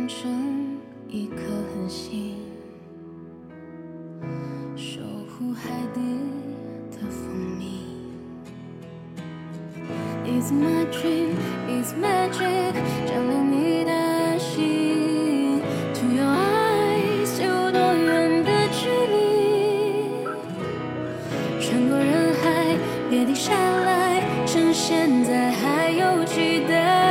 成一颗恒星，守护海底的蜂蜜。It's my dream, it's magic， 降临你的心 ，To your eyes， 有多远的距离？穿过人海，别停下来，趁现在还有期待。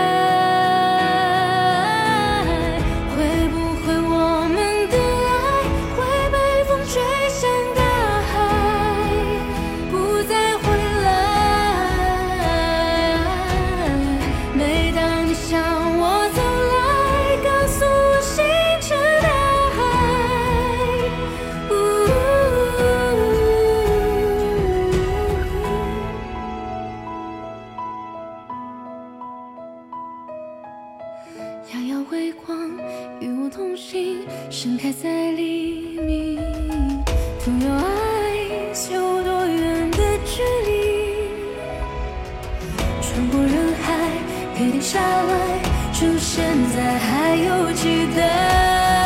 盛开在黎明 To your eyes， 有多远的距离？穿过人海，别停下来，趁现在还有期待。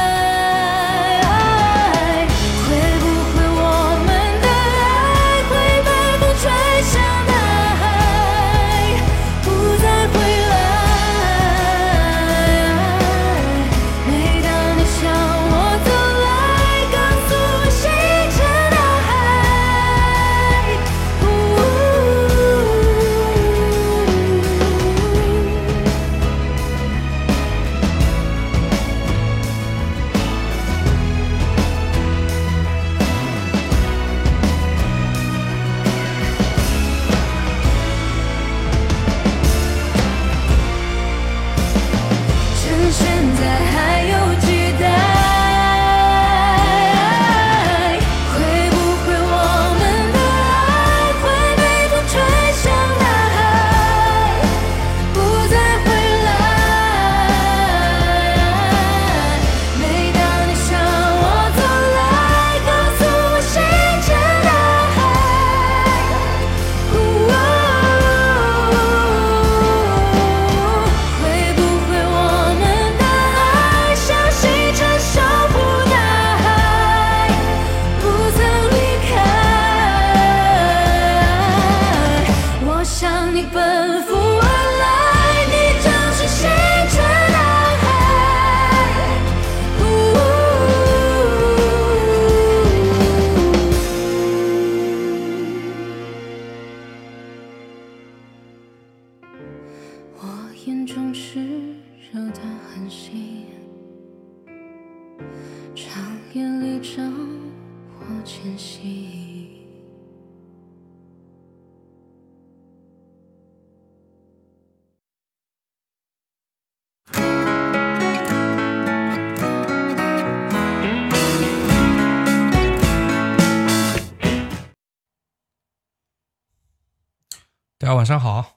大家晚上好。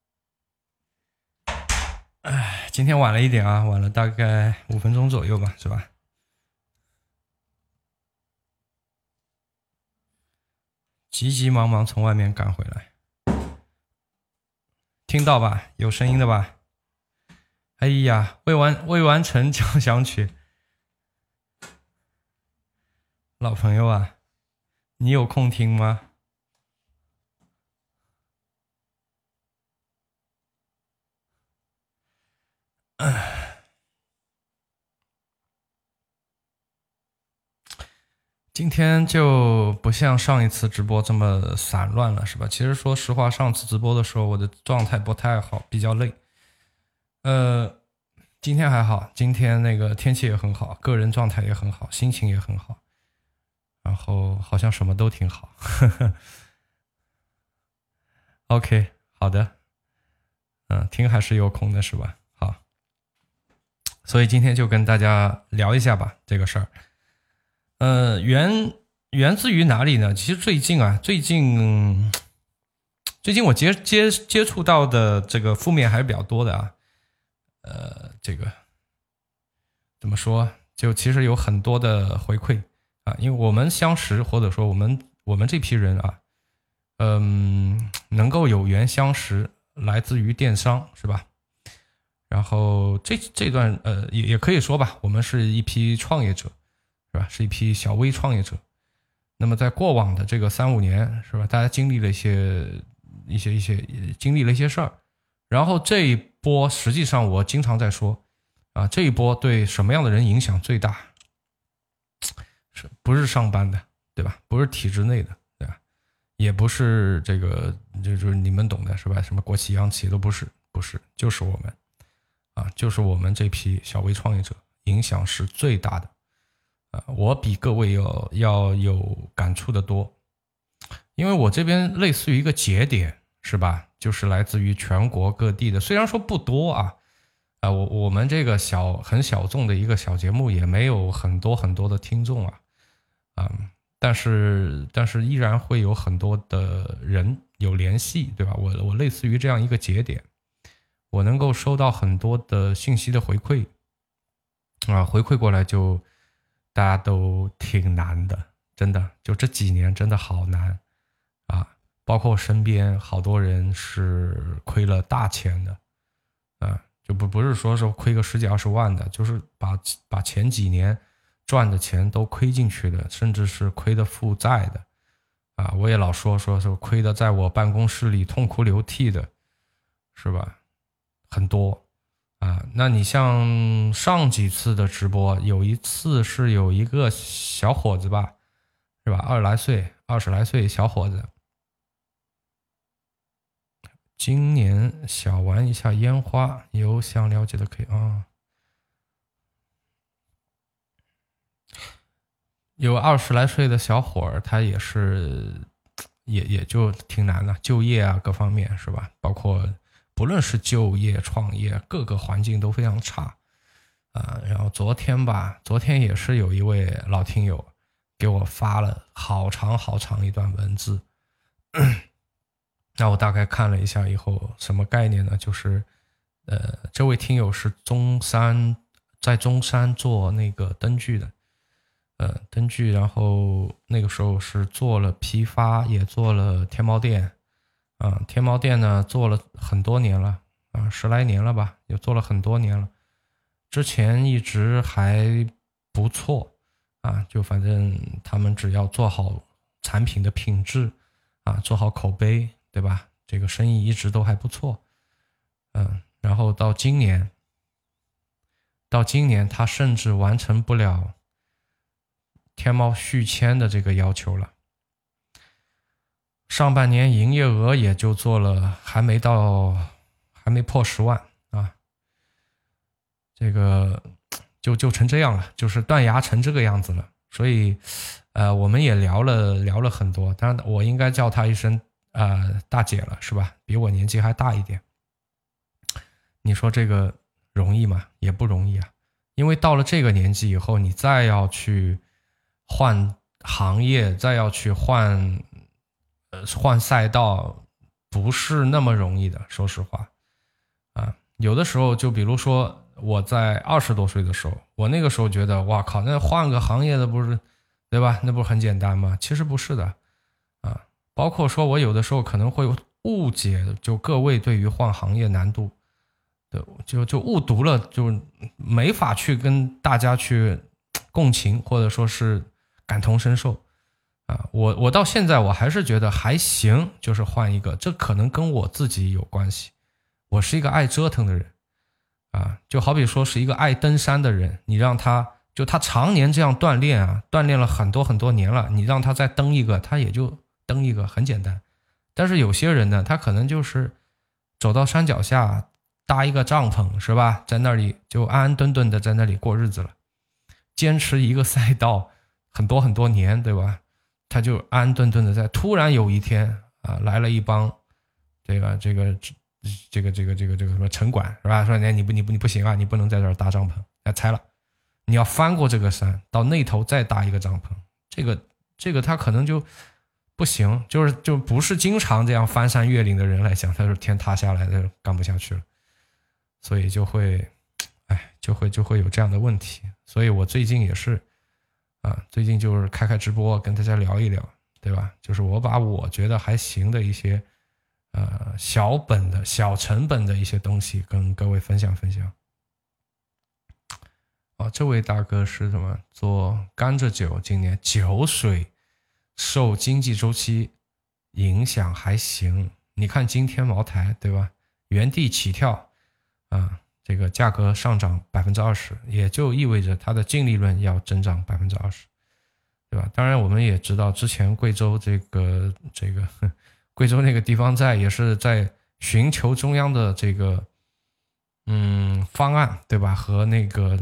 今天晚了一点啊，晚了大概5分钟左右吧，是吧？急急忙忙从外面赶回来，听到吧？有声音的吧？哎呀，未完成交响曲，老朋友啊，你有空听吗？今天就不像上一次直播这么散乱了，是吧？其实说实话，上次直播的时候我的状态不太好，比较累。今天还好，今天那个天气也很好，个人状态也很好，心情也很好，然后好像什么都挺好。OK， 好的，听还是有空的，是吧？好，所以今天就跟大家聊一下吧，这个事儿。源自于哪里呢？其实最近我接触到的这个负面还是比较多的啊。这个怎么说？就其实有很多的回馈啊，因为我们相识，或者说我们这批人啊，能够有缘相识，来自于电商，是吧？ 然后这段也可以说吧，我们是一批创业者，是吧？是一批小微创业者。那么在过往的这个3-5年，是吧？大家经历了一些事儿，然后这一波实际上我经常在说啊，这一波对什么样的人影响最大？不是上班的，对吧？不是体制内的，对吧？也不是这个就是你们懂的，是吧？什么国企央企都不是，就是我们啊，就是我们这批小微创业者影响是最大的啊！我比各位要有感触的多，因为我这边类似于一个节点，是吧？就是来自于全国各地的，虽然说不多啊，我们这个很小众的一个小节目也没有很多的听众啊，但是依然会有很多的人有联系，对吧？我类似于这样一个节点，我能够收到很多的信息的回馈啊，回馈过来就大家都挺难的，真的，就这几年真的好难啊！包括我身边好多人是亏了大钱的啊，就不是说是亏个10几20万的，就是把前几年赚的钱都亏进去的，甚至是亏的负债的啊！我也老说亏的在我办公室里痛哭流涕的，是吧？很多啊！那你像上几次的直播，有一次是有一个小伙子吧，是吧？20来岁小伙子，今年小玩一下烟花，有想了解的可以啊。有20来岁的小伙儿，他也是也就挺难的，就业啊各方面是吧？包括不论是就业、创业，各个环境都非常差啊。然后昨天也是有一位老听友给我发了好长一段文字，那我大概看了一下以后，什么概念呢？就是这位听友是在中山做那个灯具的。灯具，然后那个时候是做了批发，也做了天猫店啊。天猫店呢做了很多年了啊，10来年了吧，也做了很多年了。之前一直还不错啊，就反正他们只要做好产品的品质啊，做好口碑，对吧？这个生意一直都还不错。然后到今年他甚至完成不了天猫续签的这个要求了，上半年营业额也就做了还没破10万啊，这个就成这样了，就是断崖成这个样子了。所以我们也聊了很多，当然我应该叫她一声大姐了，是吧？比我年纪还大一点。你说这个容易吗？也不容易啊，因为到了这个年纪以后，你再要去换行业，再要去换赛道，不是那么容易的，说实话啊。有的时候就比如说我在20多岁的时候，我那个时候觉得哇靠，那换个行业的不是，对吧？那不是很简单吗？其实不是的啊。包括说我有的时候可能会误解，就各位对于换行业难度就误读了，就没法去跟大家去共情，或者说是感同身受啊。我到现在我还是觉得还行，就是换一个，这可能跟我自己有关系。我是一个爱折腾的人啊，就好比说是一个爱登山的人，你让他常年这样锻炼啊，锻炼了很多年了，你让他再登一个，他也就登一个，很简单。但是有些人呢，他可能就是走到山脚下搭一个帐篷，是吧？在那里就安安顿顿的在那里过日子了，坚持一个赛道很多年，对吧？他就安安顿顿的在，突然有一天啊，来了一帮这个什么城管，是吧？说你不行啊，你不能在这儿搭帐篷，拆了，你要翻过这个山到那头再搭一个帐篷。这个他可能就不行，就不是经常这样翻山越岭的人来讲，他说天塌下来的干不下去了，所以就会有这样的问题。所以我最近也是最近就是开直播跟大家聊一聊，对吧？就是我把我觉得还行的一些小本的小成本的一些东西跟各位分享分享。这位大哥是什么？做甘蔗酒，今年酒水受经济周期影响还行。你看今天茅台对吧，原地起跳这个价格上涨 20%， 也就意味着它的净利润要增长 20%， 对吧？当然我们也知道之前贵州这个贵州那个地方债也是在寻求中央的这个方案，对吧？和那个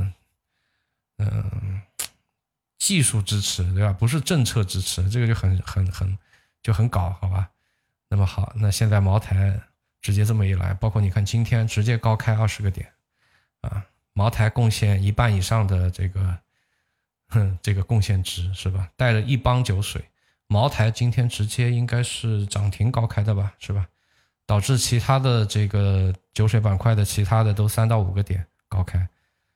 技术支持，对吧？不是政策支持，这个就很搞，好吧？那么好，那现在茅台直接这么一来，包括你看今天直接高开20个点茅台贡献1半以上的这个贡献值，是吧？带了一帮酒水，茅台今天直接应该是涨停高开的吧，是吧？导致其他的这个酒水板块的其他的都3到5个点高开，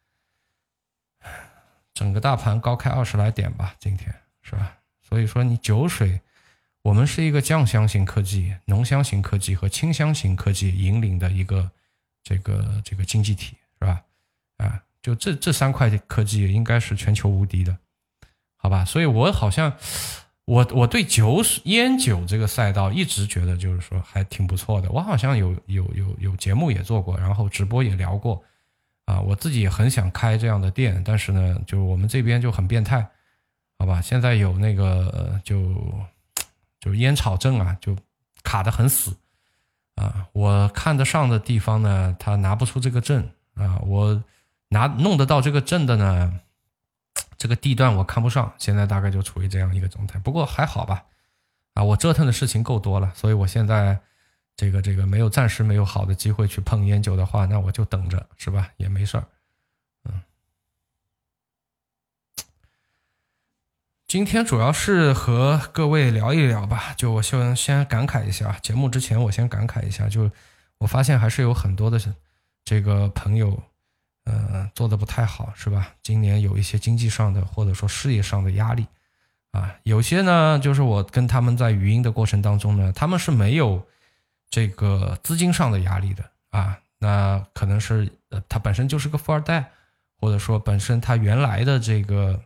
整个大盘高开20来点吧，今天是吧？所以说你酒水，我们是一个酱香型科技、浓香型科技和清香型科技引领的一个这个经济体，是吧？就这3块科技应该是全球无敌的，好吧？所以我好像我对烟酒这个赛道一直觉得就是说还挺不错的。我好像有节目也做过，然后直播也聊过我自己也很想开这样的店，但是呢，就我们这边就很变态，好吧？现在有那个就烟草证就卡得很死我看得上的地方呢，他拿不出这个证我弄得到这个证的呢，这个地段我看不上，现在大概就处于这样一个状态。不过还好吧我折腾的事情够多了，所以我现在这个暂时没有好的机会去碰烟酒的话，那我就等着，是吧？也没事儿。今天主要是和各位聊一聊吧，就我先感慨一下，节目之前我先感慨一下，就我发现还是有很多的这个朋友做得不太好，是吧？今年有一些经济上的或者说事业上的压力有些呢就是我跟他们在语音的过程当中呢，他们是没有这个资金上的压力的那可能是他本身就是个富二代，或者说本身他原来的这个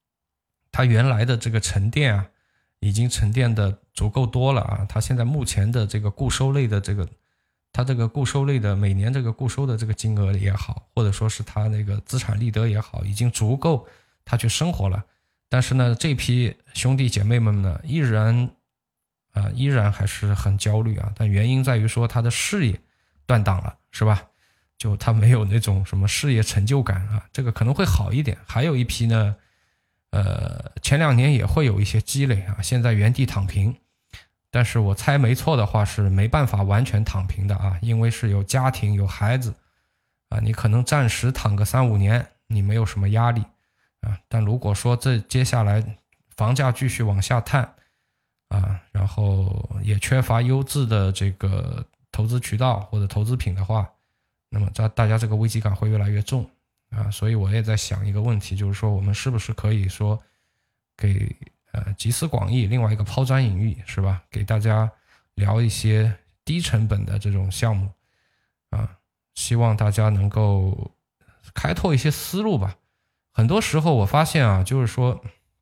沉淀已经沉淀的足够多了他现在目前的这个固收类的他这个固收类的每年这个固收的这个金额也好，或者说是他那个资产利得也好，已经足够他去生活了。但是呢，这批兄弟姐妹们呢，依然还是很焦虑但原因在于说他的事业断档了，是吧？就他没有那种什么事业成就感这个可能会好一点。还有一批呢前2年也会有一些积累现在原地躺平，但是我猜没错的话是没办法完全躺平的因为是有家庭有孩子你可能暂时躺个3-5年你没有什么压力但如果说这接下来房价继续往下探然后也缺乏优质的这个投资渠道或者投资品的话，那么大家这个危机感会越来越重所以我也在想一个问题，就是说我们是不是可以说给集思广益，另外一个抛砖引玉，是吧？给大家聊一些低成本的这种项目希望大家能够开拓一些思路吧。很多时候我发现就是说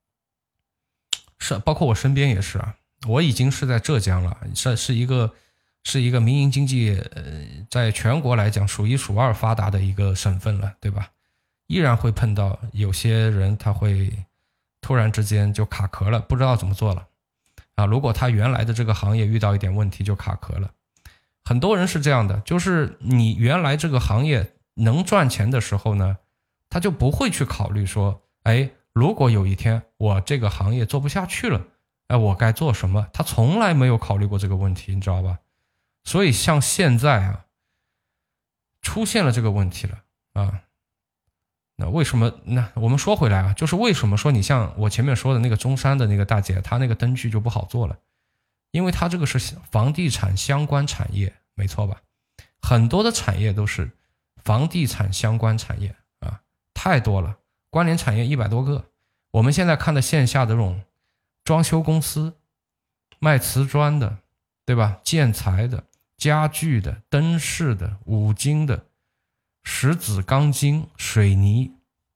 包括我身边也是我已经是在浙江了，是一个民营经济在全国来讲数1数2发达的一个省份了，对吧？依然会碰到有些人他会突然之间就卡壳了，不知道怎么做了如果他原来的这个行业遇到一点问题就卡壳了。很多人是这样的，就是你原来这个行业能赚钱的时候呢，他就不会去考虑说如果有一天我这个行业做不下去了我该做什么，他从来没有考虑过这个问题，你知道吧？所以像现在出现了这个问题了那为什么？那我们说回来就是为什么说你像我前面说的那个中山的那个大姐，她那个灯具就不好做了，因为她这个是房地产相关产业，没错吧？很多的产业都是房地产相关产业太多了，关联产业100多个。我们现在看的线下的这种装修公司、卖瓷砖的，对吧？建材的、 家具的、灯饰的、五金的、石子、钢筋、水泥，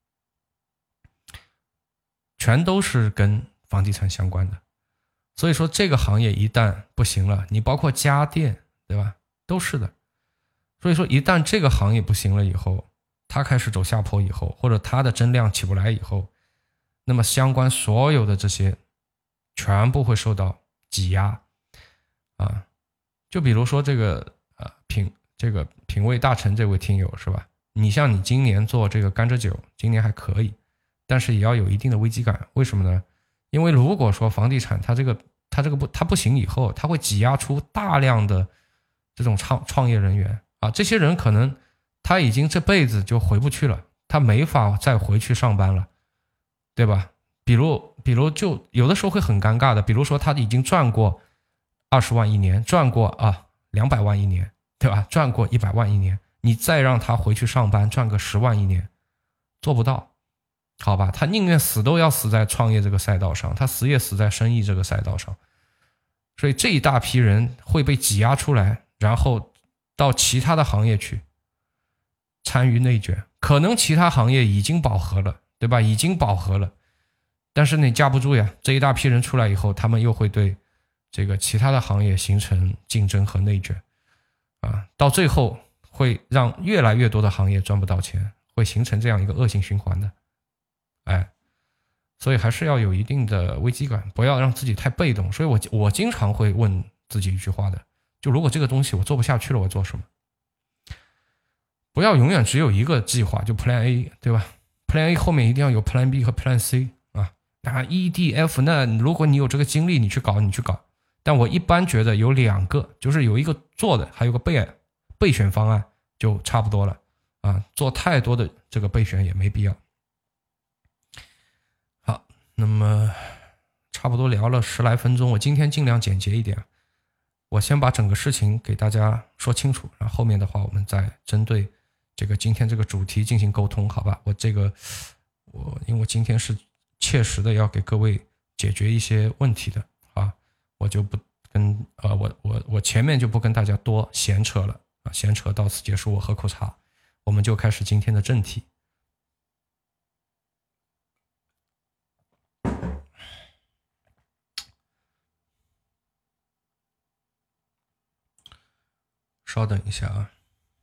全都是跟房地产相关的。所以说这个行业一旦不行了，你包括家电，对吧，都是的。所以说一旦这个行业不行了以后，它开始走下坡以后，或者它的增量起不来以后，那么相关所有的这些全部会受到挤压啊。就比如说这个品味大臣这位听友是吧，你像你今年做这个甘蔗酒，今年还可以，但是也要有一定的危机感。为什么呢？因为如果说房地产它不行以后，它会挤压出大量的这种创业人员啊，这些人可能他已经这辈子就回不去了，他没法再回去上班了，对吧？比如就有的时候会很尴尬的，比如说他已经赚过20万一年，赚过200万一年，对吧？赚过100万一年，你再让他回去上班赚个10万一年，做不到。好吧，他宁愿死都要死在创业这个赛道上，他死也死在生意这个赛道上。所以这一大批人会被挤压出来，然后到其他的行业去参与内卷。可能其他行业已经饱和了，对吧？已经饱和了，但是你架不住呀，这一大批人出来以后，他们又会对这个其他的行业形成竞争和内卷啊，到最后会让越来越多的行业赚不到钱，会形成这样一个恶性循环的。所以还是要有一定的危机感，不要让自己太被动。所以我经常会问自己一句话的，就如果这个东西我做不下去了，我做什么？不要永远只有一个计划，就 Plan A， 对吧？ Plan A 后面一定要有 Plan B 和 Plan C 啊。那 EDF 那如果你有这个精力，你去搞。但我一般觉得有2个，就是有一个做的，还有个备选方案就差不多了啊。做太多的这个备选也没必要。好，那么差不多聊了10来分钟，我今天尽量简洁一点，我先把整个事情给大家说清楚，然后后面的话我们再针对这个今天这个主题进行沟通，好吧？因为我今天是切实的要给各位解决一些问题的啊，我就不跟我前面就不跟大家多闲扯了啊，闲扯到此结束，我喝口茶，我们就开始今天的正题。稍等一下啊。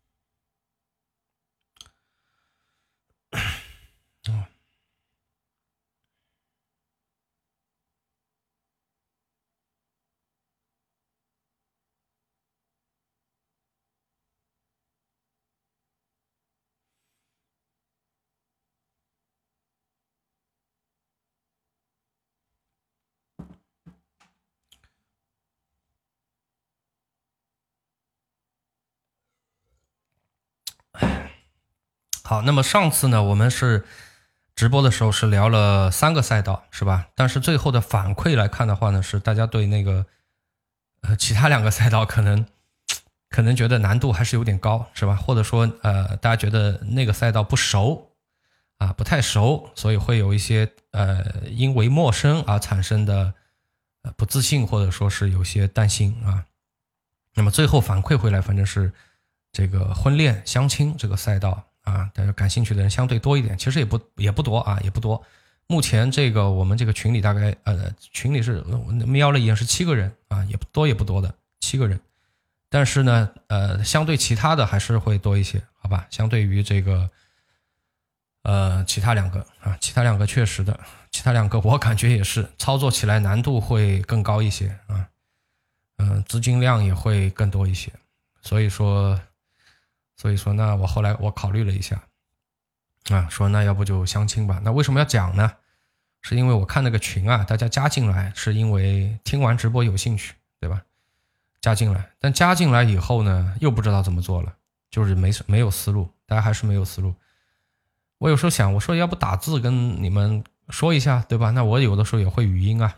好，那么上次呢，我们是直播的时候是聊了3个赛道，是吧？但是最后的反馈来看的话呢，是大家对那个其他2个赛道可能觉得难度还是有点高，是吧？或者说大家觉得那个赛道不熟啊，不太熟，所以会有一些因为陌生而产生的不自信，或者说是有些担心啊。那么最后反馈回来，反正是这个婚恋相亲这个赛道啊，大家感兴趣的人相对多一点，其实也不多啊，也不多。目前这个我们这个群里大概群里是瞄了一眼是7个人啊，也不多的7个人。但是呢相对其他的还是会多一些，好吧？相对于这个其他2个啊，其他2个确实的，其他2个我感觉也是操作起来难度会更高一些啊，资金量也会更多一些。所以说那后来我考虑了一下啊，说那要不就相亲吧。那为什么要讲呢？是因为我看那个群啊，大家加进来是因为听完直播有兴趣，对吧？加进来，但加进来以后呢，又不知道怎么做了，就是没有思路，大家还是没有思路。我有时候想，我说要不打字跟你们说一下，对吧？那我有的时候也会语音啊，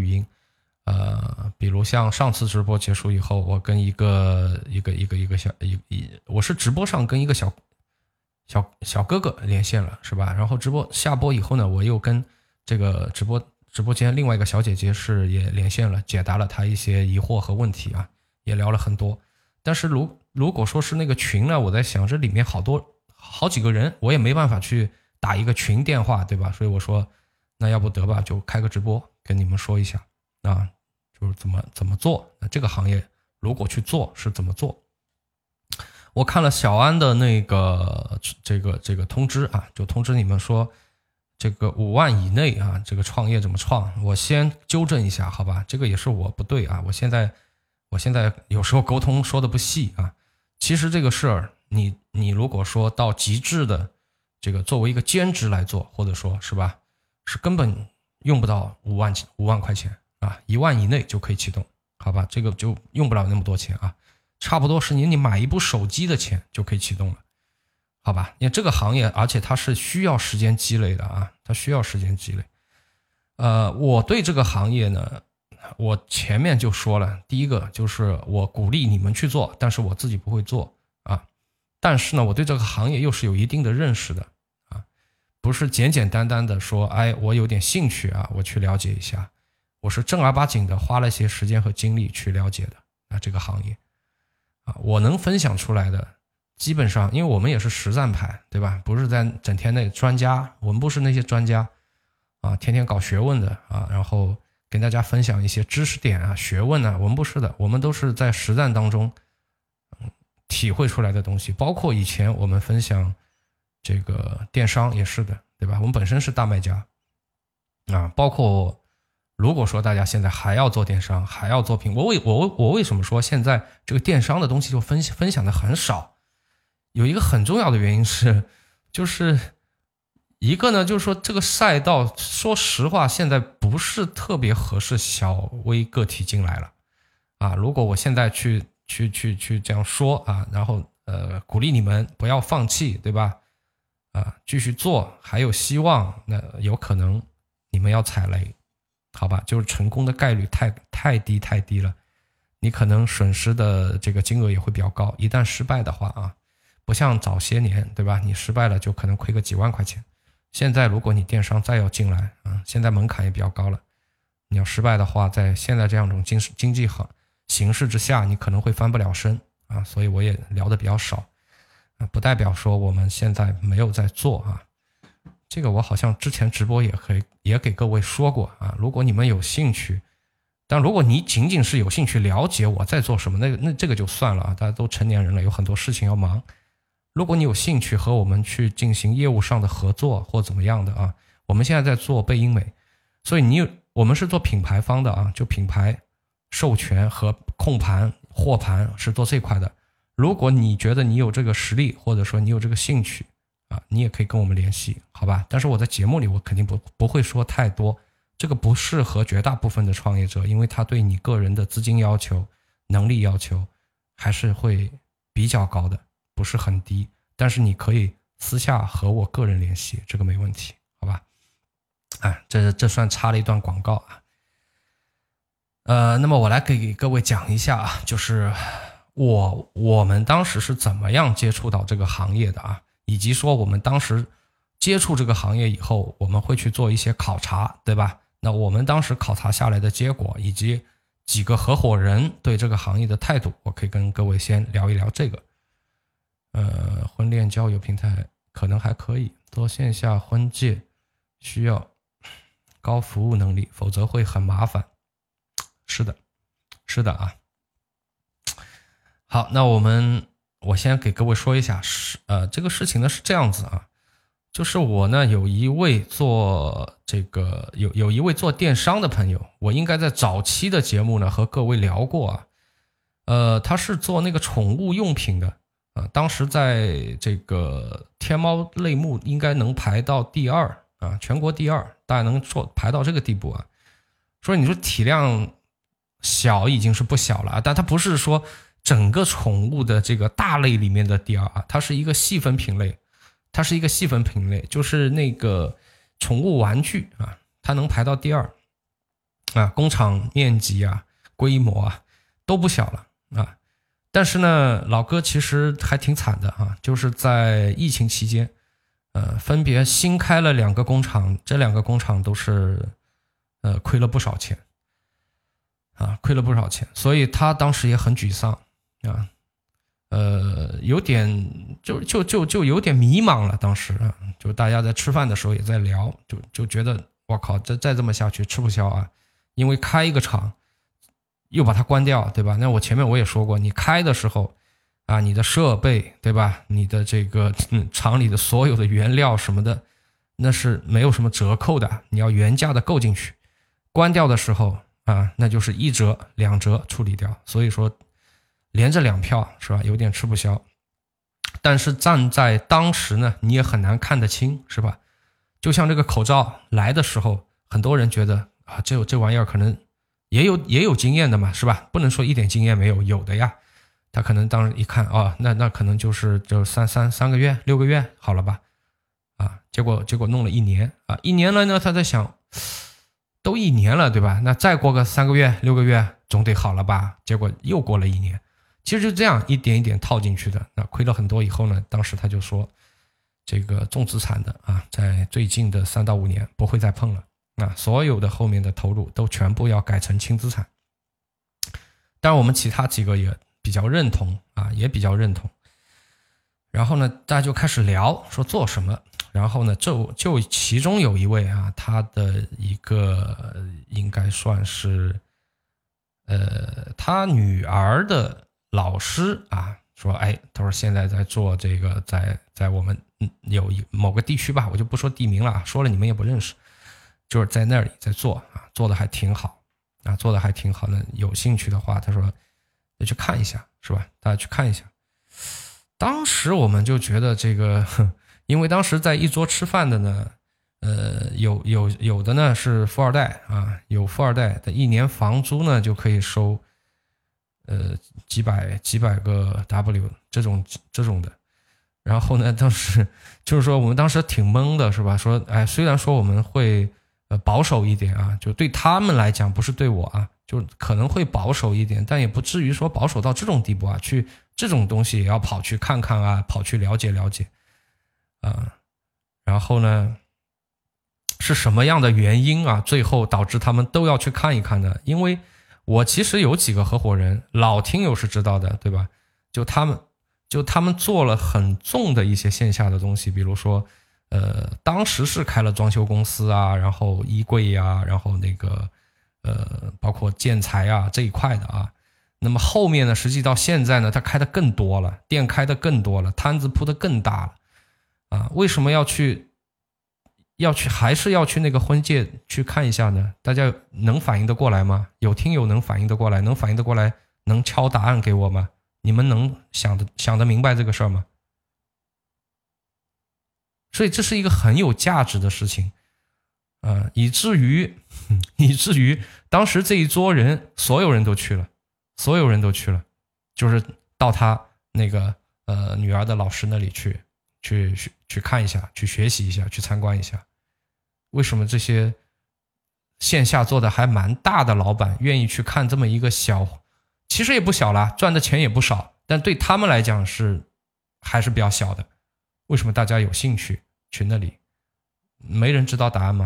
比如像上次直播结束以后，我跟我是直播上跟一个小哥哥连线了，是吧？然后直播下播以后呢，我又跟这个直播间另外一个小姐姐也连线了，解答了她一些疑惑和问题啊，也聊了很多。 但是如果说是那个群呢，我在想这里面好几个人，我也没办法去打一个群电话，对吧？所以我说那要不得吧，就开个直播跟你们说一下啊，就是怎么做。那这个行业如果去做是怎么做？我看了小安的那个这个通知啊，就通知你们说这个5万以内啊，这个创业怎么创？我先纠正一下，好吧？这个也是我不对啊，我现在有时候沟通说的不细啊。其实这个事儿，你如果说到极致的这个作为一个兼职来做，或者说是吧，是根本用不到5万块钱啊，1万以内就可以启动，好吧？这个就用不了那么多钱啊。差不多是你买一部手机的钱就可以启动了，好吧？因为这个行业，而且它是需要时间积累的啊，它需要时间积累。我对这个行业呢，我前面就说了，第一个就是我鼓励你们去做，但是我自己不会做啊。但是呢，我对这个行业又是有一定的认识的啊，不是简简单单的说，哎，我有点兴趣啊，我去了解一下，我是正儿八经的花了些时间和精力去了解的啊，这个行业。啊，我能分享出来的，基本上，因为我们也是实战派，对吧？不是在整天那专家，我们不是那些专家啊，天天搞学问的啊，然后跟大家分享一些知识点啊、学问啊，我们不是的，我们都是在实战当中体会出来的东西。包括以前我们分享这个电商也是的，对吧？我们本身是大卖家啊，包括。如果说大家现在还要做电商，还要做品，我为什么说现在这个电商的东西就分享的很少？有一个很重要的原因是，就是一个呢，就是说这个赛道，说实话，现在不是特别合适小微个体进来了啊。如果我现在去这样说啊，然后鼓励你们不要放弃，对吧？啊，继续做，还有希望，那有可能你们要踩雷。好吧，就是成功的概率太低了，你可能损失的这个金额也会比较高。一旦失败的话啊，不像早些年，对吧？你失败了就可能亏个几万块钱。现在如果你电商再要进来啊，现在门槛也比较高了，你要失败的话，在现在这样一种经济形势之下，你可能会翻不了身啊。所以我也聊的比较少啊，不代表说我们现在没有在做啊。这个我好像之前直播也给各位说过啊，如果你们有兴趣，但如果你仅仅是有兴趣了解我在做什么，那这个就算了啊，大家都成年人了，有很多事情要忙。如果你有兴趣和我们去进行业务上的合作或怎么样的啊，我们现在在做贝因美，所以我们是做品牌方的啊，就品牌授权和控盘货盘是做这块的。如果你觉得你有这个实力，或者说你有这个兴趣啊，你也可以跟我们联系，好吧？但是我在节目里我肯定不会说太多，这个不适合绝大部分的创业者，因为他对你个人的资金要求、能力要求还是会比较高的，不是很低。但是你可以私下和我个人联系，这个没问题，好吧？哎，这算插了一段广告啊。那么我来给各位讲一下啊，就是我们当时是怎么样接触到这个行业的啊，以及说我们当时接触这个行业以后，我们会去做一些考察，对吧？那我们当时考察下来的结果，以及几个合伙人对这个行业的态度，我可以跟各位先聊一聊这个。婚恋交友平台可能还可以，做线下婚介需要高服务能力，否则会很麻烦。是的啊。好，那我先给各位说一下，这个事情呢是这样子啊，就是我呢有一位做电商的朋友，我应该在早期的节目呢和各位聊过啊，他是做那个宠物用品的当时在这个天猫类目应该能排到第2啊，全国第2，大概能排到这个地步啊。所以你说体量小已经是不小了啊，但它不是说整个宠物的这个大类里面的第2啊，它是一个细分品类，就是那个宠物玩具啊，它能排到第2啊，工厂面积啊、规模啊都不小了啊。但是呢，老哥其实还挺惨的啊，就是在疫情期间，分别新开了2个工厂，这2个工厂都是亏了不少钱啊，所以他当时也很沮丧啊。 有点就有点迷茫了。当时啊，就大家在吃饭的时候也在聊，就觉得我靠，再这么下去吃不消啊！因为开一个厂又把它关掉，对吧？那我前面我也说过，你开的时候啊，你的设备对吧？你的这个厂里的所有的原料什么的，那是没有什么折扣的，你要原价的购进去。关掉的时候啊，那就是1折2折处理掉，所以说连着2票是吧？有点吃不消。但是站在当时呢，你也很难看得清，是吧？就像这个口罩来的时候，很多人觉得啊，这玩意儿可能也有经验的嘛，是吧？不能说一点经验没有，有的呀。他可能当时一看啊，那可能就3个月6个月好了吧？啊，结果弄了1年啊，1年了呢，他在想，都1年了，对吧？那再过个3个月6个月总得好了吧？结果又过了1年。其实就这样一点一点套进去的，那亏了很多以后呢，当时他就说，这个重资产的啊，在最近的3到5年不会再碰了，啊，所有的后面的投入都全部要改成轻资产。当然我们其他几个也比较认同啊，也比较认同。然后呢，大家就开始聊说做什么，然后呢，就其中有一位啊，他的一个应该算是他女儿的老师啊，说他说现在在做这个，在我们有某个地区吧，我就不说地名了，说了你们也不认识，就是在那里在做啊，做的还挺好啊，做的还挺好的。有兴趣的话，他说就去看一下，是吧？大家去看一下。当时我们就觉得这个，因为当时在一桌吃饭的呢，有的呢是富二代啊，有富二代的1年房租呢就可以收几百个 W 这种的。然后呢，当时就是说我们当时挺懵的，是吧？说虽然说我们会保守一点啊，就对他们来讲，不是对我啊，就可能会保守一点，但也不至于说保守到这种地步啊，去这种东西也要跑去看看啊，跑去了解了解啊。然后呢，是什么样的原因啊，最后导致他们都要去看一看呢？因为我其实有几个合伙人，老听友是知道的，对吧？就他们做了很重的一些线下的东西，比如说当时是开了装修公司啊，然后衣柜啊，然后那个包括建材啊这一块的啊。那么后面呢，实际到现在呢，他开的更多了，店开的更多了，摊子铺的更大了啊。为什么还是要去那个婚介去看一下呢？大家能反应得过来吗？有听友能反应得过来，能敲答案给我吗？你们能想得明白这个事儿吗？所以这是一个很有价值的事情以至于当时这一桌人所有人都去了，就是到他那个女儿的老师那里去看一下，去学习一下，去参观一下。为什么这些线下做的还蛮大的老板愿意去看这么一个其实也不小啦，赚的钱也不少，但对他们来讲还是比较小的。为什么大家有兴趣去那里？没人知道答案吗？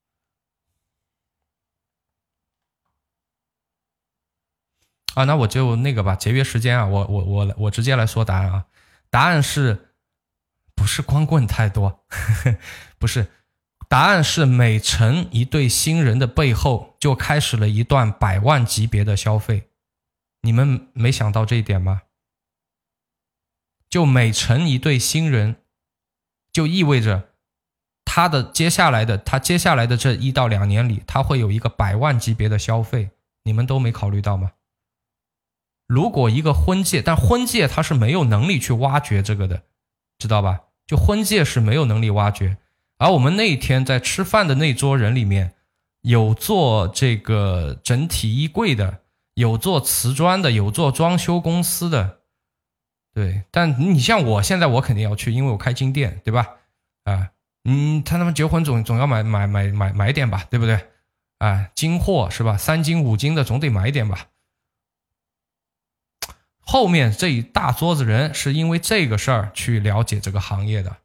那我就那个吧，节约时间啊，我直接来说答案啊。答案是不是光棍太多？不是，答案是每成一对新人的背后就开始了一段100万级别的消费。你们没想到这一点吗？就每成一对新人，就意味着他接下来的这1到2年里，他会有一个100万级别的消费，你们都没考虑到吗？如果一个婚介，但婚介他是没有能力去挖掘这个的，知道吧？就婚介是没有能力挖掘。而我们那一天在吃饭的那桌人里面，有做这个整体衣柜的，有做瓷砖的，有做装修公司的。对，但你像我现在我肯定要去，因为我开金店，对吧？他们结婚总要买点吧，对不对？金货是吧？3金5金的总得买一点吧。后面这一大桌子人是因为这个事儿去了解这个行业的。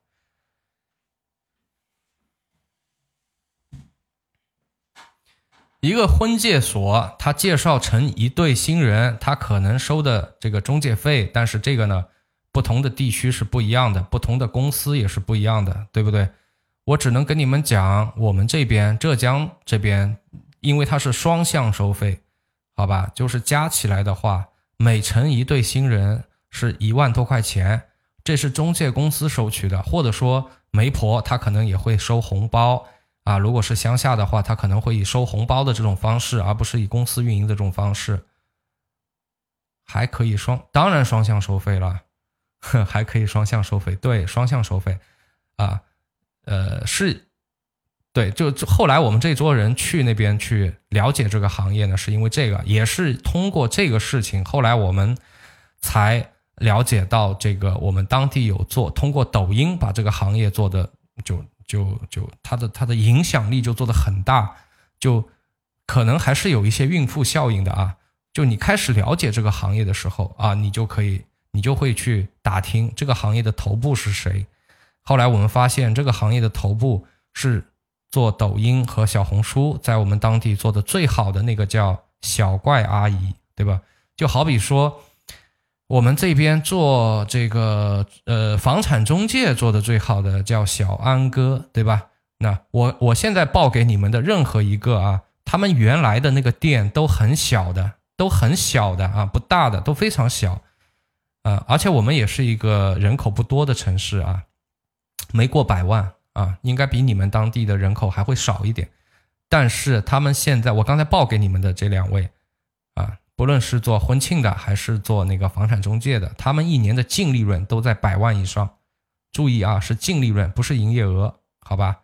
一个婚介所，他介绍成一对新人，他可能收的这个中介费，但是这个呢，不同的地区是不一样的，不同的公司也是不一样的，对不对？我只能跟你们讲，我们这边浙江这边，因为它是双向收费，好吧，就是加起来的话，每成一对新人是1万多块钱，这是中介公司收取的，或者说媒婆她可能也会收红包啊，如果是乡下的话，他可能会以收红包的这种方式，而不是以公司运营的这种方式，还可以当然双向收费了，还可以双向收费，对，双向收费啊，是，对，就后来我们这桌人去那边去了解这个行业呢，是因为这个，也是通过这个事情，后来我们才了解到这个我们当地有做，通过抖音把这个行业做的就它的影响力就做得很大，就可能还是有一些孕妇效应的啊。就你开始了解这个行业的时候啊，你就会去打听这个行业的头部是谁。后来我们发现这个行业的头部是做抖音和小红书，在我们当地做的最好的那个叫小怪阿姨，对吧？就好比说我们这边做这个房产中介做的最好的叫小安哥，对吧？那我现在报给你们的任何一个啊，他们原来的那个店都很小的啊，不大的，都非常小而且我们也是一个人口不多的城市啊，没过100万啊，应该比你们当地的人口还会少一点。但是他们现在我刚才报给你们的这2位啊，不论是做婚庆的还是做那个房产中介的，他们一年的净利润都在100万以上。注意啊，是净利润，不是营业额，好吧？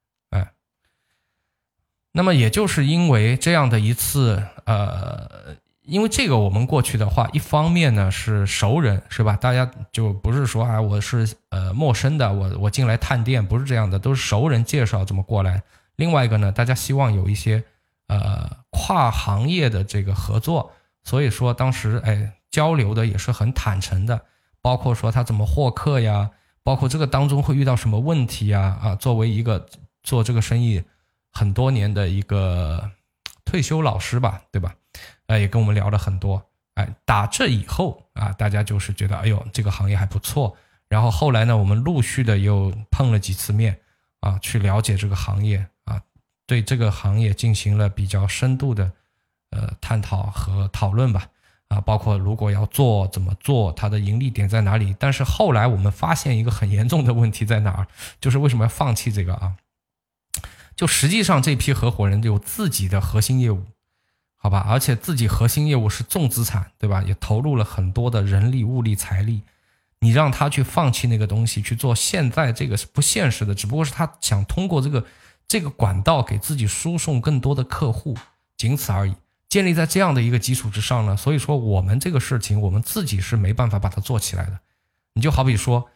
那么也就是因为这样的一次因为这个我们过去的话，一方面呢是熟人，是吧？大家就不是说我是陌生的，我进来探店，不是这样的，都是熟人介绍这么过来。另外一个呢，大家希望有一些跨行业的这个合作，所以说当时交流的也是很坦诚的，包括说他怎么获客呀，包括这个当中会遇到什么问题呀作为一个做这个生意很多年的一个退休老师吧，对吧？也跟我们聊了很多。打这以后大家就是觉得这个行业还不错。然后后来呢，我们陆续的又碰了几次面去了解这个行业对这个行业进行了比较深度的探讨和讨论吧。包括如果要做怎么做，它的盈利点在哪里。但是后来我们发现一个很严重的问题在哪儿，就是为什么要放弃这个就实际上这批合伙人有自己的核心业务，好吧，而且自己核心业务是重资产，对吧？也投入了很多的人力、物力、财力。你让他去放弃那个东西去做现在这个是不现实的，只不过是他想通过这个管道给自己输送更多的客户，仅此而已。建立在这样的一个基础之上呢，所以说我们这个事情我们自己是没办法把它做起来的。你就好比说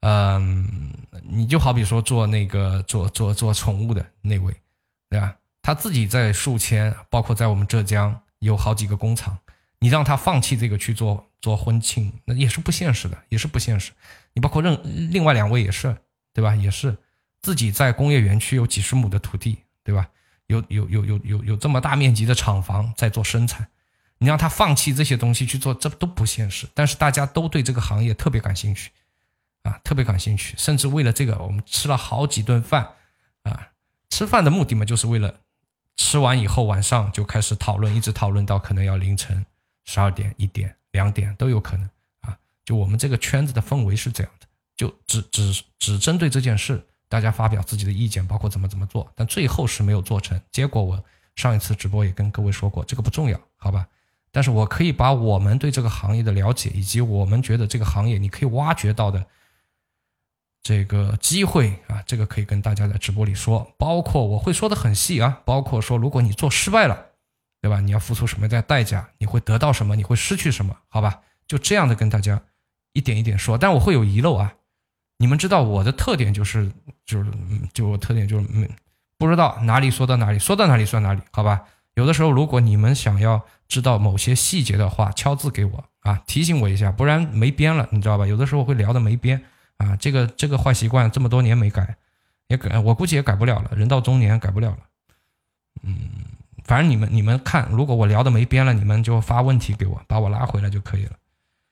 做那个做宠物的那位，对吧？他自己在宿迁，包括在我们浙江有好几个工厂，你让他放弃这个去做婚庆，那也是不现实的，也是不现实。你包括另外2位也是，对吧？也是自己在工业园区有几十亩的土地，对吧？有这么大面积的厂房在做生产，你让他放弃这些东西去做，这都不现实。但是大家都对这个行业特别感兴趣特别感兴趣，甚至为了这个我们吃了好几顿饭吃饭的目的嘛，就是为了吃完以后晚上就开始讨论，一直讨论到可能要凌晨12点、1点、2点都有可能就我们这个圈子的氛围是这样的，就只针对这件事大家发表自己的意见，包括怎么做，但最后是没有做成。结果我上一次直播也跟各位说过，这个不重要，好吧？但是我可以把我们对这个行业的了解，以及我们觉得这个行业你可以挖掘到的这个机会这个可以跟大家在直播里说，包括我会说的很细包括说如果你做失败了，对吧？你要付出什么样的代价，你会得到什么，你会失去什么，好吧？就这样的跟大家一点一点说，但我会有遗漏你们知道我的特点就是我特点就是不知道哪里说到哪里，说到哪里算哪里，好吧？有的时候如果你们想要知道某些细节的话，敲字给我提醒我一下，不然没边了，你知道吧？有的时候会聊得没边这个坏习惯这么多年没改，我估计也改不了了，人到中年改不了了。 反正你们看，如果我聊的没边了，你们就发问题给我，把我拉回来就可以了。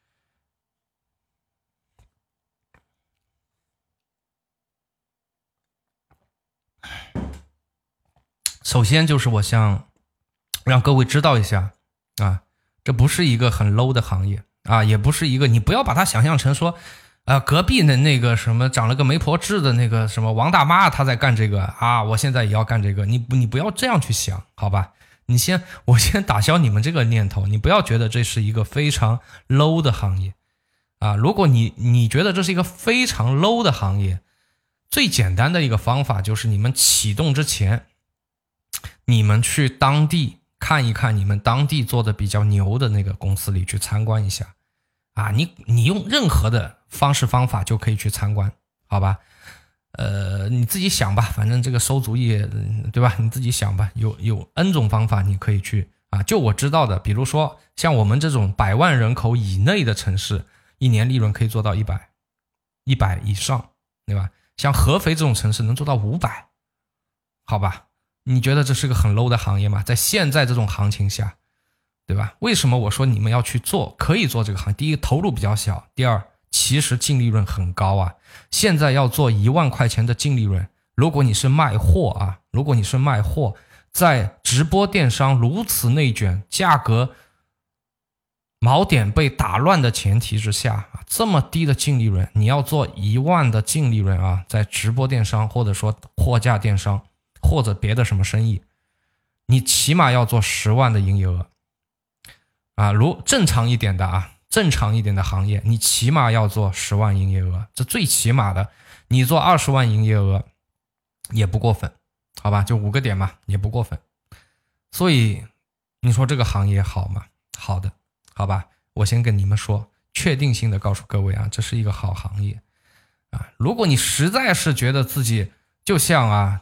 首先就是我想让各位知道一下啊，这不是一个很 low 的行业啊，也不是一个，你不要把它想象成说隔壁的那个什么长了个媒婆痣的那个什么王大妈她在干这个啊，我现在也要干这个，你不要这样去想，好吧？我先打消你们这个念头，你不要觉得这是一个非常 low 的行业啊。如果你觉得这是一个非常 low 的行业，最简单的一个方法就是你们启动之前，你们去当地看一看你们当地做的比较牛的那个公司里去参观一下啊，你用任何的方式方法就可以去参观，好吧？你自己想吧，反正这个收足业，对吧？你自己想吧，有 N 种方法你可以去啊。就我知道的，比如说像我们这种100万人口以内的城市，一年利润可以做到100以上，对吧？像合肥这种城市能做到500，好吧？你觉得这是个很 low 的行业吗？在现在这种行情下，对吧？为什么我说你们要去做，可以做这个行业？第一，投入比较小；第二，其实净利润很高啊。现在要做1万块钱的净利润，如果你是卖货啊，如果你是卖货，在直播电商如此内卷，价格锚点被打乱的前提之下，这么低的净利润，你要做1万的净利润啊，在直播电商或者说货架电商或者别的什么生意，你起码要做10万的营业额啊。如正常一点的行业，你起码要做10万营业额，这最起码的，你做20万营业额也不过分，好吧？就5个点嘛，也不过分。所以你说这个行业好吗？好的，好吧？我先跟你们说，确定性的告诉各位啊，这是一个好行业啊。如果你实在是觉得自己就像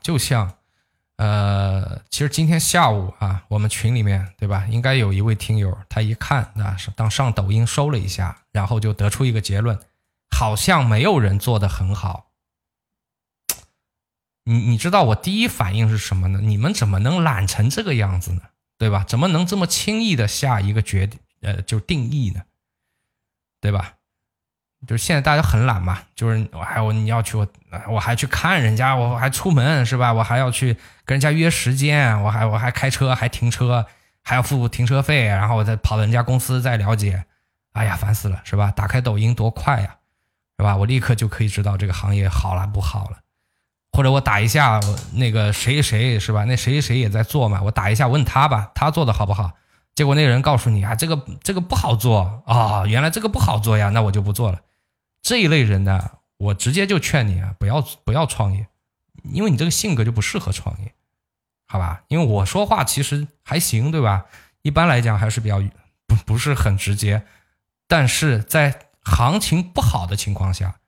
其实今天下午啊，我们群里面，对吧？应该有一位听友，他一看啊，当上抖音收了一下，然后就得出一个结论，好像没有人做得很好。你知道我第一反应是什么呢？你们怎么能懒成这个样子呢？对吧？怎么能这么轻易的下一个就定义呢？对吧？就是现在大家很懒嘛，就是你要去我还去看人家，我还出门是吧？我还要去跟人家约时间，我还开车，还停车，还要付停车费，然后我再跑到人家公司再了解，哎呀，烦死了是吧？打开抖音多快呀，是吧？我立刻就可以知道这个行业好了不好了，或者我打一下那个谁是吧？那谁也在做嘛，我打一下问他吧，他做的好不好？结果那个人告诉你啊，这个不好做啊，原来这个不好做呀，那我就不做了。这一类人呢，我直接就劝你啊，不要创业，因为你这个性格就不适合创业，好吧？因为我说话其实还行，对吧？一般来讲还是比较不是很直接，但是在行情不好的情况下，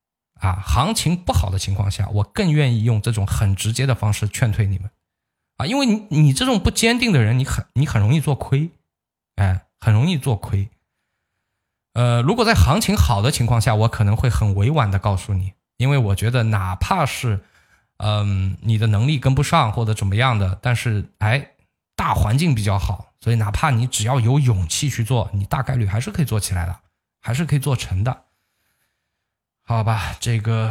我更愿意用这种很直接的方式劝退你们啊，因为你这种不坚定的人，你很容易做亏，很容易做亏。如果在行情好的情况下，我可能会很委婉的告诉你，因为我觉得哪怕是你的能力跟不上或者怎么样的，但是大环境比较好，所以哪怕你只要有勇气去做，你大概率还是可以做起来的，还是可以做成的，好吧？这个，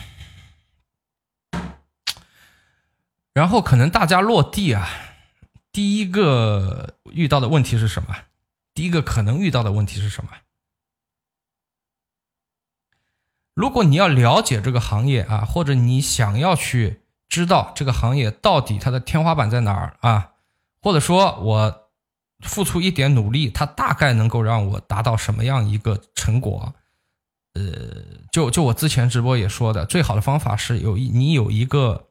然后可能大家落地啊，第一个遇到的问题是什么？第一个可能遇到的问题是什么？如果你要了解这个行业啊，或者你想要去知道这个行业到底它的天花板在哪儿啊，或者说我付出一点努力，它大概能够让我达到什么样一个成果？就我之前直播也说的，最好的方法是你有一个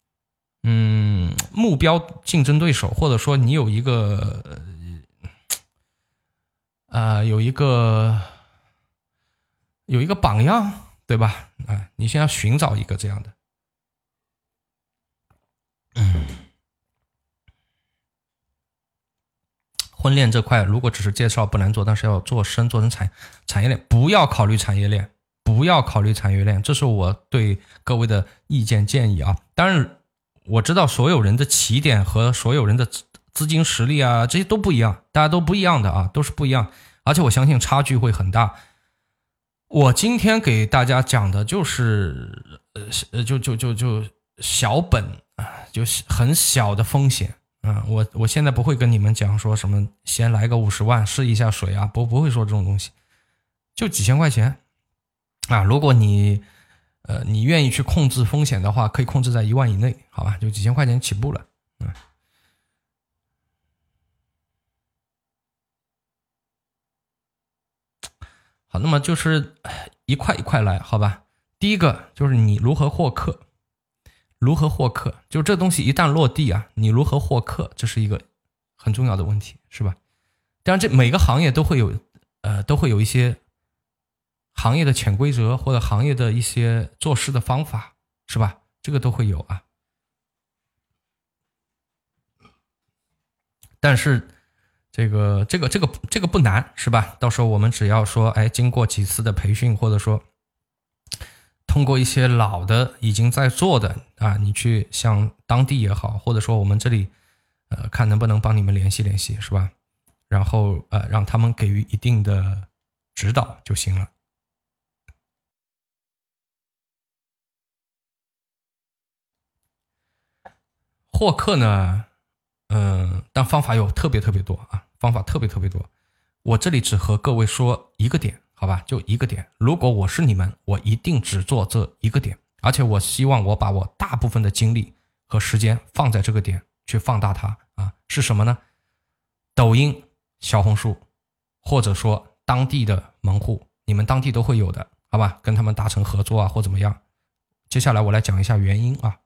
目标竞争对手，或者说你有一个有一个榜样。对吧？你先要寻找一个这样的。婚恋这块，如果只是介绍不难做，但是要做成产业链，不要考虑产业链，这是我对各位的意见建议啊。当然，我知道所有人的起点和所有人的资金实力啊，这些都不一样，大家都不一样的啊，都是不一样，而且我相信差距会很大。我今天给大家讲的就是就小本啊，就是很小的风险啊。我现在不会跟你们讲说什么先来个50万试一下水啊，不会说这种东西，就几千块钱啊。如果你愿意去控制风险的话，可以控制在1万以内，好吧？就几千块钱起步了，好，那么就是一块一块来，好吧？第一个就是你如何获客，就这东西一旦落地啊，你如何获客，这是一个很重要的问题，是吧？当然，这每个行业都会有一些行业的潜规则或者行业的一些做事的方法，是吧？这个都会有啊。但是这个不难，是吧？到时候我们只要说，经过几次的培训，或者说通过一些老的已经在做的啊，你去向当地也好，或者说我们这里看能不能帮你们联系联系，是吧？然后让他们给予一定的指导就行了。获客呢，但方法有特别多啊，方法特别多。我这里只和各位说一个点，好吧？就一个点。如果我是你们，我一定只做这一个点，而且我希望我把我大部分的精力和时间放在这个点去放大它啊。是什么呢？抖音、小红书，或者说当地的门户，你们当地都会有的，好吧？跟他们达成合作啊，或怎么样。接下来我来讲一下原因啊，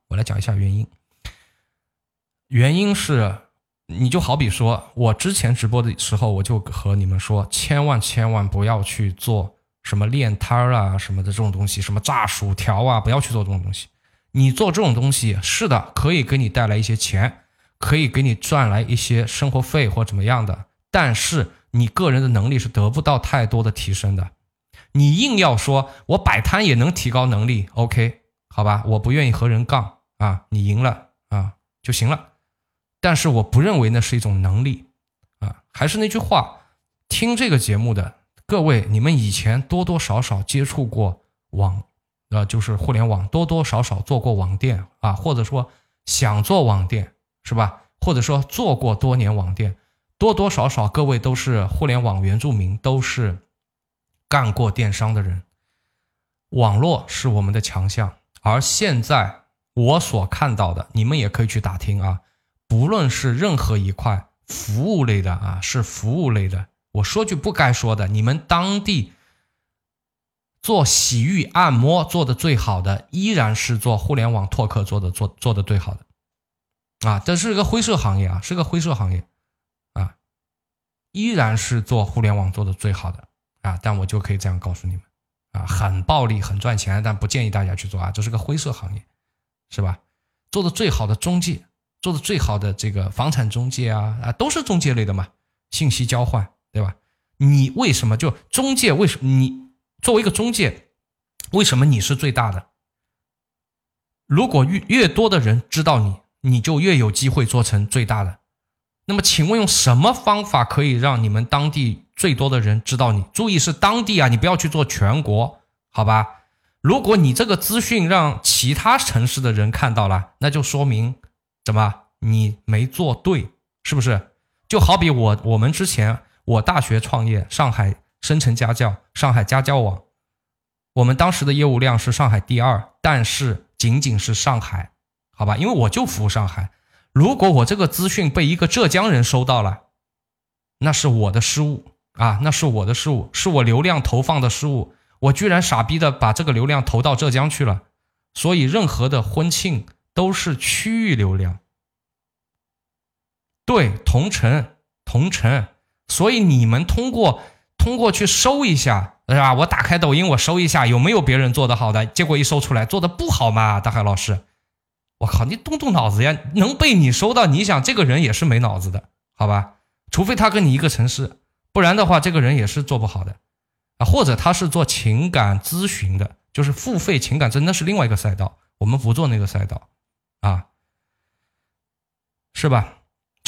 原因是，你就好比说我之前直播的时候，我就和你们说，千万不要去做什么练摊啊什么的这种东西，什么炸薯条啊，不要去做这种东西。你做这种东西是的，可以给你带来一些钱，可以给你赚来一些生活费或怎么样的，但是你个人的能力是得不到太多的提升的。你硬要说我摆摊也能提高能力 ，OK， 好吧，我不愿意和人杠啊，你赢了啊就行了。但是我不认为那是一种能力啊。还是那句话，听这个节目的各位，你们以前多多少少接触过就是互联网，多多少少做过网店啊，或者说想做网店，是吧？或者说做过多年网店，多多少少各位都是互联网原住民，都是干过电商的人。网络是我们的强项，而现在我所看到的，你们也可以去打听啊，不论是任何一块服务类的啊，是服务类的，我说句不该说的，你们当地做洗浴按摩做的最好的，依然是做互联网拓客做的最好的啊，这是个灰色行业啊，是个灰色行业啊，依然是做互联网做的最好的啊，但我就可以这样告诉你们啊，很暴利很赚钱，但不建议大家去做啊，这是个灰色行业，是吧？做的最好的中介，做的最好的这个房产中介啊，都是中介类的嘛，信息交换，对吧？你为什么就中介？为什么你作为一个中介，为什么你是最大的？如果越多的人知道你，你就越有机会做成最大的。那么请问用什么方法可以让你们当地最多的人知道你？注意是当地啊，你不要去做全国，好吧？如果你这个资讯让其他城市的人看到了，那就说明怎么你没做对，是不是？就好比我们之前我大学创业，上海深成家教，上海家教网，我们当时的业务量是上海第2，但是仅仅是上海，好吧？因为我就服务上海。如果我这个资讯被一个浙江人收到了，那是我的失误啊，那是我的失误，是我流量投放的失误，我居然傻逼的把这个流量投到浙江去了。所以任何的婚庆都是区域流量，对，同城，所以你们通过去搜一下，对吧？我打开抖音，我搜一下有没有别人做的好的，结果一搜出来做的不好嘛，大海老师，我靠，你动脑子呀，能被你搜到，你想这个人也是没脑子的，好吧？除非他跟你一个城市，不然的话这个人也是做不好的啊。或者他是做情感咨询的，就是付费情感真的是另外一个赛道，我们不做那个赛道啊，是吧？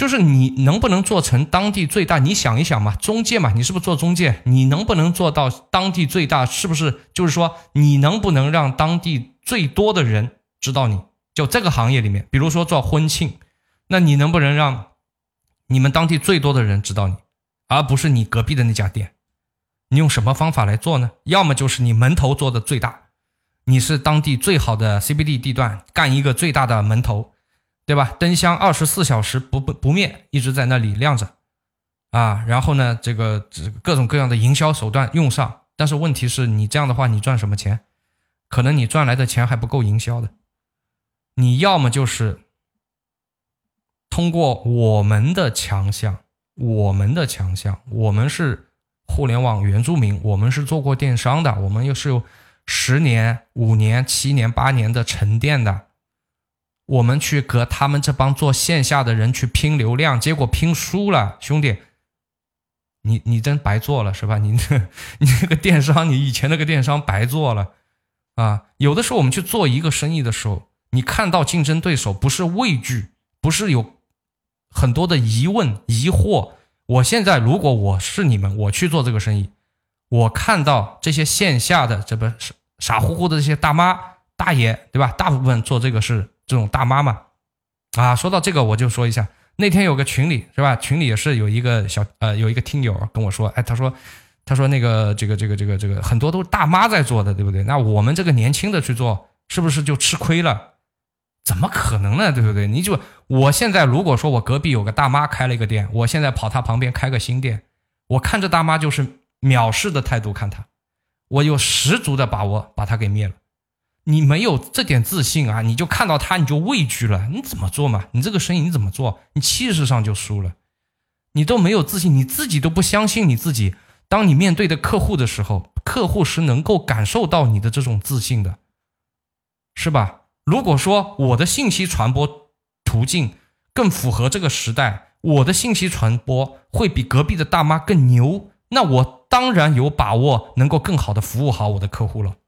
就是你能不能做成当地最大，你想一想嘛，中介嘛，你是不是做中介，你能不能做到当地最大，是不是就是说你能不能让当地最多的人知道你，就这个行业里面，比如说做婚庆，那你能不能让你们当地最多的人知道你，而不是你隔壁的那家店？你用什么方法来做呢？要么就是你门头做的最大，你是当地最好的 CBD 地段，干一个最大的门头，对吧？灯箱24小时不灭，一直在那里亮着啊。然后呢，这个各种各样的营销手段用上，但是问题是你这样的话，你赚什么钱？可能你赚来的钱还不够营销的。你要么就是通过我们的强项，我们是互联网原住民，我们是做过电商的，我们又是有10年、5年、7年、8年的沉淀的，我们去和他们这帮做线下的人去拼流量，结果拼输了，兄弟，你真白做了是吧？你那个电商，你以前那个电商白做了啊！有的时候我们去做一个生意的时候，你看到竞争对手不是畏惧，不是有很多的疑问疑惑。我现在如果我是你们，我去做这个生意，我看到这些线下的这不傻乎乎的这些大妈大爷，对吧？大部分做这个是这种大妈嘛。啊，说到这个我就说一下，那天有个群里是吧？群里也是有一个有一个听友跟我说，哎，他说那个这个很多都是大妈在做的，对不对？那我们这个年轻的去做，是不是就吃亏了？怎么可能呢？对不对？我现在如果说我隔壁有个大妈开了一个店，我现在跑她旁边开个新店，我看着大妈就是藐视的态度看她，我有十足的把握把她给灭了。你没有这点自信啊，你就看到她你就畏惧了，你怎么做嘛？你这个生意你怎么做？你气势上就输了，你都没有自信，你自己都不相信你自己。当你面对的客户的时候，客户是能够感受到你的这种自信的，是吧？如果说我的信息传播途径更符合这个时代，我的信息传播会比隔壁的大妈更牛，那我当然有把握能够更好的服务好我的客户了，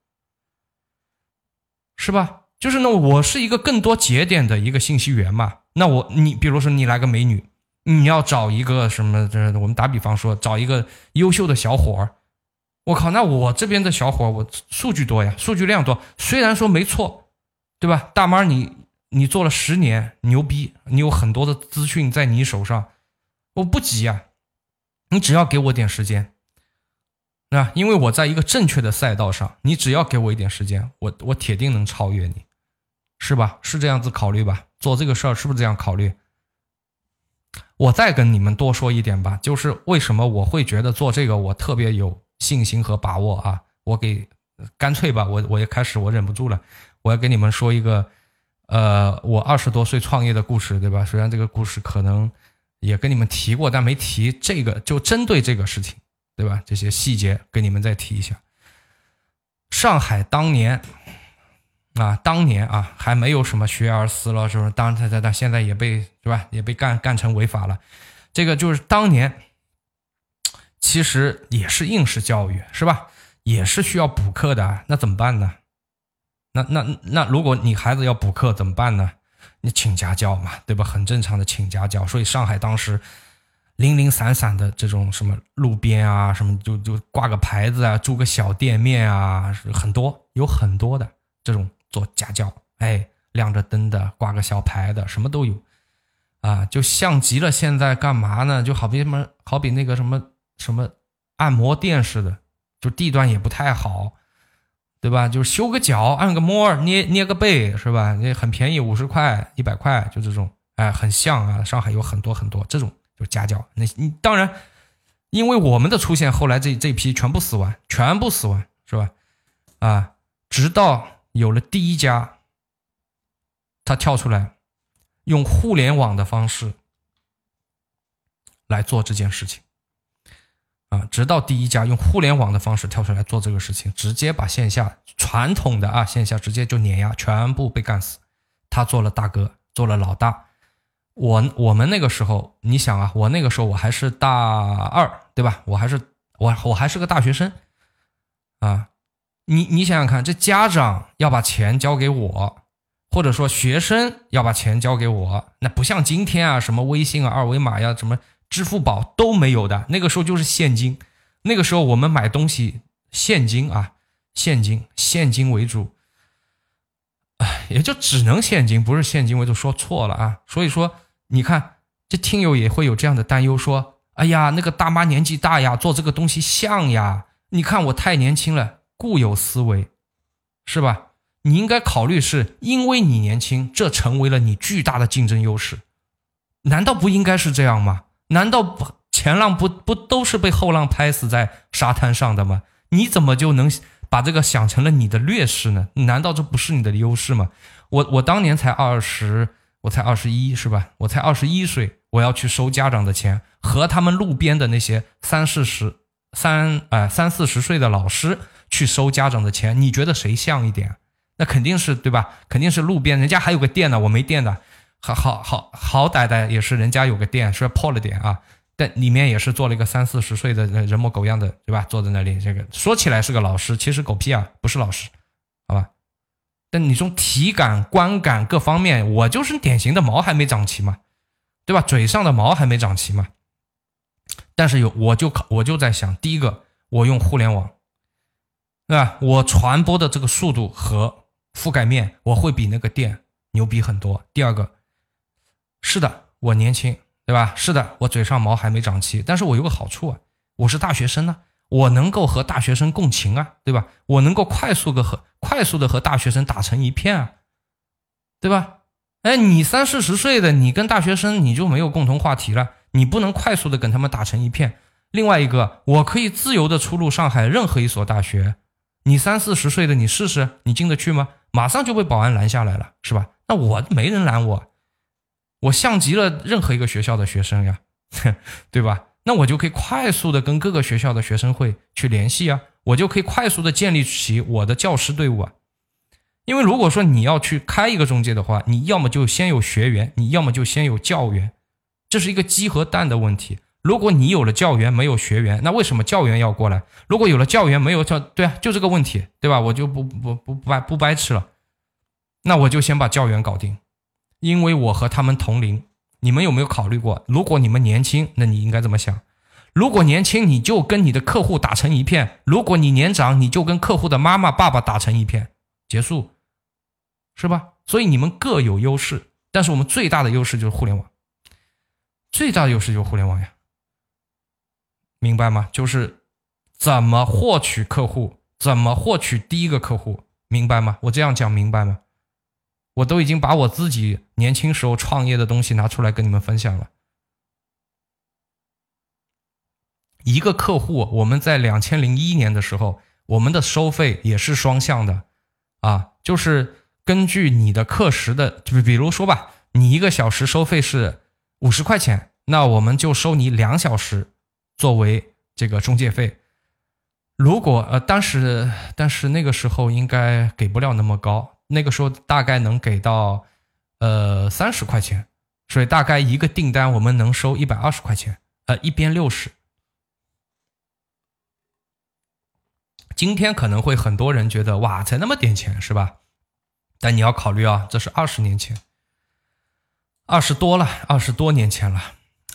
是吧？就是呢，我是一个更多节点的一个信息源嘛。那你比如说你来个美女，你要找一个什么，我们打比方说找一个优秀的小伙儿，我靠，那我这边的小伙我数据多呀，数据量多，虽然说没错，对吧？大妈你做了10年，牛逼，你有很多的资讯在你手上，我不急啊，你只要给我点时间，因为我在一个正确的赛道上，你只要给我一点时间，我铁定能超越你，是吧？是这样子考虑吧？做这个事儿是不是这样考虑？我再跟你们多说一点吧，就是为什么我会觉得做这个我特别有信心和把握啊？干脆吧，我也开始我忍不住了，我要跟你们说一个我20多岁创业的故事，对吧？虽然这个故事可能也跟你们提过，但没提这个，就针对这个事情，对吧？这些细节跟你们再提一下。上海当年还没有什么学而思了，是不是？当然现在也被是吧？也被干成违法了。这个就是当年其实也是应试教育，是吧？也是需要补课的，那怎么办呢？那如果你孩子要补课怎么办呢？你请家教嘛，对吧？很正常的请家教。所以上海当时零零散散的这种什么路边啊，什么就挂个牌子啊，租个小店面啊，有很多的这种做家教，哎，亮着灯的，挂个小牌的，什么都有啊，就像极了现在干嘛呢？就好比那个什么按摩店似的，就地段也不太好，对吧？就是修个脚，按个摩，捏个背，是吧？那很便宜，50块、100块，就这种，哎，很像啊。上海有很多这种，就家教。那你当然，因为我们的出现，后来这批全部死完，是吧？啊，直到有了第一家，他跳出来，用互联网的方式来做这件事情。直到第一家用互联网的方式跳出来做这个事情，直接把线下传统的线下直接就碾压，全部被干死。他做了大哥，做了老大。我们那个时候，你想啊，我那个时候我还是大2，对吧？我还是个大学生啊。你想想看，这家长要把钱交给我， 或者说学生要把钱交给我，那不像今天啊，什么微信啊、二维码呀、什么支付宝都没有的，那个时候就是现金。那个时候我们买东西现金啊，现金为主，也就只能现金，不是现金为主，说错了啊。所以说你看这听友也会有这样的担忧，说哎呀那个大妈年纪大呀，做这个东西像呀，你看我太年轻了，固有思维是吧？你应该考虑是因为你年轻，这成为了你巨大的竞争优势，难道不应该是这样吗？难道前浪不都是被后浪拍死在沙滩上的吗？你怎么就能把这个想成了你的劣势呢？难道这不是你的优势吗？我当年才我才21是吧？我才21岁，我要去收家长的钱，和他们路边的那些三四十岁的老师去收家长的钱，你觉得谁像一点？那肯定是对吧？肯定是路边，人家还有个店呢，我没店的，好歹的也是人家有个店，虽然破了点啊，但里面也是做了一个30、40岁的人模狗样的，对吧？坐在那里，这个说起来是个老师，其实狗屁啊，不是老师，好吧？但你从体感、观感各方面，我就是典型的毛还没长齐嘛，对吧？嘴上的毛还没长齐嘛。但是我就在想，第一个，我用互联网，对吧？我传播的这个速度和覆盖面，我会比那个店牛逼很多。第二个，是的，我年轻，对吧？是的，我嘴上毛还没长齐，但是我有个好处啊，我是大学生呢，我能够和大学生共情啊，对吧？我能够快速的和大学生打成一片啊，对吧？哎，你30、40岁的，你跟大学生你就没有共同话题了，你不能快速的跟他们打成一片。另外一个，我可以自由的出入上海任何一所大学，你30、40岁的，你试试，你进得去吗？马上就被保安拦下来了，是吧？那我没人拦我像极了任何一个学校的学生呀，对吧？那我就可以快速的跟各个学校的学生会去联系啊，我就可以快速的建立起我的教师队伍啊。因为如果说你要去开一个中介的话，你要么就先有学员，你要么就先有教员，这是一个鸡和蛋的问题。如果你有了教员没有学员，那为什么教员要过来？如果有了教员没有对啊，就这个问题，对吧？我就不掰扯了，那我就先把教员搞定，因为我和他们同龄。你们有没有考虑过，如果你们年轻，那你应该这么想，如果年轻你就跟你的客户打成一片，如果你年长你就跟客户的妈妈爸爸打成一片，结束，是吧？所以你们各有优势，但是我们最大的优势就是互联网，最大的优势就是互联网呀，明白吗？就是怎么获取客户，怎么获取第一个客户，明白吗？我这样讲明白吗？我都已经把我自己年轻时候创业的东西拿出来跟你们分享了。一个客户，我们在2001年的时候，我们的收费也是双向的啊，就是根据你的课时的，比如说吧，你1个小时收费是50块钱，那我们就收你2小时作为这个中介费。如果但是那个时候应该给不了那么高，那个时候大概能给到30块钱，所以大概一个订单我们能收120块钱，一边60。今天可能会很多人觉得哇，才那么点钱是吧？但你要考虑啊，这是20年前，20多年前了。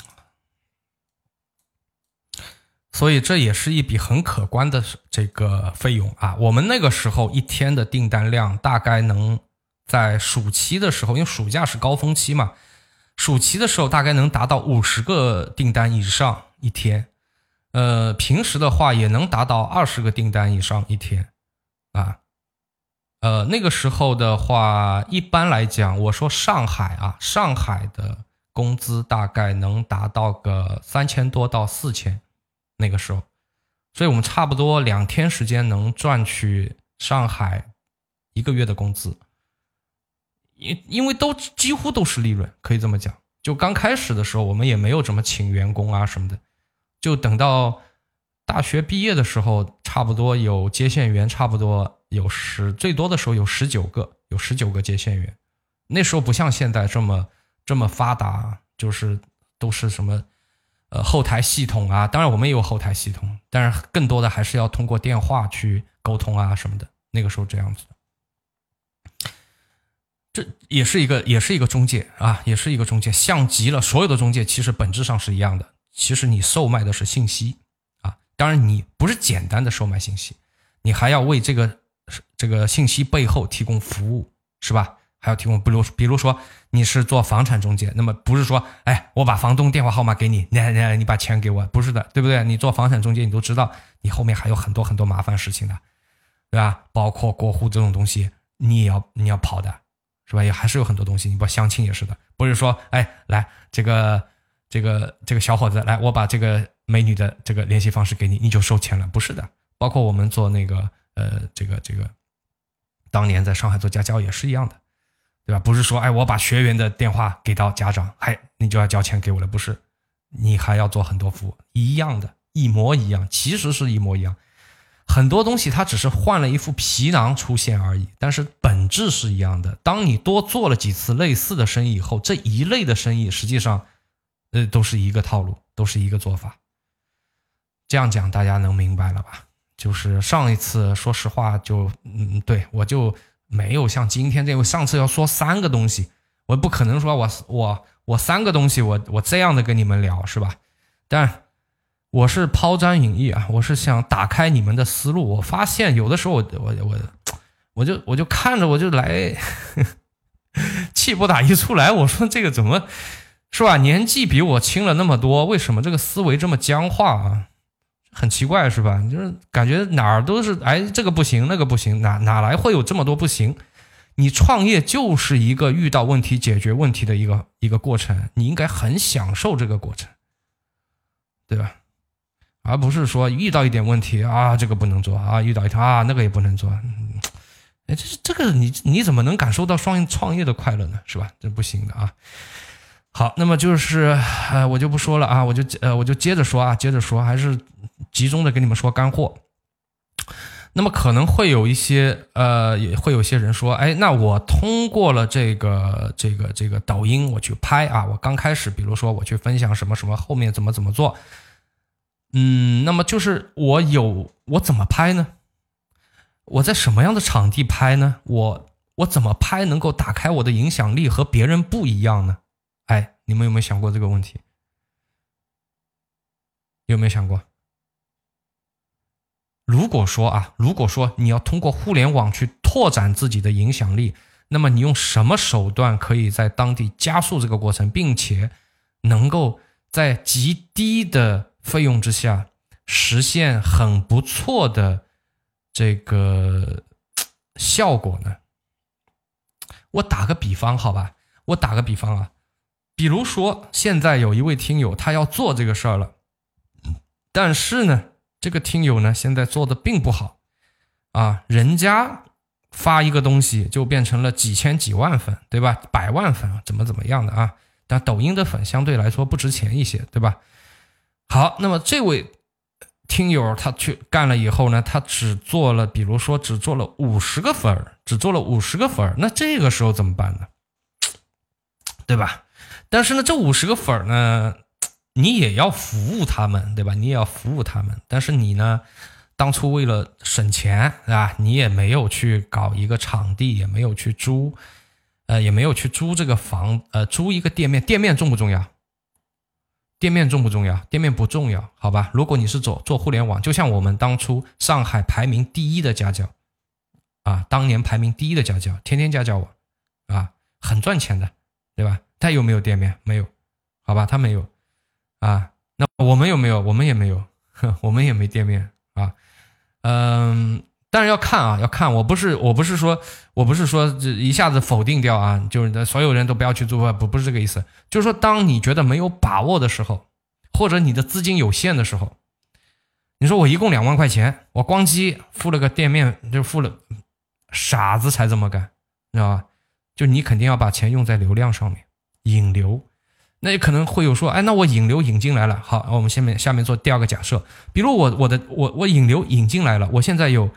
所以这也是一笔很可观的这个费用啊。我们那个时候一天的订单量大概能在暑期的时候，因为暑假是高峰期嘛，暑期的时候大概能达到50个订单以上一天。平时的话也能达到20个订单以上一天啊。那个时候的话，一般来讲，我说上海的工资大概能达到个3000多到4000。那个时候，所以我们差不多2天时间能赚取上海1个月的工资，因为几乎都是利润，可以这么讲。就刚开始的时候，我们也没有怎么请员工啊什么的，就等到大学毕业的时候，差不多有接线员，差不多最多的时候有19个接线员。那时候不像现在这么发达，就是都是什么后台系统啊，当然我们也有后台系统，但是更多的还是要通过电话去沟通啊什么的，那个时候这样子的。 这也是一个中介啊，也是一个中介，像极了所有的中介，其实本质上是一样的。其实你售卖的是信息啊，当然你不是简单的售卖信息，你还要为这个信息背后提供服务，是吧？还要提供，比如说你是做房产中介，那么不是说，哎，我把房东电话号码给你，你把钱给我，不是的，对不对？你做房产中介，你都知道，你后面还有很多很多麻烦事情的，对吧？包括过户这种东西，你要跑的，是吧？也还是有很多东西，你包括相亲也是的，不是说，哎，来这个小伙子，来，我把这个美女的这个联系方式给你，你就收钱了，不是的。包括我们做那个这个当年在上海做家教也是一样的，对吧？不是说，哎，我把学员的电话给到家长，你就要交钱给我了，不是，你还要做很多服务，一样的，一模一样，其实是一模一样。很多东西它只是换了一副皮囊出现而已，但是本质是一样的。当你多做了几次类似的生意以后，这一类的生意实际上都是一个套路，都是一个做法。这样讲大家能明白了吧？就是上一次说实话对，我就没有像今天这样，上次要说3个东西，我不可能说我3个东西我这样的跟你们聊，是吧？但我是抛砖引玉啊，我是想打开你们的思路。我发现有的时候我就看着我就来气不打一处来，我说这个怎么是吧？年纪比我轻了那么多，为什么这个思维这么僵化啊？很奇怪是吧？就是感觉哪儿都是，哎，这个不行那个不行，哪来会有这么多不行？你创业就是一个遇到问题解决问题的一个过程，你应该很享受这个过程，对吧？而不是说遇到一点问题啊，这个不能做啊，遇到一条啊，那个也不能做。这个你怎么能感受到创业的快乐呢？是吧？这不行的啊。好，那么就是我就不说了啊，我就接着说，还是集中的跟你们说干货。那么可能会有一些也会有些人说，哎，那我通过了这个抖音我去拍啊，我刚开始比如说我去分享什么什么，后面怎么做，那么就是我怎么拍呢？我在什么样的场地拍呢？我怎么拍能够打开我的影响力和别人不一样呢？哎，你们有没有想过这个问题？有没有想过？如果说你要通过互联网去拓展自己的影响力，那么你用什么手段可以在当地加速这个过程，并且能够在极低的费用之下实现很不错的这个效果呢？我打个比方好吧，啊，比如说现在有一位听友他要做这个事儿了，但是呢这个听友呢现在做的并不好啊，人家发一个东西就变成了几千几万粉，对吧？100万粉怎么样的啊？但抖音的粉相对来说不值钱一些，对吧？好，那么这位听友他去干了以后呢，他比如说只做了50个粉，那这个时候怎么办呢？对吧？但是呢这50个粉呢你也要服务他们，对吧？但是你呢当初为了省钱啊，你也没有去搞一个场地，也没有去租这个房，租一个店面重不重要？店面不重要，好吧？如果你是做互联网，就像我们当初上海排名第1的家教啊，当年排名第1的家教，天天家教我啊，很赚钱的，对吧？他有没有店面？没有，好吧，他没有啊。那我们有没有？我们也没有，我们也没店面啊。当然要看，我不是说一下子否定掉啊，就是所有人都不要去做，不是这个意思。就是说当你觉得没有把握的时候，或者你的资金有限的时候，你说我一共2万块钱，我光机付了个店面，就付了，傻子才这么干，知道吧？就你肯定要把钱用在流量上面，引流。那也可能会有说，哎，那我引流引进来了，好，我们下面做第2个假设，比如我引流引进来了，我现在有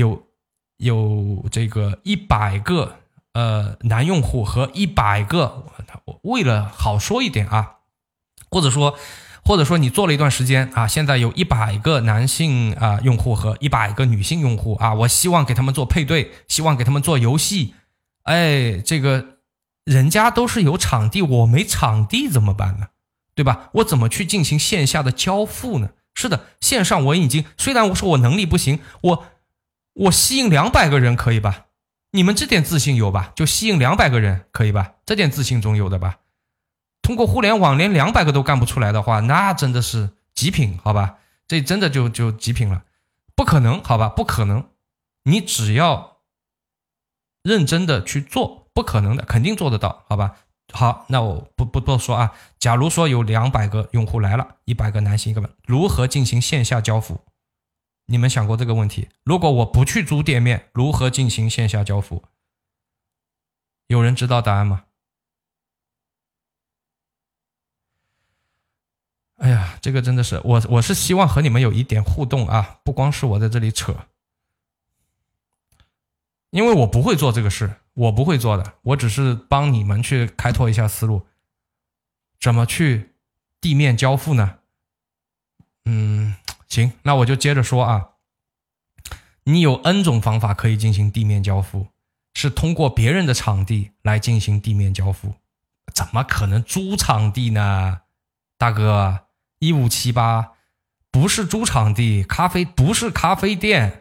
这个100个男用户和100个，为了好说一点啊，或者说你做了一段时间啊，现在有100个男性用户和100个女性用户啊，我希望给他们做配对，希望给他们做游戏哎，这个人家都是有场地，我没场地怎么办呢？对吧？我怎么去进行线下的交付呢？是的，线上我已经，虽然我说我能力不行，我吸引200个人可以吧？你们这点自信有吧？就吸引200个人可以吧？这点自信总有的吧？通过互联网连200个都干不出来的话，那真的是极品，好吧？这真的就极品了，不可能，好吧？不可能，你只要认真的去做，不可能的，肯定做得到，好吧？好，那我不多说啊。假如说有200个用户来了，100个男性1个，如何进行线下交付？你们想过这个问题？如果我不去租店面，如何进行线下交付？有人知道答案吗？哎呀，这个真的是我是希望和你们有一点互动啊，不光是我在这里扯，因为我不会做这个事，我不会做的，我只是帮你们去开拓一下思路，怎么去地面交付呢？行，那我就接着说啊，你有 N 种方法可以进行地面交付，是通过别人的场地来进行地面交付，怎么可能租场地呢？大哥，1578不是租场地，不是咖啡店。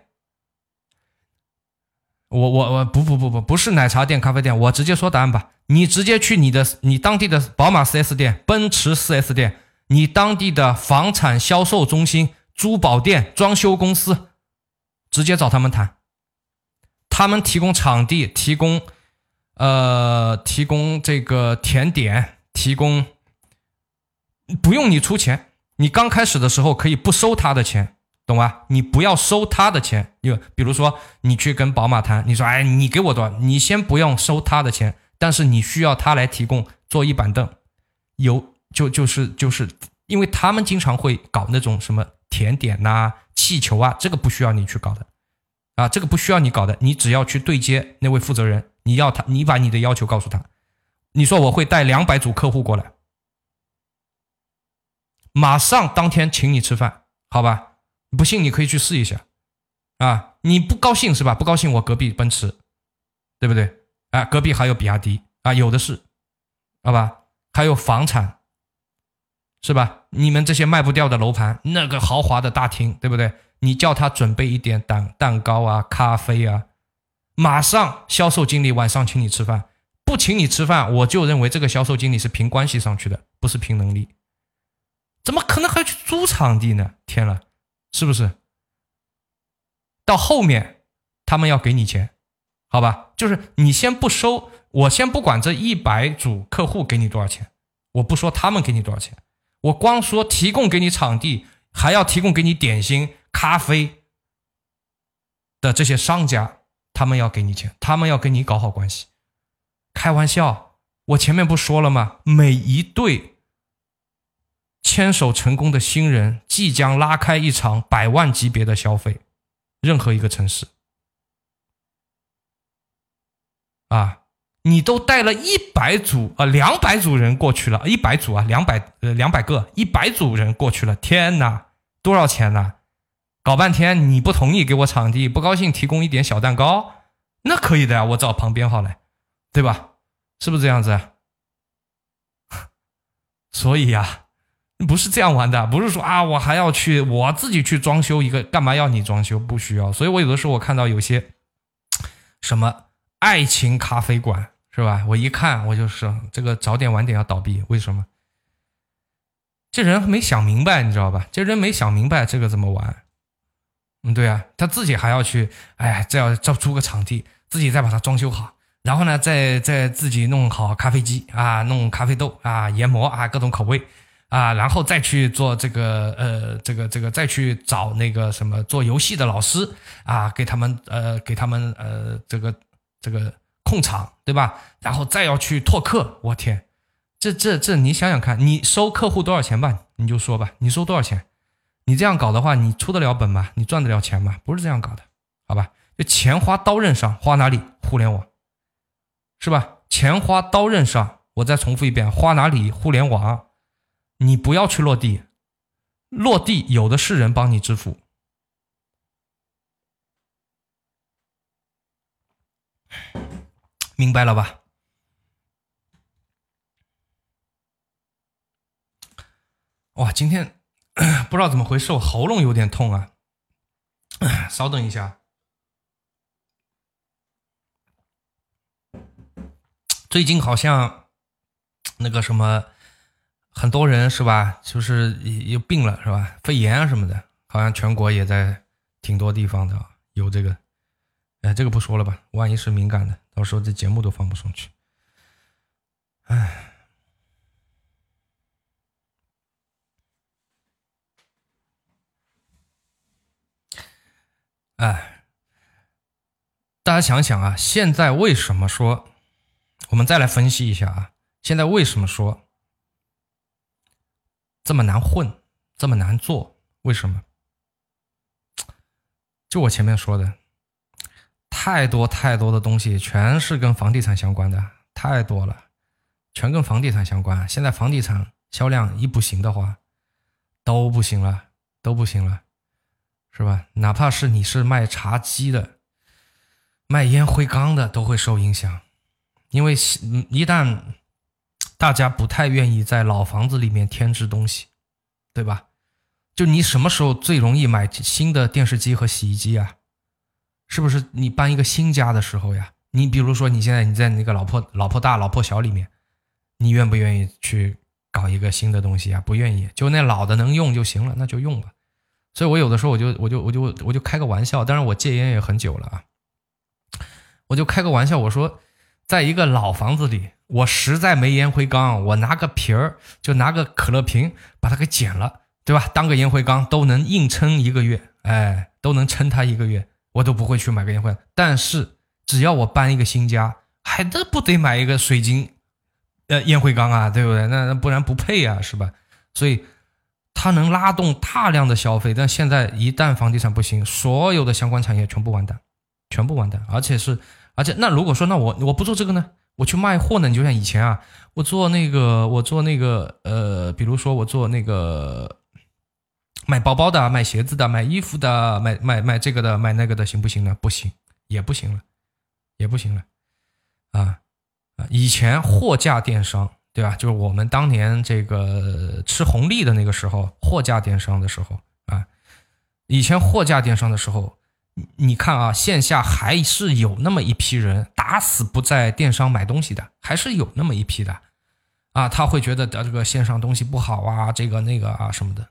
我不是奶茶店、咖啡店，我直接说答案吧。你直接去你当地的宝马 4S 店、奔驰 4S 店，你当地的房产销售中心、珠宝店、装修公司，直接找他们谈。他们提供场地，提供这个甜点，不用你出钱，你刚开始的时候可以不收他的钱。懂吧？你不要收他的钱，比如说你去跟宝马谈，你说哎，你给我多少？你先不用收他的钱，但是你需要他来提供座椅板凳，就是因为他们经常会搞那种什么甜点呐、气球啊，这个不需要你去搞的啊，这个不需要你搞的，你只要去对接那位负责人，你把你的要求告诉他，你说我会带200组客户过来，马上当天请你吃饭，好吧？不信你可以去试一下啊！你不高兴是吧？不高兴我隔壁奔驰，对不对？啊，隔壁还有比亚迪啊，有的是，好吧？还有房产，是吧？你们这些卖不掉的楼盘，那个豪华的大厅，对不对？你叫他准备一点蛋糕啊、咖啡啊，马上销售经理晚上请你吃饭，不请你吃饭，我就认为这个销售经理是凭关系上去的，不是凭能力。怎么可能还去租场地呢？天了！是不是？到后面他们要给你钱，好吧？就是你先不收，我先不管这100组客户给你多少钱，我不说他们给你多少钱，我光说提供给你场地，还要提供给你点心、咖啡的这些商家，他们要给你钱，他们要跟你搞好关系。开玩笑，我前面不说了吗？每一对牵手成功的新人即将拉开一场100万级别的消费，任何一个城市啊，你都带了100组200组人过去了，100组啊，200个100组人过去了，天哪，多少钱呢？搞半天你不同意给我场地，不高兴提供一点小蛋糕，那可以的呀，我找旁边好了，对吧？是不是这样子？所以呀，不是这样玩的，不是说啊，我还要去我自己去装修一个，干嘛要你装修？不需要。所以我有的时候我看到有些什么爱情咖啡馆，是吧？我一看我就是这个早点晚点要倒闭，为什么？这人没想明白，你知道吧？这人没想明白这个怎么玩。对啊，他自己还要去，哎，这要租个场地，自己再把它装修好。然后呢，再自己弄好咖啡机啊，弄咖啡豆啊，研磨啊，各种口味啊，然后再去做这个再去找那个什么做游戏的老师啊，给他们这个控场，对吧？然后再要去拓客，我天，这你想想看，你收客户多少钱吧？你就说吧，你收多少钱？你这样搞的话，你出得了本吗？你赚得了钱吗？不是这样搞的，好吧？就钱花刀刃上，花哪里？互联网。是吧？钱花刀刃上，我再重复一遍，花哪里？互联网。你不要去落地，落地有的是人帮你支付。 明白了吧？哇，今天不知道怎么回事，我喉咙有点痛啊，稍等一下。最近好像那个什么，很多人是吧，就是有病了是吧，肺炎啊什么的，好像全国也在挺多地方的有这个。这个不说了吧，万一是敏感的，到时候这节目都放不上去。大家想想啊，现在为什么说，我们再来分析一下啊，现在为什么说这么难混，这么难做？为什么？就我前面说的，太多的东西全是跟房地产相关的，太多了，全跟房地产相关。现在房地产销量一不行的话，都不行了，是吧？哪怕是你是卖茶几的，卖烟灰缸的都会受影响，因为一旦大家不太愿意在老房子里面添置东西，对吧？就你什么时候最容易买新的电视机和洗衣机啊？是不是你搬一个新家的时候呀？你比如说你现在你在那个老破大老破小里面，你愿不愿意去搞一个新的东西啊？不愿意，就那老的能用就行了，那就用吧。所以我有的时候我就开个玩笑，当然我戒烟也很久了啊，我就开个玩笑，我说在一个老房子里，我实在没烟灰缸，我拿个瓶儿，就拿个可乐瓶把它给剪了，对吧？当个烟灰缸都能硬撑一个月，都能撑它一个月，我都不会去买个烟灰缸。但是只要我搬一个新家，还不得买一个水晶烟灰缸啊，对不对？那不然不配啊，是吧？所以它能拉动大量的消费，但现在一旦房地产不行，所有的相关产业全部完蛋，而且那如果说那我不做这个呢，我去卖货呢？你就像以前啊，我做那个比如说我做那个卖包包的、卖鞋子的、卖衣服的、卖这个的、卖那个的，行不行呢？不行，也不行了啊！以前货架电商，对吧？就是我们当年这个吃红利的那个时候，货架电商的时候啊，以前货架电商的时候，你看啊，线下还是有那么一批人打死不在电商买东西的，还是有那么一批的啊，他会觉得这个线上东西不好啊，这个那个啊什么的。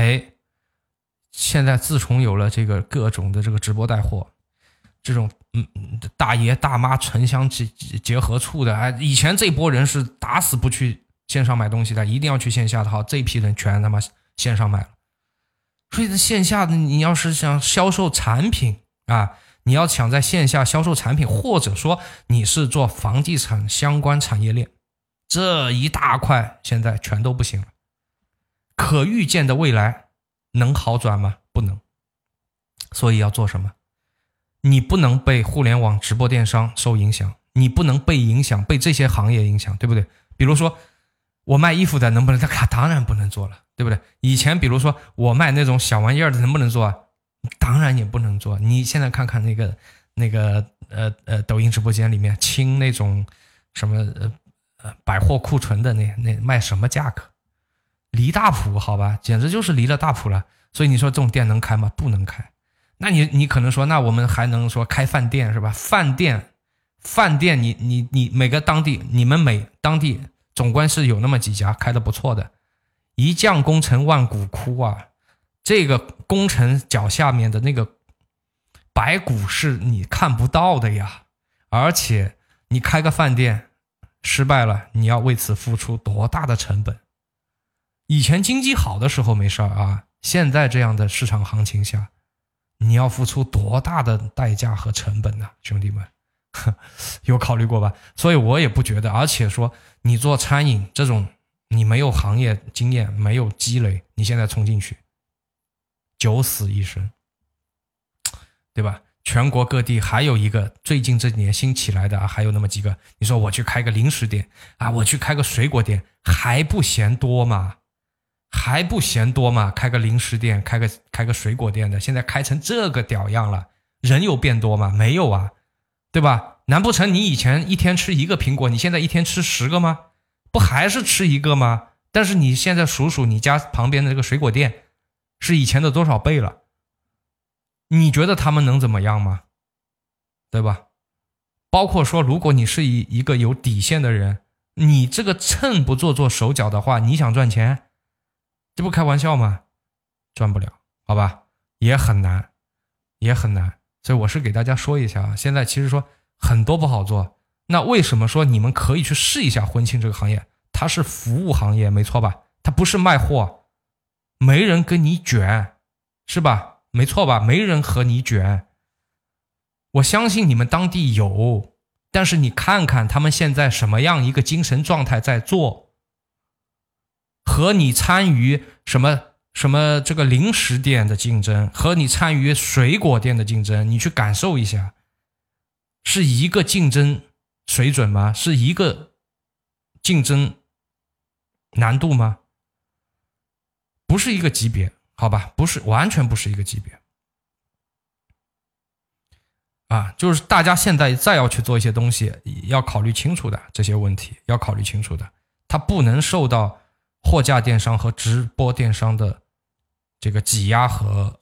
现在自从有了这个各种的这个直播带货，这种大爷大妈城乡结合处的，以前这波人是打死不去线上买东西的，一定要去线下的，好，这一批人全他妈线上买了。所以在线下的你要是想销售产品啊，你要想在线下销售产品，或者说你是做房地产相关产业链，这一大块现在全都不行了。可预见的未来能好转吗？不能。所以要做什么？你不能被互联网直播电商受影响，你不能被影响，被这些行业影响，对不对？比如说我卖衣服的能不能？当然不能做了，对不对？以前比如说我卖那种小玩意儿的能不能做啊？当然也不能做。你现在看看那个抖音直播间里面清那种什么百货库存的那卖什么价格？离大谱，好吧，简直就是离了大谱了。所以你说这种店能开吗？不能开。那你可能说，那我们还能说开饭店是吧？饭店你每个当地，你们每当地总归是有那么几家开的不错的。一将功成万骨枯啊，这个功臣脚下面的那个白骨是你看不到的呀。而且你开个饭店失败了，你要为此付出多大的成本？以前经济好的时候没事啊，现在这样的市场行情下，你要付出多大的代价和成本呢？兄弟们有考虑过吧？所以我也不觉得。而且说你做餐饮这种，你没有行业经验，没有积累，你现在冲进去九死一生，对吧？全国各地还有一个最近这几年新起来的还有那么几个，你说我去开个零食店啊，我去开个水果店，还不嫌多吗？开个零食店，开个水果店的，现在开成这个屌样了，人有变多吗？没有啊，对吧？ 难不成你以前一天吃一个苹果，你现在一天吃10个吗？不还是吃一个吗？但是你现在数数你家旁边的这个水果店是以前的多少倍了，你觉得他们能怎么样吗？对吧？包括说如果你是一个有底线的人，你这个秤不做手脚的话，你想赚钱，这不开玩笑吗？赚不了，好吧，也很难，也很难。所以我是给大家说一下啊，现在其实说很多不好做，那为什么说你们可以去试一下婚庆这个行业？它是服务行业，没错吧？它不是卖货，没人跟你卷，是吧？没错吧？没人和你卷。我相信你们当地有，但是你看看他们现在什么样一个精神状态在做，和你参与什么这个零食店的竞争，和你参与水果店的竞争，你去感受一下，是一个竞争水准吗？是一个竞争难度吗？不是一个级别，好吧，不是，完全不是一个级别啊！就是大家现在再要去做一些东西，要考虑清楚的这些问题，要考虑清楚的，它不能受到货架电商和直播电商的这个挤压和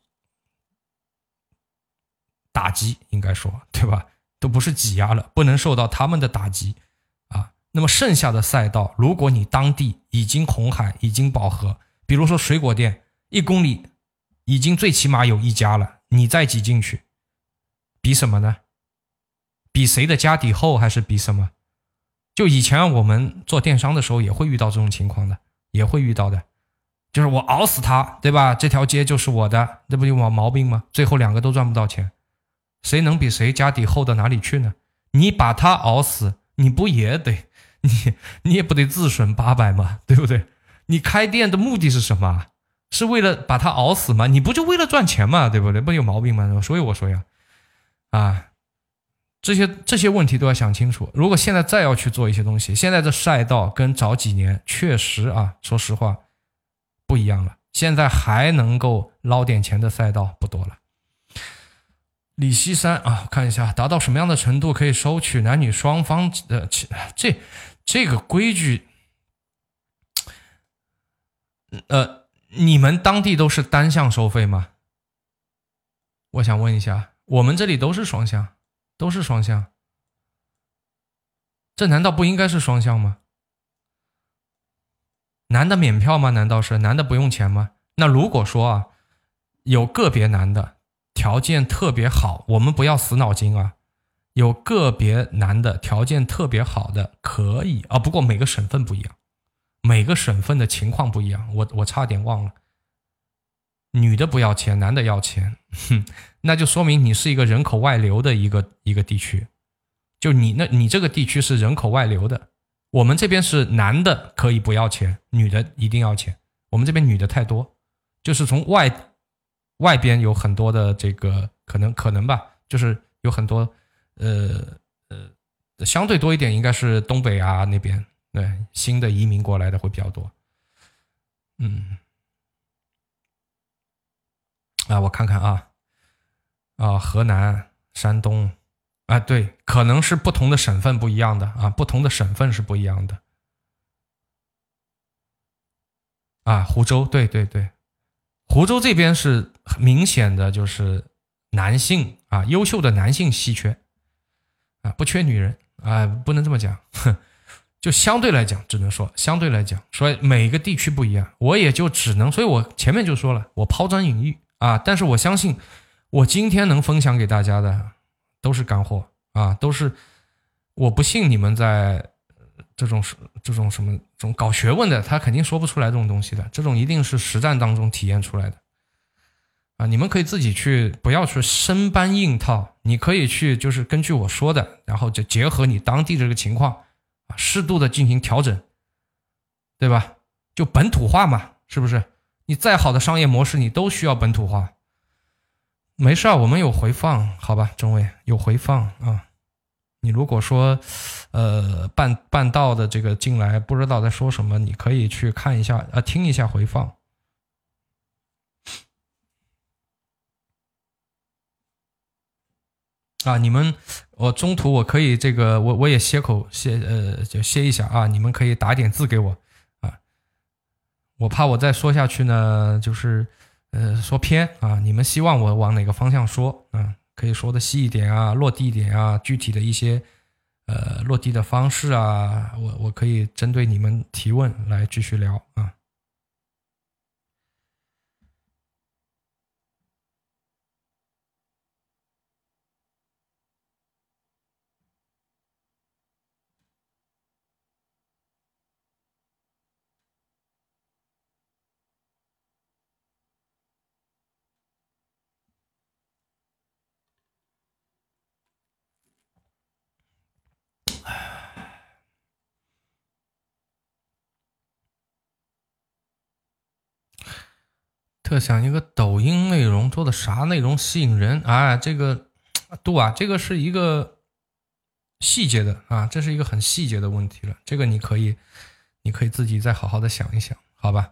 打击，应该说，对吧？都不是挤压了，不能受到他们的打击啊。那么剩下的赛道，如果你当地已经红海，已经饱和，比如说水果店1公里已经最起码有1家了，你再挤进去，比什么呢？比谁的家底厚还是比什么？就以前我们做电商的时候也会遇到这种情况的，也会遇到的，就是我熬死他，对吧？这条街就是我的，这不就有毛病吗？最后2个都赚不到钱，谁能比谁家底厚到哪里去呢？你把他熬死，你不也得你也不得自损800吗？对不对？你开店的目的是什么？是为了把他熬死吗？你不就为了赚钱吗？对不对？不有毛病吗？所以我说呀，这些问题都要想清楚。如果现在再要去做一些东西，现在的赛道跟早几年确实说实话不一样了。现在还能够捞点钱的赛道不多了。李锡山我看一下，达到什么样的程度可以收取男女双方的这个规矩？你们当地都是单向收费吗？我想问一下，我们这里都是双向，都是双向，这难道不应该是双向吗？男的免票吗？难道是男的不用钱吗？那如果说有个别男的条件特别好，我们不要死脑筋有个别男的条件特别好的可以不过每个省份不一样，每个省份的情况不一样，我差点忘了，女的不要钱，男的要钱，那就说明你是一个人口外流的一个地区，就你这个地区是人口外流的。我们这边是男的可以不要钱，女的一定要钱。我们这边女的太多，就是从外边有很多的这个可能吧，就是有很多相对多一点应该是东北那边，对，新的移民过来的会比较多。我看看河南、山东对，可能是不同的省份不一样的不同的省份是不一样的湖州，对对对，湖州这边是明显的就是男性优秀的男性稀缺不缺女人不能这么讲，就相对来讲，只能说相对来讲，所以每个地区不一样，我也就只能，所以我前面就说了，我抛砖引玉但是我相信我今天能分享给大家的都是干货都是，我不信你们在这种什么这种搞学问的，他肯定说不出来这种东西的，这种一定是实战当中体验出来的你们可以自己去，不要去生搬硬套，你可以去就是根据我说的，然后就结合你当地这个情况适度的进行调整，对吧？就本土化嘛，是不是？你再好的商业模式你都需要本土化。没事我们有回放，好吧，中尉有回放你如果说半道的这个进来不知道在说什么，你可以去看一下听一下回放。 啊，你们我中途我可以这个我也就歇一下啊，你们可以打点字给我啊，我怕我再说下去呢，就是说偏啊，你们希望我往哪个方向说啊？可以说的细一点啊，落地一点啊，具体的一些落地的方式啊，我可以针对你们提问来继续聊啊。特想一个抖音内容做的啥内容吸引人啊？这个度啊，这个是一个细节的啊，这是一个很细节的问题了。这个你可以自己再好好的想一想，好吧？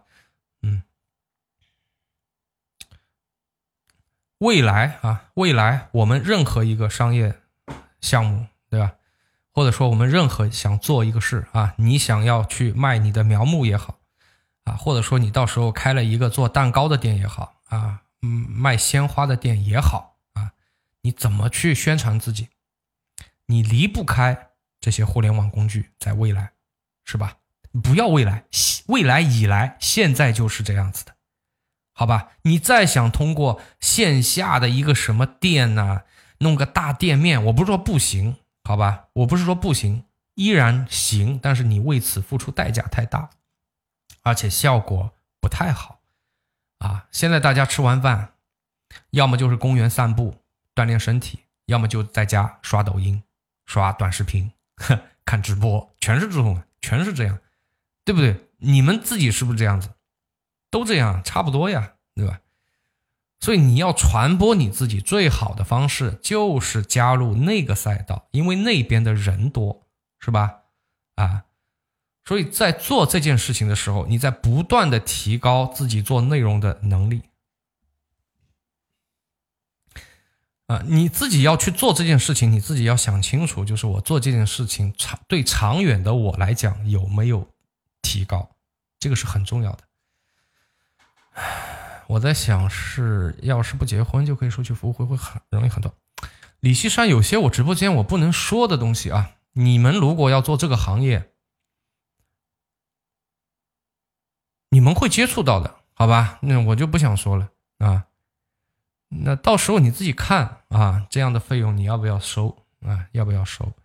未来我们任何一个商业项目，对吧？或者说我们任何想做一个事啊，你想要去卖你的苗木也好啊，或者说你到时候开了一个做蛋糕的店也好啊，卖鲜花的店也好啊，你怎么去宣传自己？你离不开这些互联网工具，在未来，是吧？不要未来以来，现在就是这样子的。好吧，你再想通过线下的一个什么店啊，弄个大店面，我不是说不行，好吧，我不是说不行，依然行，但是你为此付出代价太大，而且效果不太好啊。现在大家吃完饭，要么就是公园散步锻炼身体，要么就在家刷抖音、刷短视频、看直播，全是这种，全是这样，对不对？你们自己是不是这样子？都这样，差不多呀，对吧？所以你要传播你自己最好的方式就是加入那个赛道，因为那边的人多，是吧？啊，所以在做这件事情的时候，你在不断的提高自己做内容的能力啊，你自己要去做这件事情，你自己要想清楚，就是我做这件事情对长远的我来讲有没有提高，这个是很重要的。我在想是，要是不结婚就可以收取服务费，会很容易很多。李锡山，有些我直播间我不能说的东西啊，你们如果要做这个行业，你们会接触到的，好吧？那我就不想说了啊。那到时候你自己看啊，这样的费用你要不要收啊？要不要收？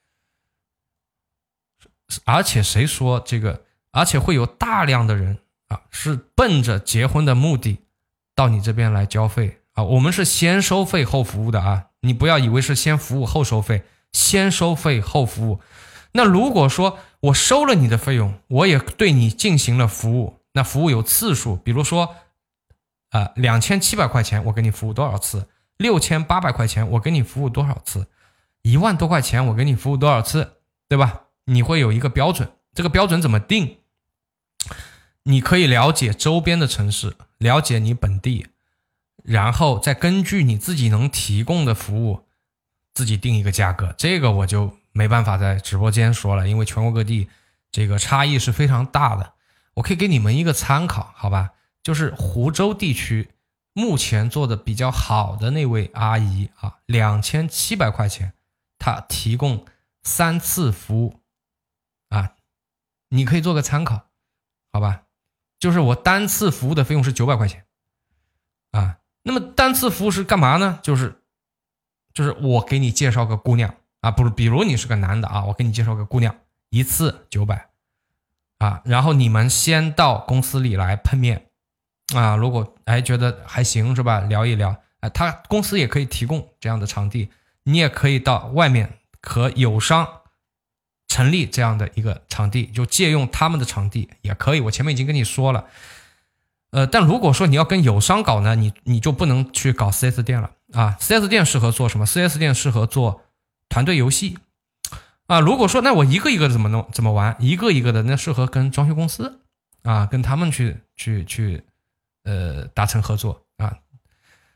而且谁说这个？而且会有大量的人啊，是奔着结婚的目的到你这边来交费啊。我们是先收费后服务的啊，你不要以为是先服务后收费，先收费后服务。那如果说我收了你的费用，我也对你进行了服务，那服务有次数，比如说2700块钱我给你服务多少次，6800块钱我给你服务多少次，1万多块钱我给你服务多少次，对吧？你会有一个标准，这个标准怎么定？你可以了解周边的城市，了解你本地，然后再根据你自己能提供的服务自己定一个价格。这个我就没办法在直播间说了，因为全国各地这个差异是非常大的。我可以给你们一个参考，好吧？就是湖州地区目前做的比较好的那位阿姨啊，2700块钱她提供3次服务啊，你可以做个参考，好吧？就是我单次服务的费用是900块钱啊。那么单次服务是干嘛呢？就是我给你介绍个姑娘啊，不是，比如你是个男的啊，我给你介绍个姑娘，1次900啊，然后你们先到公司里来碰面啊，如果觉得还行是吧，聊一聊，他公司也可以提供这样的场地，你也可以到外面和友商成立这样的一个场地，就借用他们的场地也可以，我前面已经跟你说了。但如果说你要跟友商搞呢，你就不能去搞 4S 店了啊。4S 店适合做什么？ 4S 店适合做团队游戏啊。如果说那我一个一个的怎么玩，一个一个的，那适合跟装修公司啊，跟他们去达成合作啊。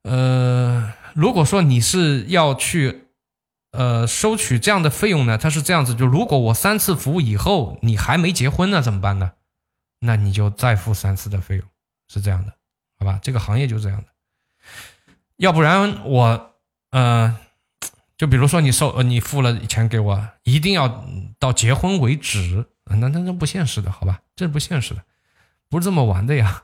如果说你是要去收取这样的费用呢，它是这样子，就如果我3次服务以后你还没结婚呢怎么办呢？那你就再付3次的费用，是这样的，好吧？这个行业就这样的。要不然我就比如说你付了钱给我，一定要到结婚为止，那不现实的，好吧？这不现实的，不是这么玩的呀。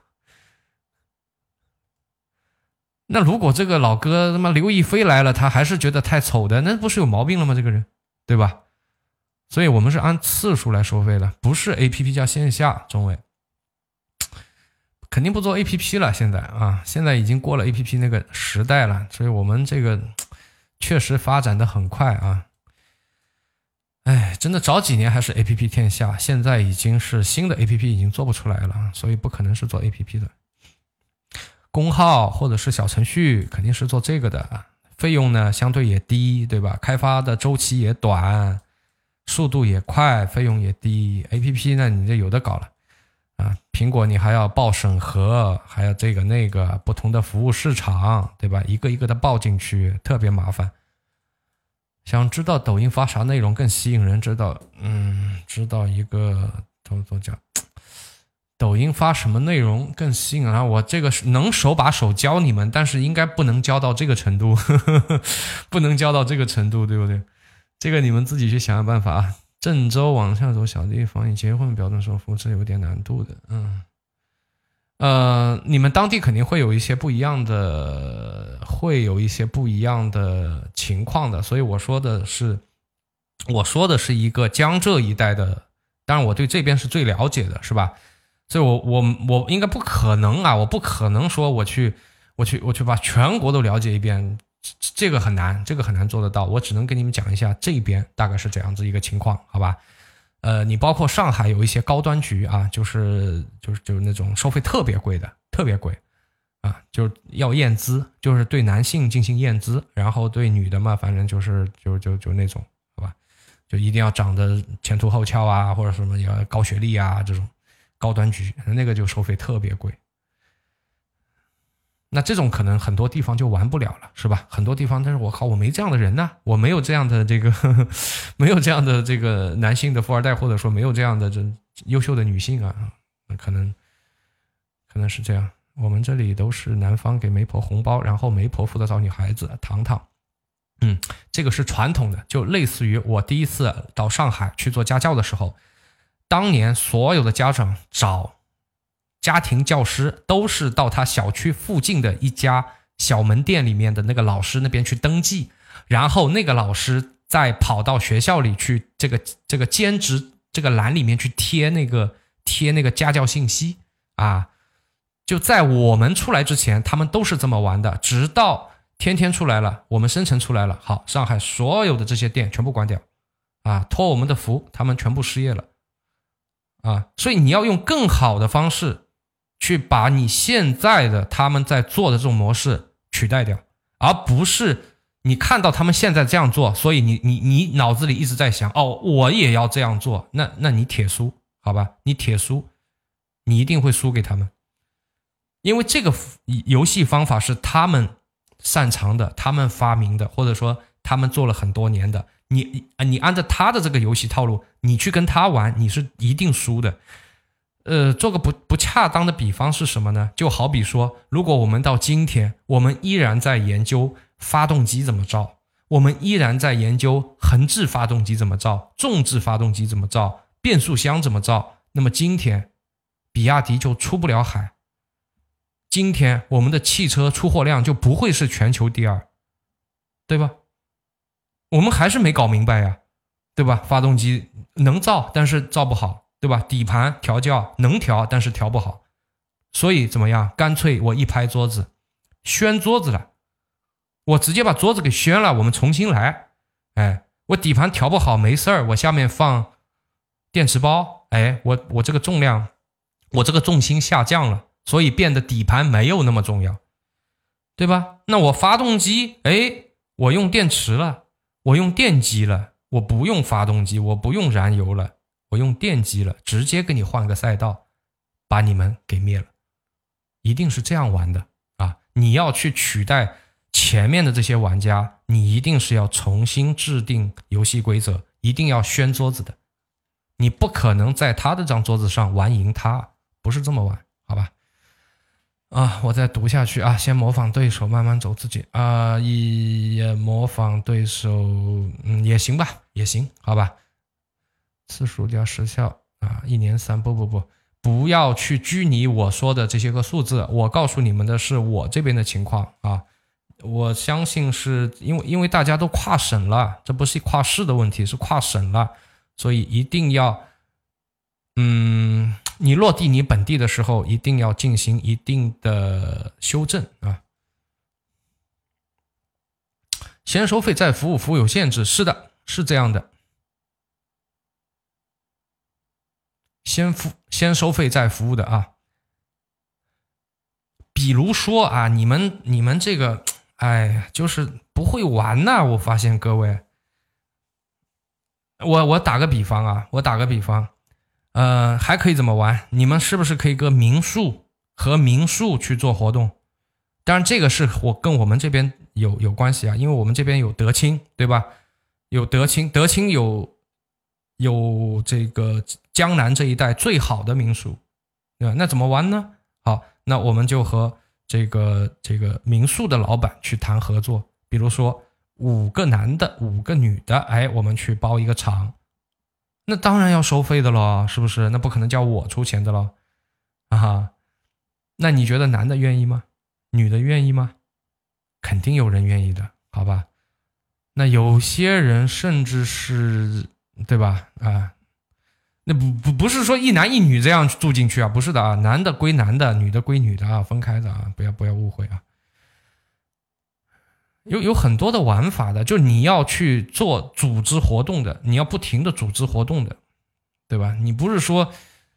那如果这个老哥他妈刘亦菲来了，他还是觉得太丑的，那不是有毛病了吗？这个人，对吧？所以我们是按次数来收费的，不是 APP 加线下。中伟肯定不做 APP 了，现在已经过了 APP 那个时代了，所以我们这个确实发展的很快啊。真的早几年还是 APP 天下，现在已经是新的 APP 已经做不出来了，所以不可能是做 APP 的。公号或者是小程序肯定是做这个的，费用呢相对也低，对吧？开发的周期也短，速度也快，费用也低。APP 呢你就有的搞了啊，苹果你还要报审核，还要这个那个不同的服务市场，对吧？一个一个的报进去，特别麻烦。想知道抖音发啥内容更吸引人？知道一个都讲抖音发什么内容更吸引人？我这个能手把手教你们，但是应该不能教到这个程度，不能教到这个程度，对不对？这个你们自己去想想办法啊。郑州往下走小地方，以结婚标准收付是有点难度的。你们当地肯定会有一些不一样的情况的，所以我说的是一个江浙一带的，当然我对这边是最了解的，是吧？所以我应该不可能啊，我不可能说我去把全国都了解一遍，这个很难做得到。我只能跟你们讲一下这边大概是这样子一个情况，好吧？你包括上海有一些高端局啊，就是那种收费特别贵的，特别贵啊，就是要验资，就是对男性进行验资，然后对女的嘛，反正就那种，好吧？就一定要长得前凸后翘啊，或者什么要高学历啊，这种高端局那个就收费特别贵。那这种可能很多地方就玩不了了，是吧？很多地方，但是我靠，我没这样的人呢，我没有这样的这个没有这样的这个男性的富二代，或者说没有这样的这优秀的女性啊，可能是这样。我们这里都是男方给媒婆红包，然后媒婆负责找女孩子。糖糖，这个是传统的，就类似于我第一次到上海去做家教的时候，当年所有的家长找家庭教师都是到他小区附近的一家小门店里面的那个老师那边去登记，然后那个老师再跑到学校里去这个兼职这个栏里面去贴那个家教信息啊。就在我们出来之前，他们都是这么玩的，直到天天出来了，我们生成出来了，好，上海所有的这些店全部关掉啊，托我们的福，他们全部失业了啊。所以你要用更好的方式去把你现在的他们在做的这种模式取代掉，而不是你看到他们现在这样做，所以你脑子里一直在想，我也要这样做，那你铁输，好吧？你铁输，你一定会输给他们，因为这个游戏方法是他们擅长的，他们发明的，或者说他们做了很多年的，你按照他的这个游戏套路，你去跟他玩，你是一定输的。做个不恰当的比方是什么呢？就好比说，如果我们到今天，我们依然在研究发动机怎么造，我们依然在研究横置发动机怎么造，纵置发动机怎么造，变速箱怎么造，那么今天比亚迪就出不了海，今天我们的汽车出货量就不会是全球第二，对吧？我们还是没搞明白呀，对吧？发动机能造，但是造不好，对吧？底盘调教能调，但是调不好，所以怎么样？干脆我一拍桌子，宣桌子了，我直接把桌子给宣了，我们重新来。我底盘调不好没事儿，我下面放电池包，我这个重量，我这个重心下降了，所以变得底盘没有那么重要，对吧？那我发动机，我用电池了，我用电机了，我不用发动机，我不用燃油了，我用电机了，直接给你换个赛道，把你们给灭了，一定是这样玩的啊！ 你要去取代前面的这些玩家，你一定是要重新制定游戏规则，一定要掀桌子的。你不可能在他的这张桌子上玩赢他，不是这么玩，好吧？我再读下去啊，先模仿对手，慢慢走自己啊，也模仿对手，也行吧，也行，好吧？次数加时效啊，1年3，不要去拘泥我说的这些个数字，我告诉你们的是我这边的情况啊。我相信是因为大家都跨省了，这不是跨市的问题，是跨省了，所以一定要你落地你本地的时候一定要进行一定的修正啊。先收费再服务，服务有限制，是的，是这样的。先收费再服务的啊。比如说啊，你们这个就是不会玩呐，我发现各位。我打个比方啊，还可以怎么玩？你们是不是可以跟民宿去做活动？当然这个是跟我们这边有关系啊，因为我们这边有德清，对吧？有德清有这个江南这一带最好的民宿，对吧？那怎么玩呢？好，那我们就和这个民宿的老板去谈合作，比如说5个男的5个女的，我们去包一个场，那当然要收费的了，是不是？那不可能叫我出钱的了那你觉得男的愿意吗？女的愿意吗？肯定有人愿意的，好吧？那有些人甚至是，对吧？那不是说一男一女这样住进去啊，不是的啊，男的归男的，女的归女的啊，分开的啊，不要误会啊。有很多的玩法的，就你要去做组织活动的，你要不停的组织活动的，对吧？你不是说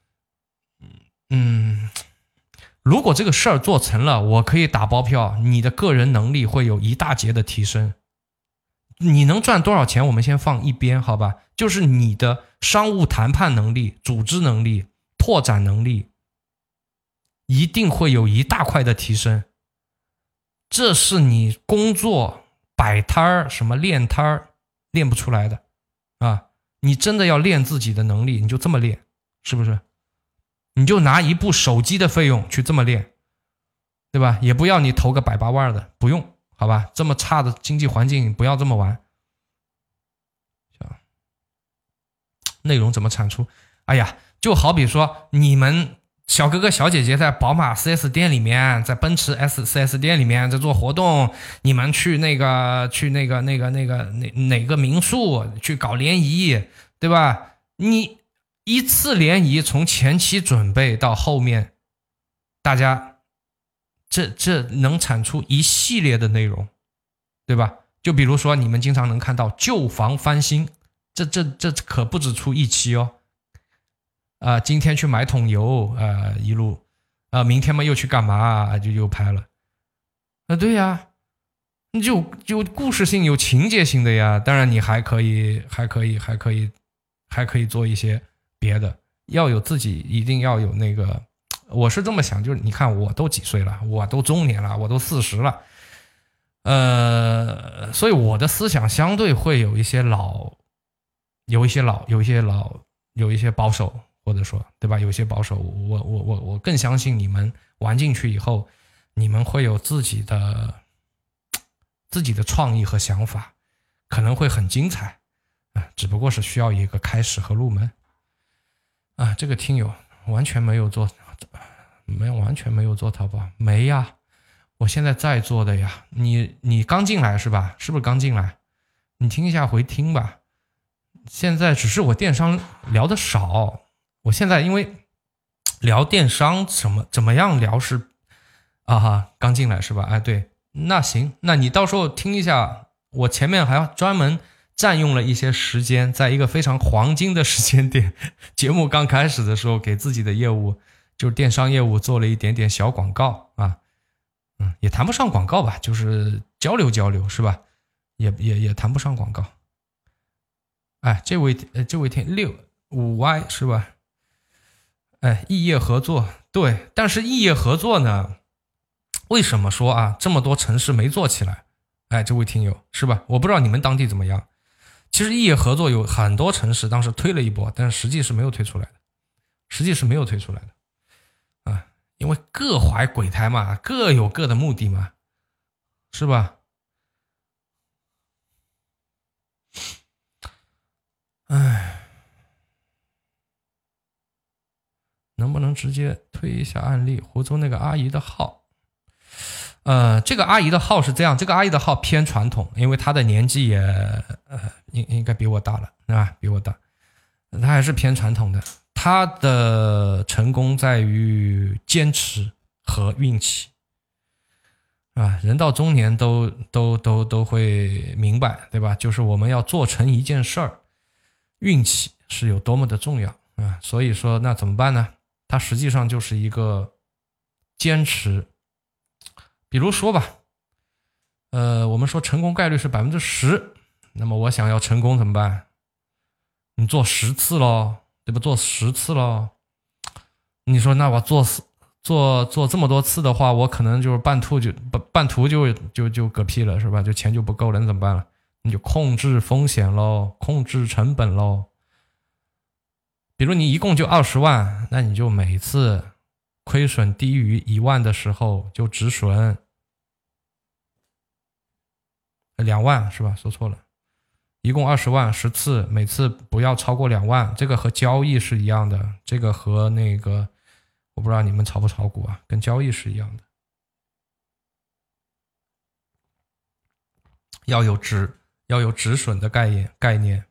如果这个事儿做成了，我可以打包票，你的个人能力会有一大截的提升。你能赚多少钱我们先放一边，好吧？就是你的商务谈判能力、组织能力、拓展能力一定会有一大块的提升。这是你工作摆摊儿什么练摊儿练不出来的啊！你真的要练自己的能力，你就这么练，是不是？你就拿一部手机的费用去这么练，对吧？也不要你投个100、8万的，不用，好吧？这么差的经济环境不要这么玩。内容怎么产出？就好比说你们小哥哥小姐姐在宝马 4S 店里面，在奔驰 4S 店里面在做活动，你们去哪个民宿去搞联谊，对吧？你一次联谊从前期准备到后面，大家这能产出一系列的内容，对吧？就比如说你们经常能看到旧房翻新，这可不止出一期哦。今天去买桶油一路明天嘛又去干嘛就又拍了。对呀，你就故事性有情节性的呀。当然你还可以做一些别的，要有自己一定要有那个，我是这么想，就是你看我都几岁了，我都中年了，我都40了，所以我的思想相对会有一些保守，或者说对吧，有些保守。我更相信你们玩进去以后，你们会有自己的创意和想法，可能会很精彩只不过是需要一个开始和入门这个听友完全没有做淘宝，没呀，我现在在做的呀。你刚进来是吧？是不是刚进来？你听一下回听吧。现在只是我电商聊的少，我现在因为聊电商怎么样聊是刚进来是吧？对，那行，那你到时候听一下，我前面还专门占用了一些时间，在一个非常黄金的时间点，节目刚开始的时候，给自己的业务，就是电商业务做了一点点小广告也谈不上广告吧，就是交流是吧？也谈不上广告。这位听65Y 是吧？异业合作，对，但是异业合作呢， 为什么说啊这么多城市没做起来？哎，这位听友是吧？我不知道你们当地怎么样。其实异业合作有很多城市当时推了一波，但是实际是没有推出来的，啊，因为各怀鬼胎嘛，各有各的目的嘛，是吧？哎，能不能直接推一下案例？湖州那个阿姨的号。这个阿姨的号是这样，这个阿姨的号偏传统，因为她的年纪也应该比我大了，啊，比我大，她还是偏传统的。她的成功在于坚持和运气，啊，人到中年都会明白，对吧？就是我们要做成一件事儿，运气是有多么的重要啊。所以说，那怎么办呢？它实际上就是一个坚持。比如说吧，我们说成功概率是10%，那么我想要成功怎么办？你做10次咯，对吧？做10次咯。你说那我做这么多次的话，我可能就是半途就嗝屁了，是吧？就钱就不够了，那怎么办了？你就控制风险咯，控制成本咯。比如你一共就20万，那你就每次亏损低于1万的时候就止损2万，是吧？说错了，一共20万10次，每次不要超过2万。这个和交易是一样的，这个和那个我不知道你们炒不炒股啊，跟交易是一样的，要有止损的概念。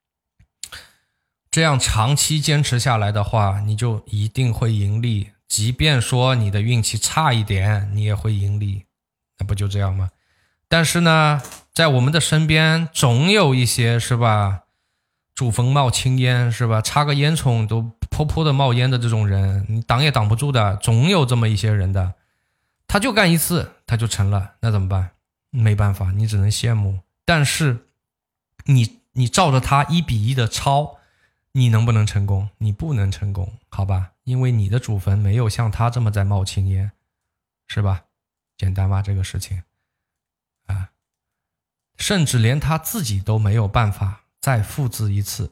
这样长期坚持下来的话，你就一定会盈利，即便说你的运气差一点，你也会盈利，那不就这样吗？但是呢，在我们的身边总有一些，是吧，煮风冒青烟，是吧，插个烟囱都噗噗的冒烟的这种人，你挡也挡不住的，总有这么一些人的。他就干一次他就成了，那怎么办？没办法，你只能羡慕。但是你照着他1比1的抄，你能不能成功？你不能成功，好吧？因为你的祖坟没有像他这么在冒青烟，是吧？简单吧，这个事情啊，甚至连他自己都没有办法再复制一次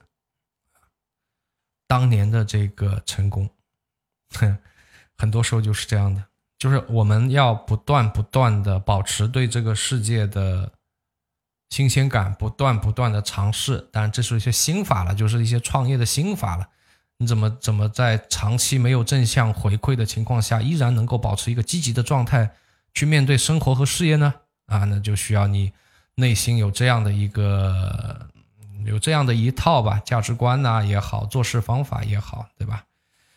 当年的这个成功。很多时候就是这样的，就是我们要不断的保持对这个世界的新鲜感，不断的尝试。当然这是一些心法了，就是一些创业的心法了。你怎么在长期没有正向回馈的情况下，依然能够保持一个积极的状态去面对生活和事业呢？啊，那就需要你内心有这样的一套吧，价值观啊也好，做事方法也好，对吧？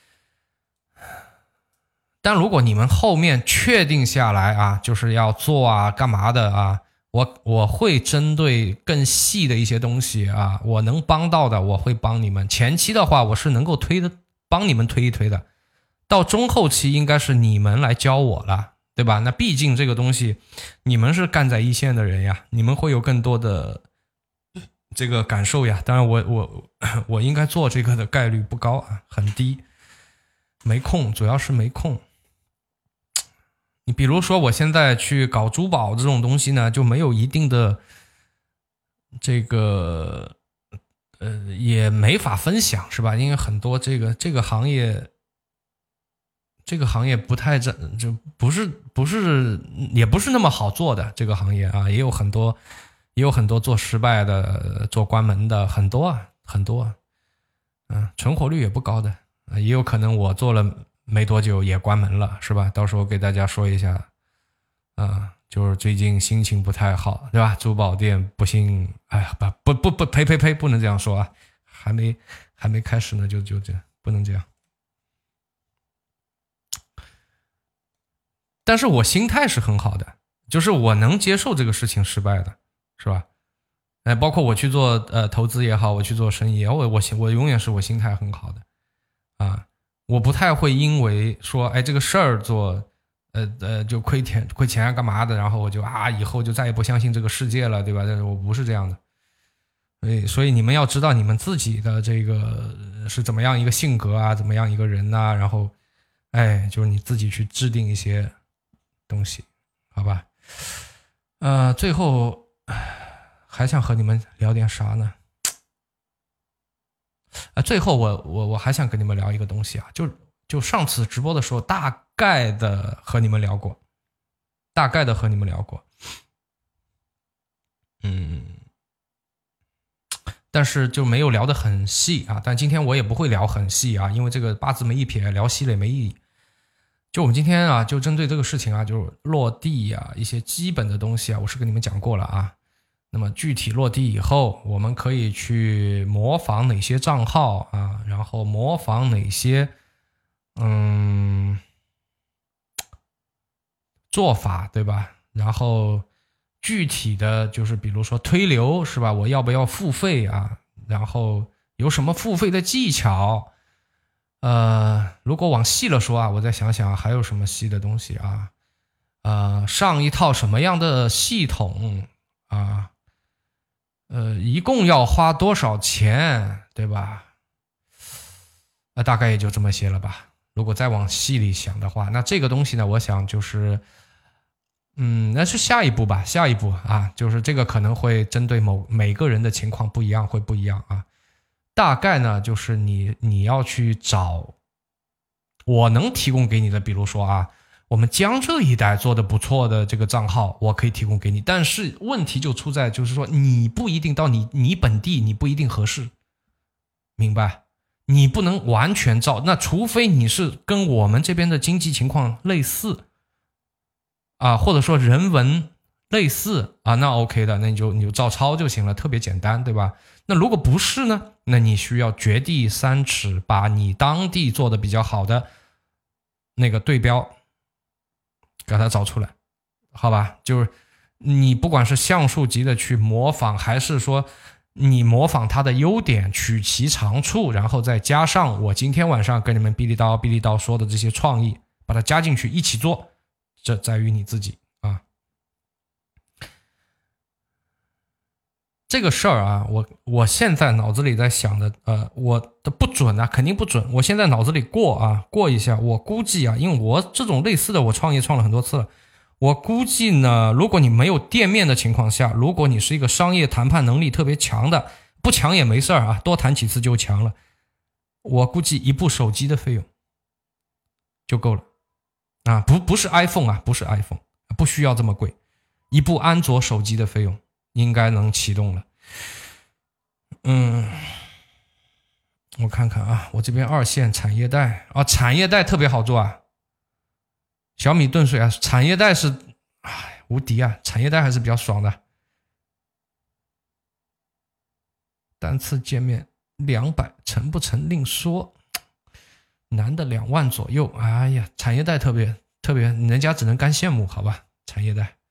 但如果你们后面确定下来啊，就是要做啊干嘛的啊，我会针对更细的一些东西啊，我能帮到的我会帮你们。前期的话我是能够帮你们推一推的，到中后期应该是你们来教我了，对吧？那毕竟这个东西你们是干在一线的人呀，你们会有更多的这个感受呀。当然我应该做这个的概率不高啊，很低，没空，主要是没空。你比如说我现在去搞珠宝这种东西呢，就没有一定的这个也没法分享，是吧？因为很多这个行业不太就不是也不是那么好做的，这个行业啊，也有很多做失败的，做关门的，很多啊，存活率也不高的，也有可能我做了没多久也关门了，是吧？到时候给大家说一下啊，就是最近心情不太好，对吧？珠宝店不幸，哎呀，呸，不能这样说啊，还没开始呢，就这样，不能这样。但是我心态是很好的，就是我能接受这个事情失败的，是吧？包括我去做投资也好，我去做生意也好，我永远是我心态很好的啊。我不太会因为说这个事儿做就亏钱啊干嘛的，然后我就以后就再也不相信这个世界了，对吧？但是我不是这样的。所以你们要知道你们自己的这个是怎么样一个性格啊，怎么样一个人啊，然后就是你自己去制定一些东西，好吧？最后还想和你们聊点啥呢？最后我还想跟你们聊一个东西啊，就上次直播的时候大概的和你们聊过，但是就没有聊得很细啊。但今天我也不会聊很细啊，因为这个八字没一撇，聊细了也没意义。就我们今天啊，就针对这个事情啊，就落地啊，一些基本的东西啊，我是跟你们讲过了啊。那么具体落地以后，我们可以去模仿哪些账号啊，然后模仿哪些做法，对吧？然后具体的就是比如说推流是吧？我要不要付费啊？然后有什么付费的技巧？如果往细了说啊，我再想想还有什么细的东西啊？上一套什么样的系统啊？一共要花多少钱，对吧？大概也就这么些了吧。如果再往细里想的话，那这个东西呢，我想就是，那是下一步吧。下一步啊，就是这个可能会针对每个人的情况不一样，会不一样啊。大概呢，就是你要去找我能提供给你的，比如说啊，我们江浙一带做的不错的这个账号，我可以提供给你。但是问题就出在，就是说你不一定到你本地，你不一定合适，明白？你不能完全照，那除非你是跟我们这边的经济情况类似啊，或者说人文类似啊，那 OK 的，那你就照抄就行了，特别简单，对吧？那如果不是呢，那你需要掘地三尺，把你当地做的比较好的那个对标给它找出来，好吧？就是你不管是像素级的去模仿，还是说你模仿它的优点，取其长处，然后再加上我今天晚上跟你们哔哩叨说的这些创意，把它加进去一起做，这在于你自己啊。这个事儿啊，我现在脑子里在想的，我的不准啊，肯定不准。我现在脑子里过一下，我估计啊，因为我这种类似的我创业创了很多次了，我估计呢，如果你没有店面的情况下，如果你是一个商业谈判能力特别强的，不强也没事啊，多谈几次就强了。我估计一部手机的费用就够了啊，不是 iPhone 啊，不是 iPhone， 不需要这么贵，一部安卓手机的费用应该能启动了。我看看啊，我这边二线产业带啊，产业带特别好做啊。小米炖水啊，产业带是无敌啊，产业带还是比较爽的。单次界面200，成不成另说，难的2万左右。哎呀，产业带特别，人家只能干羡慕，好吧？产业带。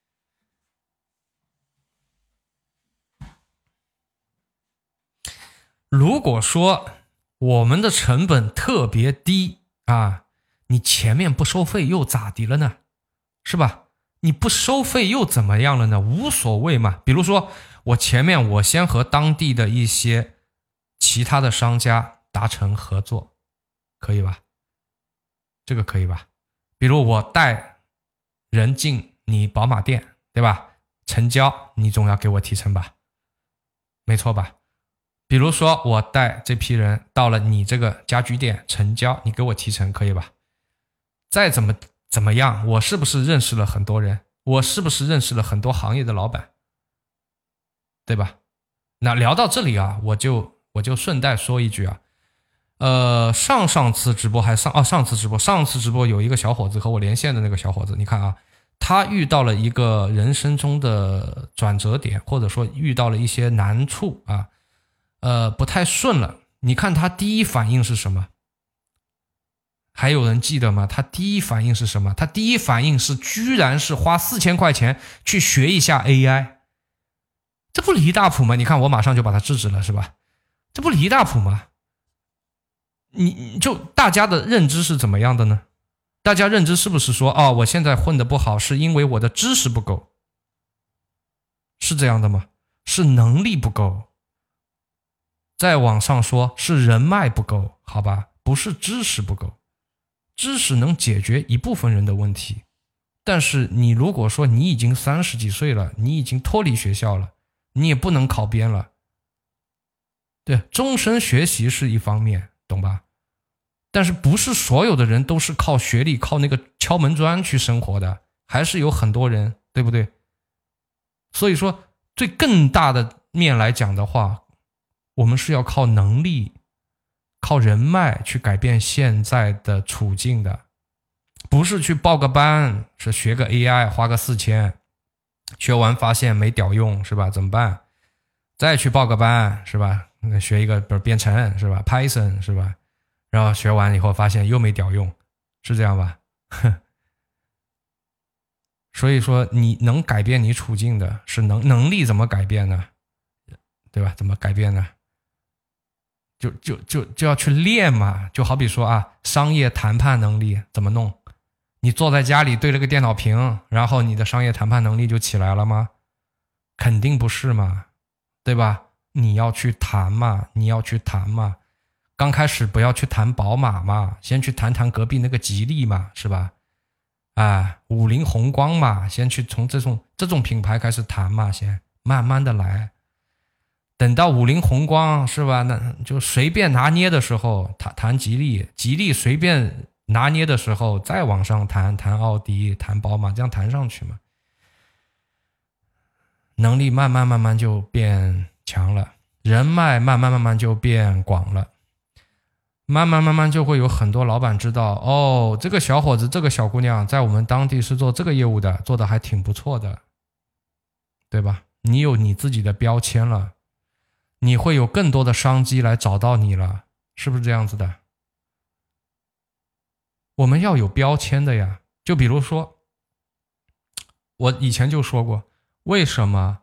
如果说我们的成本特别低啊，你前面不收费又咋的了呢？是吧？你不收费又怎么样了呢？无所谓嘛。比如说我前面我先和当地的一些其他的商家达成合作，可以吧？这个可以吧？比如我带人进你宝马店，对吧？成交你总要给我提成吧，没错吧？比如说我带这批人到了你这个家居店成交，你给我提成，可以吧？再怎么样，我是不是认识了很多人？我是不是认识了很多行业的老板？对吧？那聊到这里啊，我就顺带说一句啊，上次直播有一个小伙子和我连线的那个小伙子，你看啊，他遇到了一个人生中的转折点，或者说遇到了一些难处啊，不太顺了。你看他第一反应是什么？还有人记得吗？他第一反应是什么？他第一反应是居然是花4000块钱去学一下 AI， 这不离大谱吗？你看我马上就把他制止了，是吧？这不离大谱吗？你就大家的认知是怎么样的呢？大家认知是不是说，我现在混得不好是因为我的知识不够？是这样的吗？是能力不够。再往上说是人脉不够，好吧？不是知识不够。知识能解决一部分人的问题， 但是你如果说你已经30几岁了，你已经脱离学校了，你也不能考编了。对，终身学习是一方面，懂吧？但是不是所有的人都是靠学历靠那个敲门砖去生活的，还是有很多人，对不对？所以说最更大的面来讲的话，我们是要靠能力靠人脉去改变现在的处境的，不是去报个班，是学个 AI 花个4000，学完发现没屌用，是吧？怎么办？再去报个班，是吧？学一个编程，是吧？ Python， 是吧？然后学完以后发现又没屌用，是这样吧？所以说你能改变你处境的是能力，怎么改变呢？对吧？怎么改变呢？就要去练嘛。就好比说啊，商业谈判能力怎么弄？你坐在家里对着个电脑屏，然后你的商业谈判能力就起来了吗？肯定不是嘛，对吧？你要去谈嘛，你要去谈嘛。刚开始不要去谈宝马嘛，先去谈谈隔壁那个吉利嘛，是吧？五菱宏光嘛，先去从这种品牌开始谈嘛，先慢慢的来。等到五菱宏光，是吧？那就随便拿捏的时候谈吉利，吉利随便拿捏的时候再往上谈奥迪，谈宝马，这样谈上去嘛。能力慢慢就变强了，人脉慢慢就变广了，慢慢就会有很多老板知道，哦，这个小伙子这个小姑娘在我们当地是做这个业务的，做的还挺不错的，对吧？你有你自己的标签了，你会有更多的商机来找到你了，是不是这样子的？我们要有标签的呀。就比如说我以前就说过，为什么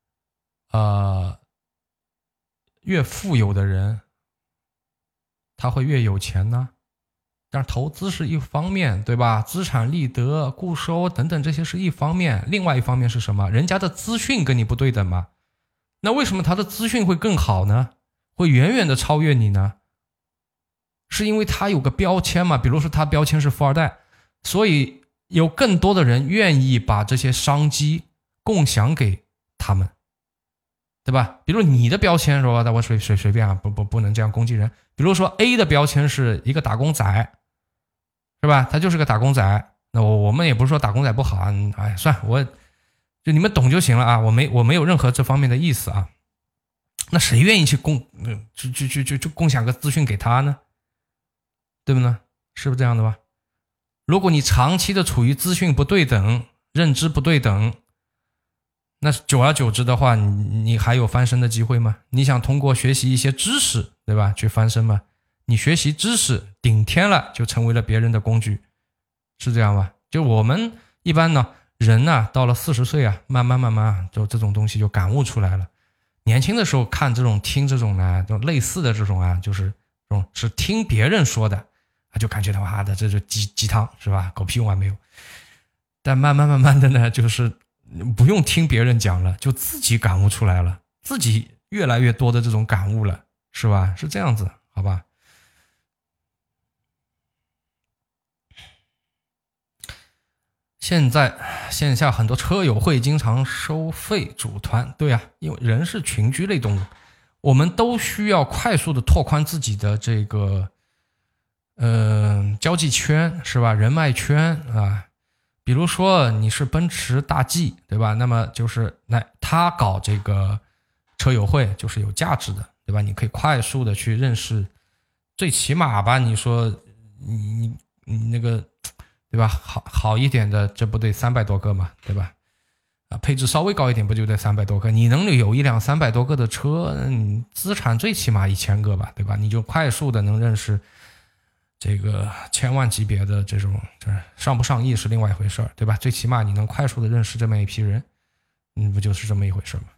越富有的人他会越有钱呢？但是投资是一方面，对吧？资产利得、固收等等这些是一方面，另外一方面是什么？人家的资讯跟你不对等嘛。那为什么他的资讯会更好呢？会远远的超越你呢？是因为他有个标签嘛，比如说他标签是富二代，所以有更多的人愿意把这些商机共享给他们，对吧？比如你的标签说，我随便啊，不能这样攻击人。比如说 A 的标签是一个打工仔，是吧？他就是个打工仔。那我们也不是说打工仔不好啊，算就你们懂就行了啊，我没有任何这方面的意思啊。那谁愿意去共享个资讯给他呢？对不对？是不是这样的吧？如果你长期的处于资讯不对等、认知不对等，那久而久之的话，你还有翻身的机会吗？你想通过学习一些知识，对吧，去翻身吗？你学习知识顶天了，就成为了别人的工具，是这样吧？就我们一般呢，人呢，到了40岁啊，慢慢就这种东西就感悟出来了。年轻的时候看这种听这种呢，就类似的这种啊，就是是听别人说的，就感觉到哇的这是鸡汤，是吧？狗屁用完没有。但慢慢的呢，就是不用听别人讲了，就自己感悟出来了，自己越来越多的这种感悟了，是吧？是这样子，好吧？现在线下很多车友会经常收费组团，对啊，因为人是群居类动物，我们都需要快速的拓宽自己的这个交际圈，是吧？人脉圈啊。比如说你是奔驰大 G， 对吧？那么就是他搞这个车友会就是有价值的，对吧？你可以快速的去认识，最起码吧，你说你那个，对吧？好一点的，这不得300多个嘛，对吧？配置稍微高一点，不就得300多个？你能有一辆300多个的车，你资产最起码1000个吧，对吧？你就快速的能认识这个1000万级别的这种，上不上亿是另外一回事儿，对吧？最起码你能快速的认识这么一批人，不就是这么一回事吗？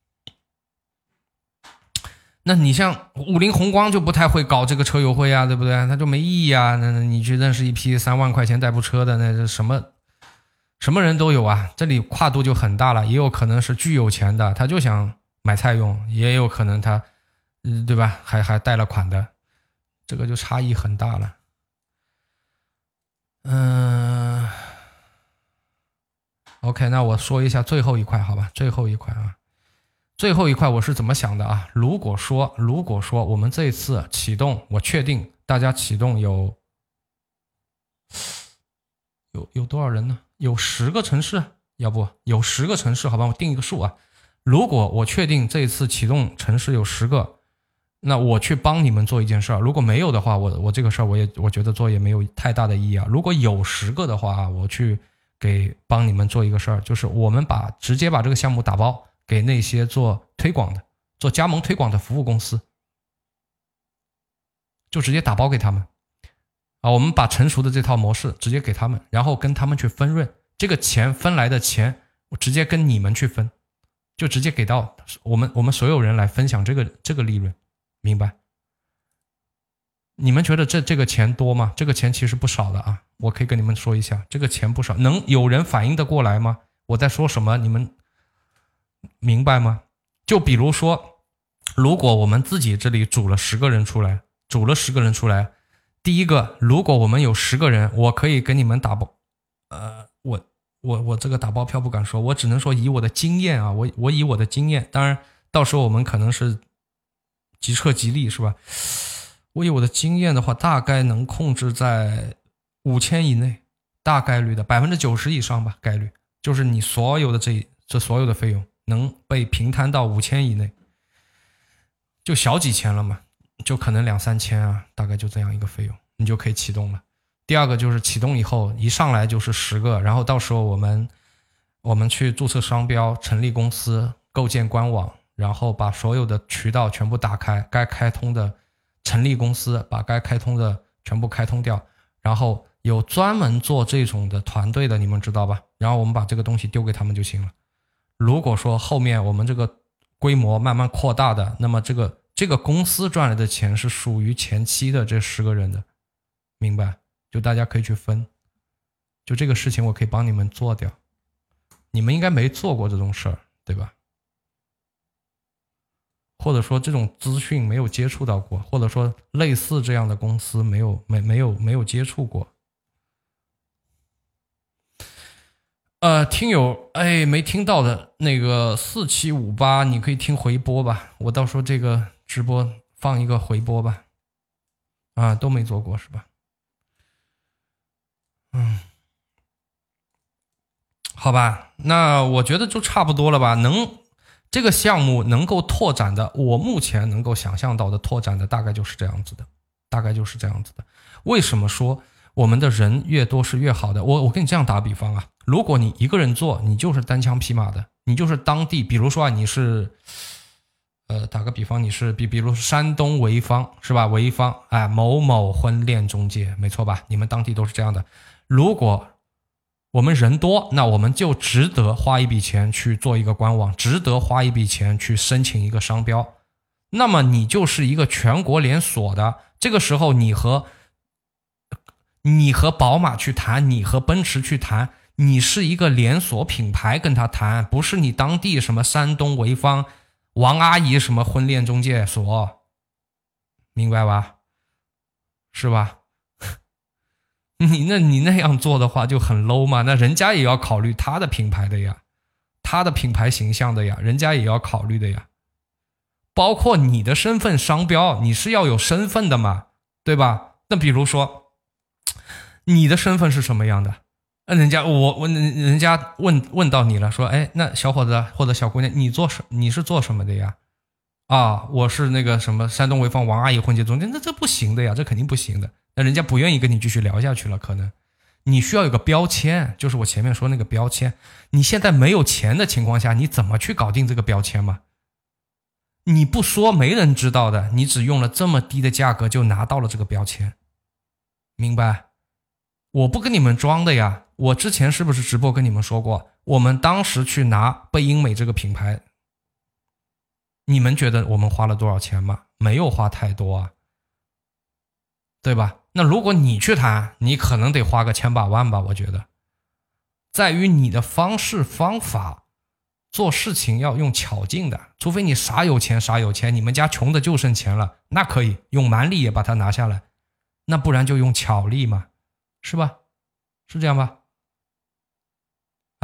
那你像五菱宏光就不太会搞这个车友会啊，对不对？它就没意义啊。那你去认识一批3万块钱代步车的，那什么人都有啊。这里跨度就很大了，也有可能是巨有钱的，他就想买菜用，也有可能他，对吧？还贷了款的。这个就差异很大了。 OK， 那我说一下最后一块，好吧？最后一块啊，最后一块我是怎么想的啊？如果说我们这一次启动，我确定大家启动有多少人呢？有10个城市，要不有10个城市，好吧？我定一个数啊。如果我确定这一次启动城市有10个，那我去帮你们做一件事儿。如果没有的话，我这个事儿我觉得做也没有太大的意义啊。如果有10个的话，我去帮你们做一个事儿，就是我们直接把这个项目打包给那些做推广的、做加盟推广的服务公司，就直接打包给他们啊。我们把成熟的这套模式直接给他们，然后跟他们去分润，这个钱分来的钱，我直接跟你们去分，就直接给到我们所有人来分享这个利润，明白？你们觉得这个钱多吗？这个钱其实不少的啊，我可以跟你们说一下，这个钱不少，能有人反应得过来吗？我在说什么，你们明白吗？就比如说，如果我们自己这里组了10个人出来，第一个，如果我们有10个人，我可以给你们打包，我这个打包票不敢说，我只能说以我的经验啊，我以我的经验，当然到时候我们可能是即撤即利，是吧？我以我的经验的话，大概能控制在5000以内，大概率的90%以上吧，概率就是你所有的这所有的费用能被平摊到5000以内，就小几千了嘛，就可能2-3千啊，大概就这样一个费用，你就可以启动了。第二个就是启动以后一上来就是10个，然后到时候我们去注册商标、成立公司、构建官网，然后把所有的渠道全部打开，该开通的成立公司，把该开通的全部开通掉，然后有专门做这种的团队的，你们知道吧？然后我们把这个东西丢给他们就行了。如果说后面我们这个规模慢慢扩大的，那么这个公司赚来的钱是属于前期的这10个人的，明白？就大家可以去分，就这个事情我可以帮你们做掉。你们应该没做过这种事儿，对吧？或者说这种资讯没有接触到过，或者说类似这样的公司没有接触过。听友没听到的那个4758，你可以听回播吧，我到时候这个直播放一个回播吧。啊，都没做过是吧？好吧，那我觉得就差不多了吧。这个项目能够拓展的，我目前能够想象到的拓展的大概就是这样子的，为什么说我们的人越多是越好的？我跟你这样打比方啊，如果你一个人做，你就是单枪匹马的，你就是当地，比如说啊，你是打个比方，你是比如山东潍坊是吧？潍坊某某婚恋中介，没错吧？你们当地都是这样的。如果我们人多，那我们就值得花一笔钱去做一个官网，值得花一笔钱去申请一个商标。那么你就是一个全国连锁的，这个时候你和宝马去谈，你和奔驰去谈，你是一个连锁品牌跟他谈，不是你当地什么山东潍坊王阿姨什么婚恋中介所，明白吧？是吧？你那样做的话就很 low 嘛，那人家也要考虑他的品牌的呀，他的品牌形象的呀，人家也要考虑的呀。包括你的身份商标，你是要有身份的嘛，对吧？那比如说你的身份是什么样的？人家问到你了，说那小伙子或者小姑娘，你是做什么的呀？啊，我是那个什么山东潍坊王阿姨婚介中介，那这不行的呀，这肯定不行的。那人家不愿意跟你继续聊下去了，可能你需要有个标签，就是我前面说那个标签。你现在没有钱的情况下，你怎么去搞定这个标签嘛？你不说没人知道的，你只用了这么低的价格就拿到了这个标签，明白？我不跟你们装的呀，我之前是不是直播跟你们说过，我们当时去拿贝英美这个品牌，你们觉得我们花了多少钱吗？没有花太多啊，对吧？那如果你去谈，你可能得花个千把万吧，我觉得在于你的方式方法，做事情要用巧劲的，除非你啥有钱，你们家穷的就剩钱了，那可以用蛮力也把它拿下来，那不然就用巧力嘛，是吧？是这样吧？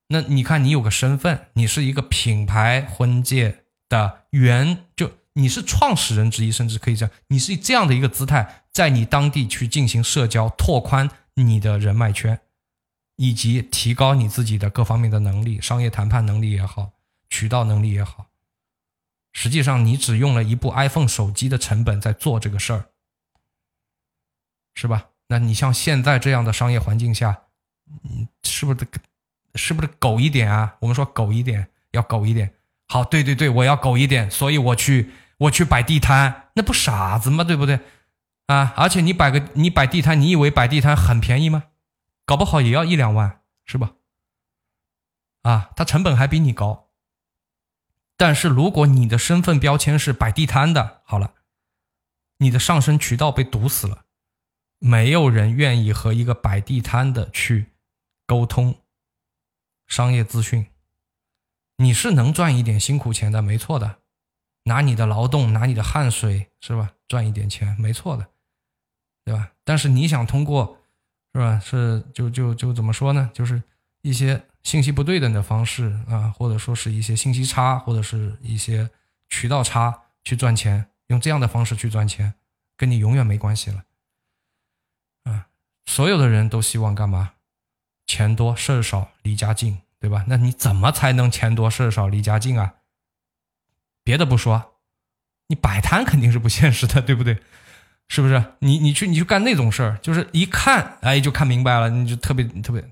那你看你有个身份，你是一个品牌婚介的就你是创始人之一，甚至可以这样，你是这样的一个姿态，在你当地去进行社交，拓宽你的人脉圈，以及提高你自己的各方面的能力，商业谈判能力也好，渠道能力也好。实际上你只用了一部 iPhone 手机的成本在做这个事儿，是吧？那你像现在这样的商业环境下，是不是苟一点啊？我们说苟一点，要苟一点。好，对，我要苟一点，所以我去摆地摊，那不傻子吗？对不对啊？而且你摆地摊，你以为摆地摊很便宜吗？搞不好也要1-2万，是吧？啊，它成本还比你高。但是如果你的身份标签是摆地摊的，好了，你的上升渠道被堵死了，没有人愿意和一个摆地摊的去沟通商业资讯。你是能赚一点辛苦钱的，没错的，拿你的劳动，拿你的汗水，是吧？赚一点钱，没错的，对吧？但是你想通过，是吧？就怎么说呢？就是一些信息不对等的方式啊，或者说是一些信息差，或者是一些渠道差去赚钱，用这样的方式去赚钱，跟你永远没关系了。啊，所有的人都希望干嘛？钱多事儿少，离家近。对吧？那你怎么才能钱多事少离家近啊？别的不说，你摆摊肯定是不现实的，对不对？是不是？你去干那种事儿，就是一看就看明白了，你就特别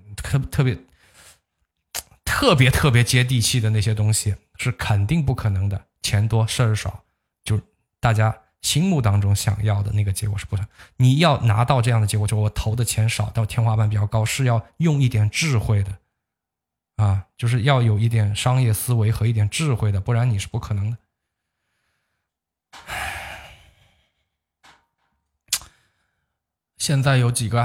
接地气的那些东西是肯定不可能的。钱多事儿少，就大家心目当中想要的那个结果是不同。你要拿到这样的结果，就我投的钱少到天花板比较高，是要用一点智慧的。啊，就是要有一点商业思维和一点智慧的，不然你是不可能的。现在有几个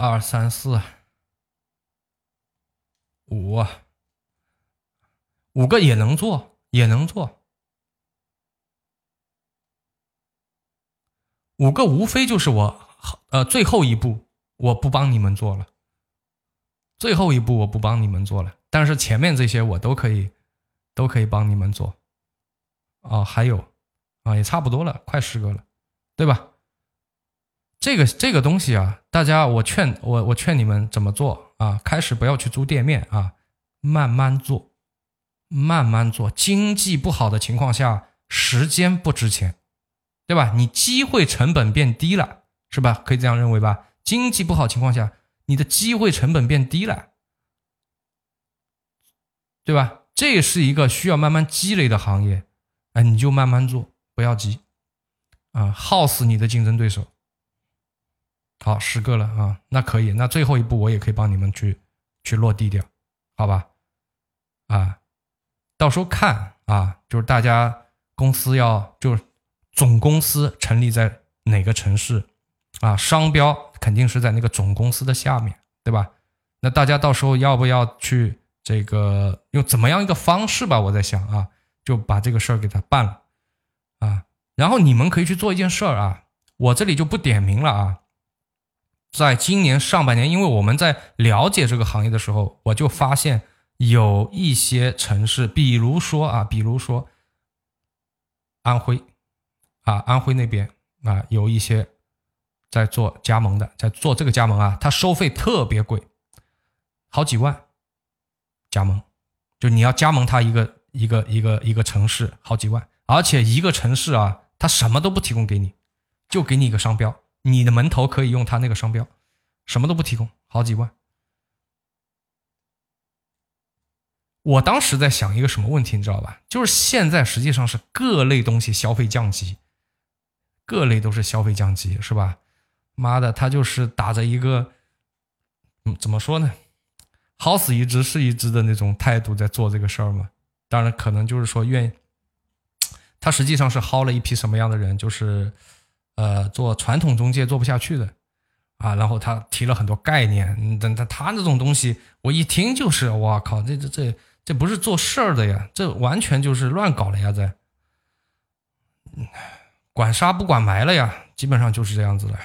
？1、2、3、4、5个也能做，5个无非就是我最后一步我不帮你们做了，但是前面这些我都可以帮你们做。还有也差不多了，快10个了，对吧？这个东西啊，大家我劝你们怎么做啊？开始不要去租店面啊，慢慢做。经济不好的情况下，时间不值钱，对吧？你机会成本变低了，是吧？可以这样认为吧？经济不好情况下，你的机会成本变低了，对吧？这也是一个需要慢慢积累的行业，你就慢慢做，不要急啊，耗死你的竞争对手。好，10个了啊，那可以，那最后一步我也可以帮你们去落地掉，好吧？到时候看啊，就是大家公司就是总公司成立在哪个城市啊，商标肯定是在那个总公司的下面，对吧？那大家到时候要不要去这个用怎么样一个方式吧？我在想啊，就把这个事儿给它办了啊，然后你们可以去做一件事儿啊，我这里就不点名了啊。在今年上半年，因为我们在了解这个行业的时候，我就发现有一些城市，比如说安徽那边有一些在做加盟的，在做这个加盟啊，它收费特别贵，好几万加盟，就你要加盟它一个城市好几万，而且一个城市啊，它什么都不提供给你，就给你一个商标，你的门头可以用它那个商标，什么都不提供，好几万。我当时在想一个什么问题，你知道吧？就是现在实际上是各类东西消费降级，各类都是消费降级，是吧？妈的，他就是打着一个怎么说呢，好死一只是一只的那种态度在做这个事儿嘛。当然可能就是说他实际上是薅了一批什么样的人，就是做传统中介做不下去的啊，然后他提了很多概念，他那种东西我一听就是哇靠，这不是做事儿的呀，这完全就是乱搞了呀，在管杀不管埋了呀，基本上就是这样子的。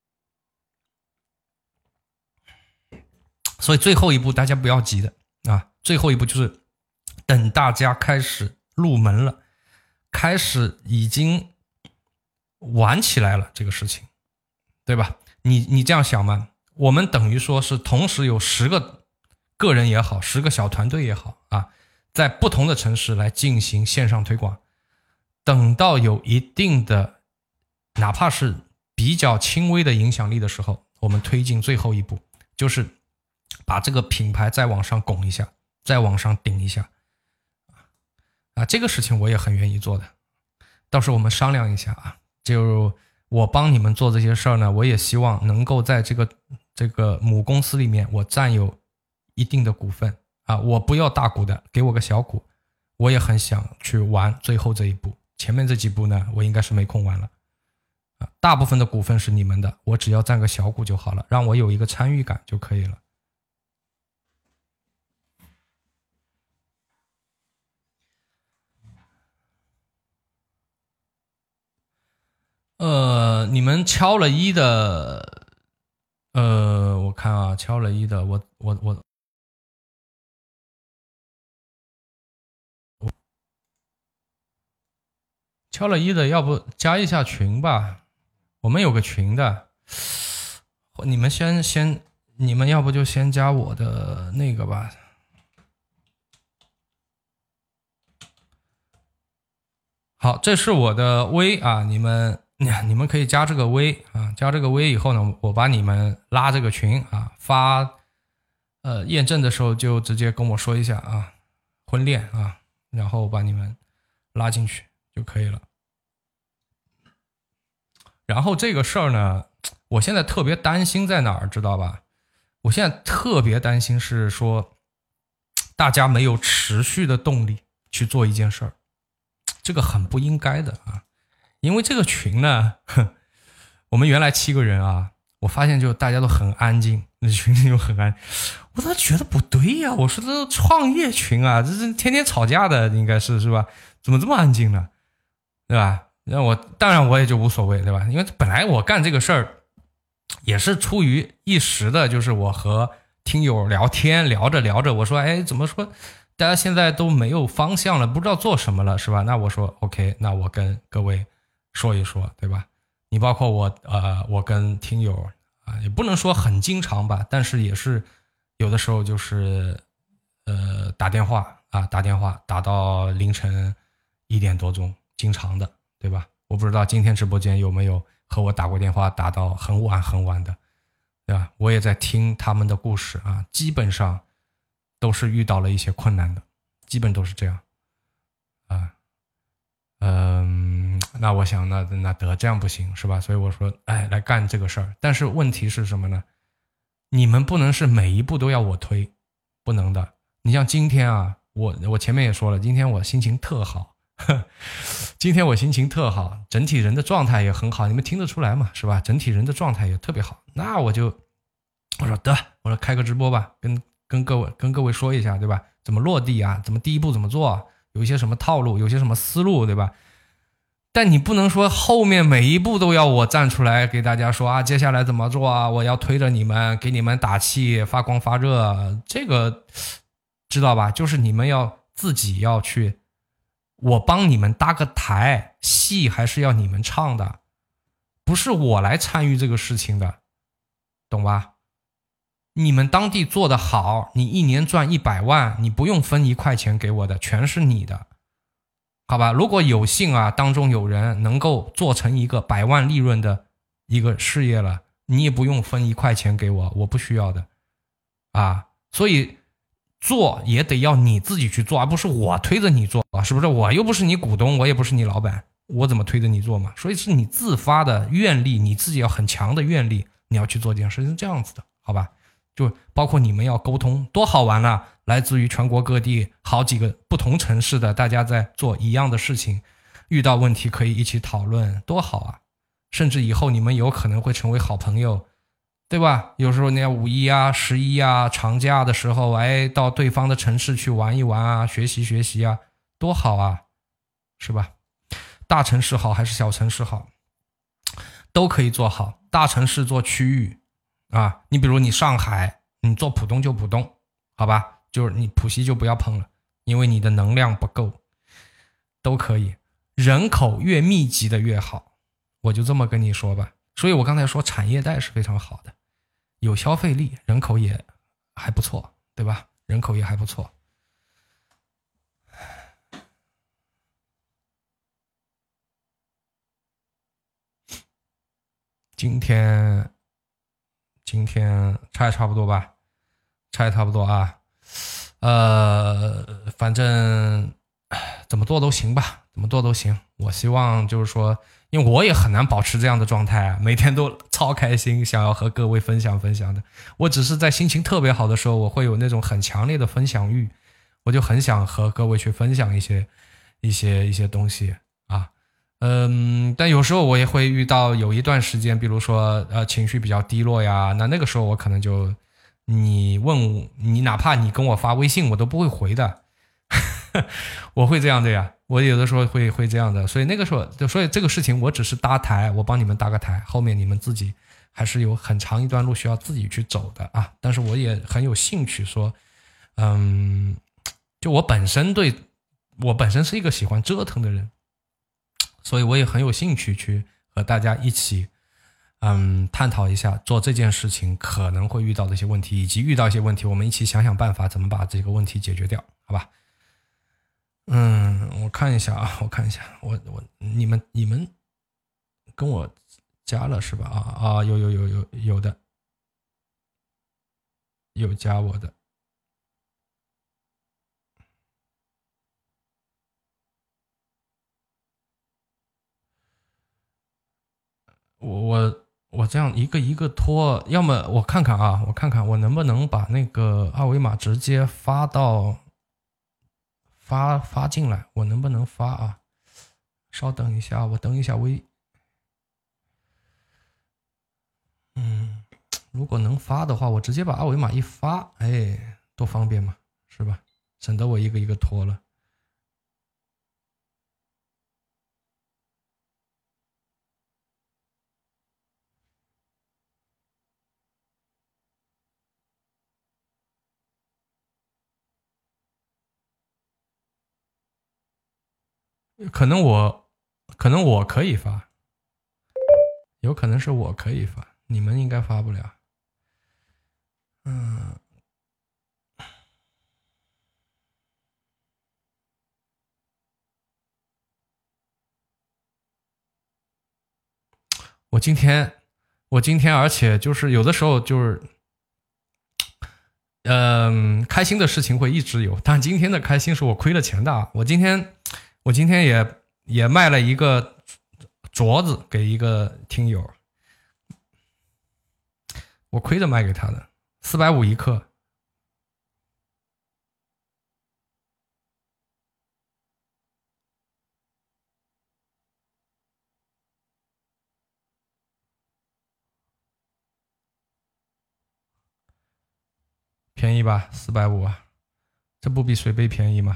所以最后一步大家不要急的啊， 最后一步就是等大家开始入门了，开始已经玩起来了这个事情，对吧？你这样想嘛，我们等于说是同时有10个个人也好，10个小团队也好啊，在不同的城市来进行线上推广。等到有一定的哪怕是比较轻微的影响力的时候，我们推进最后一步，就是把这个品牌再往上拱一下，再往上顶一下啊，这个事情我也很愿意做的，到时候我们商量一下啊。就我帮你们做这些事儿呢，我也希望能够在这个母公司里面我占有一定的股份啊，我不要大股的，给我个小股，我也很想去玩最后这一步，前面这几步呢我应该是没空玩了啊，大部分的股份是你们的，我只要占个小股就好了，让我有一个参与感就可以了。你们敲了1的，我看啊，敲了1的，我敲了1的，要不加一下群吧？我们有个群的，你们你们要不就先加我的那个吧。好，这是我的微啊，你们可以加这个微啊，加这个微以后呢，我把你们拉这个群啊，发验证的时候就直接跟我说一下啊，婚恋啊，然后把你们拉进去就可以了。然后这个事儿呢，我现在特别担心在哪儿，知道吧？我现在特别担心是说大家没有持续的动力去做一件事儿，这个很不应该的啊。因为这个群呢，我们原来7个人啊，我发现就大家都很安静，那群里就很安，我都觉得不对呀，我说这创业群啊，这是天天吵架的，应该是吧？怎么这么安静呢？对吧？那当然我也就无所谓，对吧？因为本来我干这个事儿也是出于一时的，就是我和听友聊天聊着，我说哎，怎么说大家现在都没有方向了，不知道做什么了，是吧？那我说 OK， 那我跟各位说一说，对吧？你包括我跟听友啊，也不能说很经常吧，但是也是有的时候就是打电话打到凌晨1点多钟，经常的，对吧？我不知道今天直播间有没有和我打过电话打到很晚的，对吧？我也在听他们的故事啊，基本上都是遇到了一些困难的，基本都是这样啊。那我想那得这样不行，是吧？所以我说哎，来干这个事儿。但是问题是什么呢？你们不能是每一步都要我推，不能的。你像今天啊，我前面也说了，今天我心情特好，今天我心情特好，整体人的状态也很好，你们听得出来嘛，是吧？整体人的状态也特别好。那我说开个直播吧，跟各位说一下，对吧？怎么落地啊？怎么第一步怎么做？有一些什么套路，有些什么思路，对吧？但你不能说后面每一步都要我站出来给大家说啊，接下来怎么做啊？我要推着你们，给你们打气，发光发热，这个知道吧？就是你们要自己要去，我帮你们搭个台，戏还是要你们唱的，不是我来参与这个事情的，懂吧？你们当地做得好，你一年赚100万，你不用分1块钱给我的，全是你的。好吧，如果有幸啊，当中有人能够做成一个100万利润的一个事业了，你也不用分1块钱给我，我不需要的啊。所以做也得要你自己去做，而不是我推着你做啊，是不是？我又不是你股东，我也不是你老板，我怎么推着你做嘛？所以是你自发的愿力，你自己要很强的愿力，你要去做这件事情，是这样子的，好吧？就包括你们要沟通，多好玩啊！来自于全国各地好几个不同城市的，大家在做一样的事情，遇到问题可以一起讨论，多好啊！甚至以后你们有可能会成为好朋友，对吧？有时候你要5·1啊、11啊、长假的时候，哎，到对方的城市去玩一玩啊，学习啊，多好啊，是吧？大城市好还是小城市好，都可以做好。大城市做区域啊，你比如你上海，你做浦东就浦东，好吧？ 就是你普希就不要碰了，因为你的能量不够，都可以。人口越密集的越好，我就这么跟你说吧。所以我刚才说产业带是非常好的，有消费力，人口也还不错，对吧？人口也还不错。今天差差不多吧，差差不多啊。反正怎么做都行吧，怎么做都行。我希望就是说，因为我也很难保持这样的状态啊，每天都超开心，想要和各位分享分享的。我只是在心情特别好的时候，我会有那种很强烈的分享欲，我就很想和各位去分享一些东西啊。但有时候我也会遇到有一段时间，比如说情绪比较低落呀，那个时候我可能就你问我，你哪怕你跟我发微信，我都不会回的，我会这样的呀，我有的时候会这样的，所以那个时候，所以这个事情我只是搭台，我帮你们搭个台，后面你们自己还是有很长一段路需要自己去走的啊。但是我也很有兴趣说，就我本身是一个喜欢折腾的人。所以我也很有兴趣去和大家一起，探讨一下做这件事情可能会遇到的一些问题，以及遇到一些问题，我们一起想想办法，怎么把这个问题解决掉，好吧？我看一下啊，我看一下，你们跟我加了是吧？有的，有加我的。我这样一个一个拖，要么我看看啊，我看看我能不能把那个二维码直接发进来，我能不能发啊？稍等一下，我等一下如果能发的话，我直接把二维码一发，哎，多方便嘛，是吧？省得我一个一个拖了。可能我，可能我可以发，有可能是我可以发，你们应该发不了。我今天，而且就是有的时候就是，开心的事情会一直有，但今天的开心是我亏了钱的啊。我今天也卖了一个镯子给一个听友，我亏着卖给他的，450一克，便宜吧，450啊，这不比水杯便宜吗？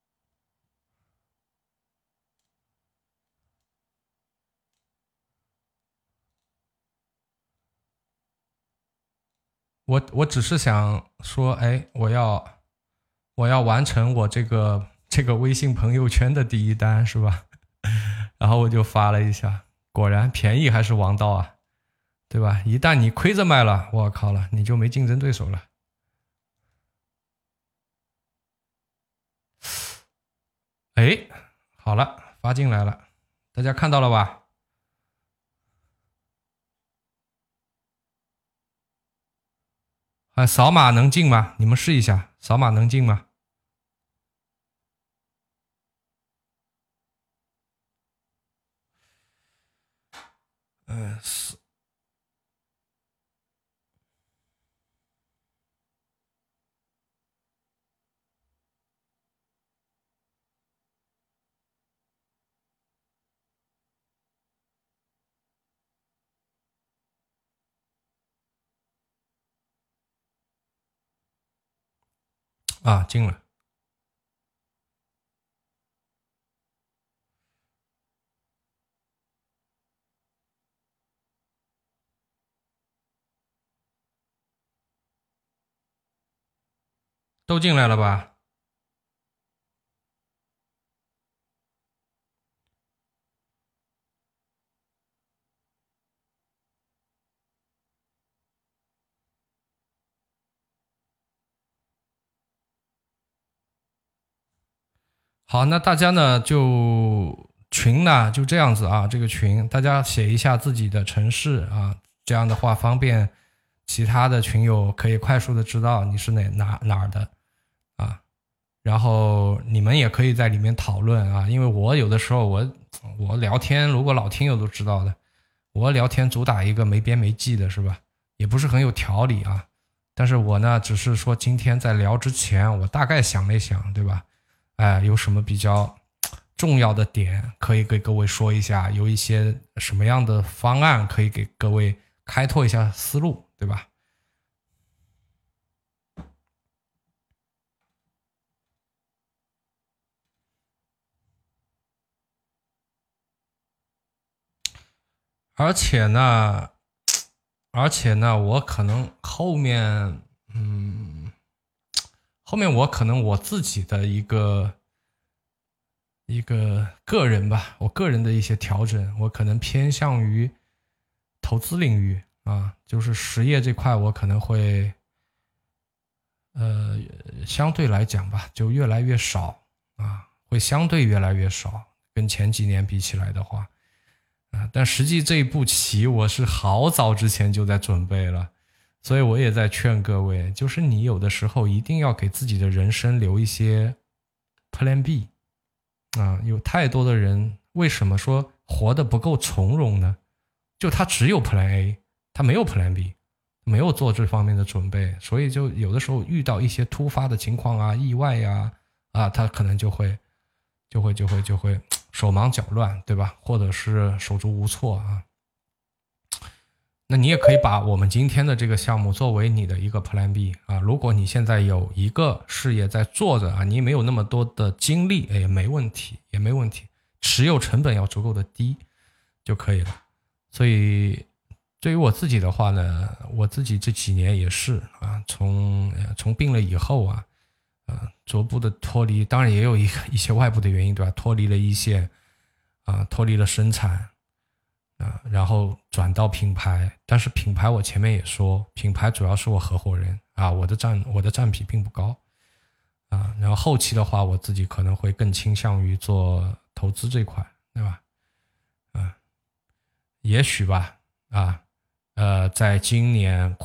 我只是想说，哎，我要完成我这个微信朋友圈的第一单是吧？然后我就发了一下，果然便宜还是王道啊，对吧？一旦你亏着卖了，我靠了，你就没竞争对手了。哎，好了，发进来了，大家看到了吧？扫码能进吗？你们试一下，扫码能进吗？是啊，进了。 都进来了吧？好，那大家呢就群呢就这样子啊，这个群大家写一下自己的城市啊，这样的话方便其他的群友可以快速的知道你是哪儿的啊，然后你们也可以在里面讨论啊，因为我有的时候我聊天，如果老听友都知道的，我聊天主打一个没边没际的是吧，也不是很有条理啊，但是我呢只是说今天在聊之前我大概想了一想，对吧，有什么比较重要的点可以给各位说一下，有一些什么样的方案可以给各位开拓一下思路，对吧？而且呢，我可能后面我可能我自己的一个个人吧，我个人的一些调整，我可能偏向于投资领域啊，就是实业这块，我可能会相对来讲吧，就越来越少啊，会相对越来越少，跟前几年比起来的话。但实际这一步棋我是好早之前就在准备了，所以我也在劝各位，就是你有的时候一定要给自己的人生留一些 Plan B 啊，有太多的人为什么说活得不够从容呢？就他只有 Plan A， 他没有 Plan B， 没有做这方面的准备，所以就有的时候遇到一些突发的情况啊、意外呀，他可能就会手忙脚乱，对吧？或者是手足无措啊。那你也可以把我们今天的这个项目作为你的一个 Plan B 啊。如果你现在有一个事业在做着啊，你没有那么多的精力，也没问题，持有成本要足够的低就可以了。所以对于我自己的话呢，我自己这几年也是啊，从病了以后啊，逐步的脱离，当然也有一些外部的原因，对吧？脱离了一线啊，脱离了生产啊，然后转到品牌。但是品牌我前面也说，品牌主要是我合伙人啊，我的占比并不高啊。然后后期的话，我自己可能会更倾向于做投资这块，对吧？也许吧在今年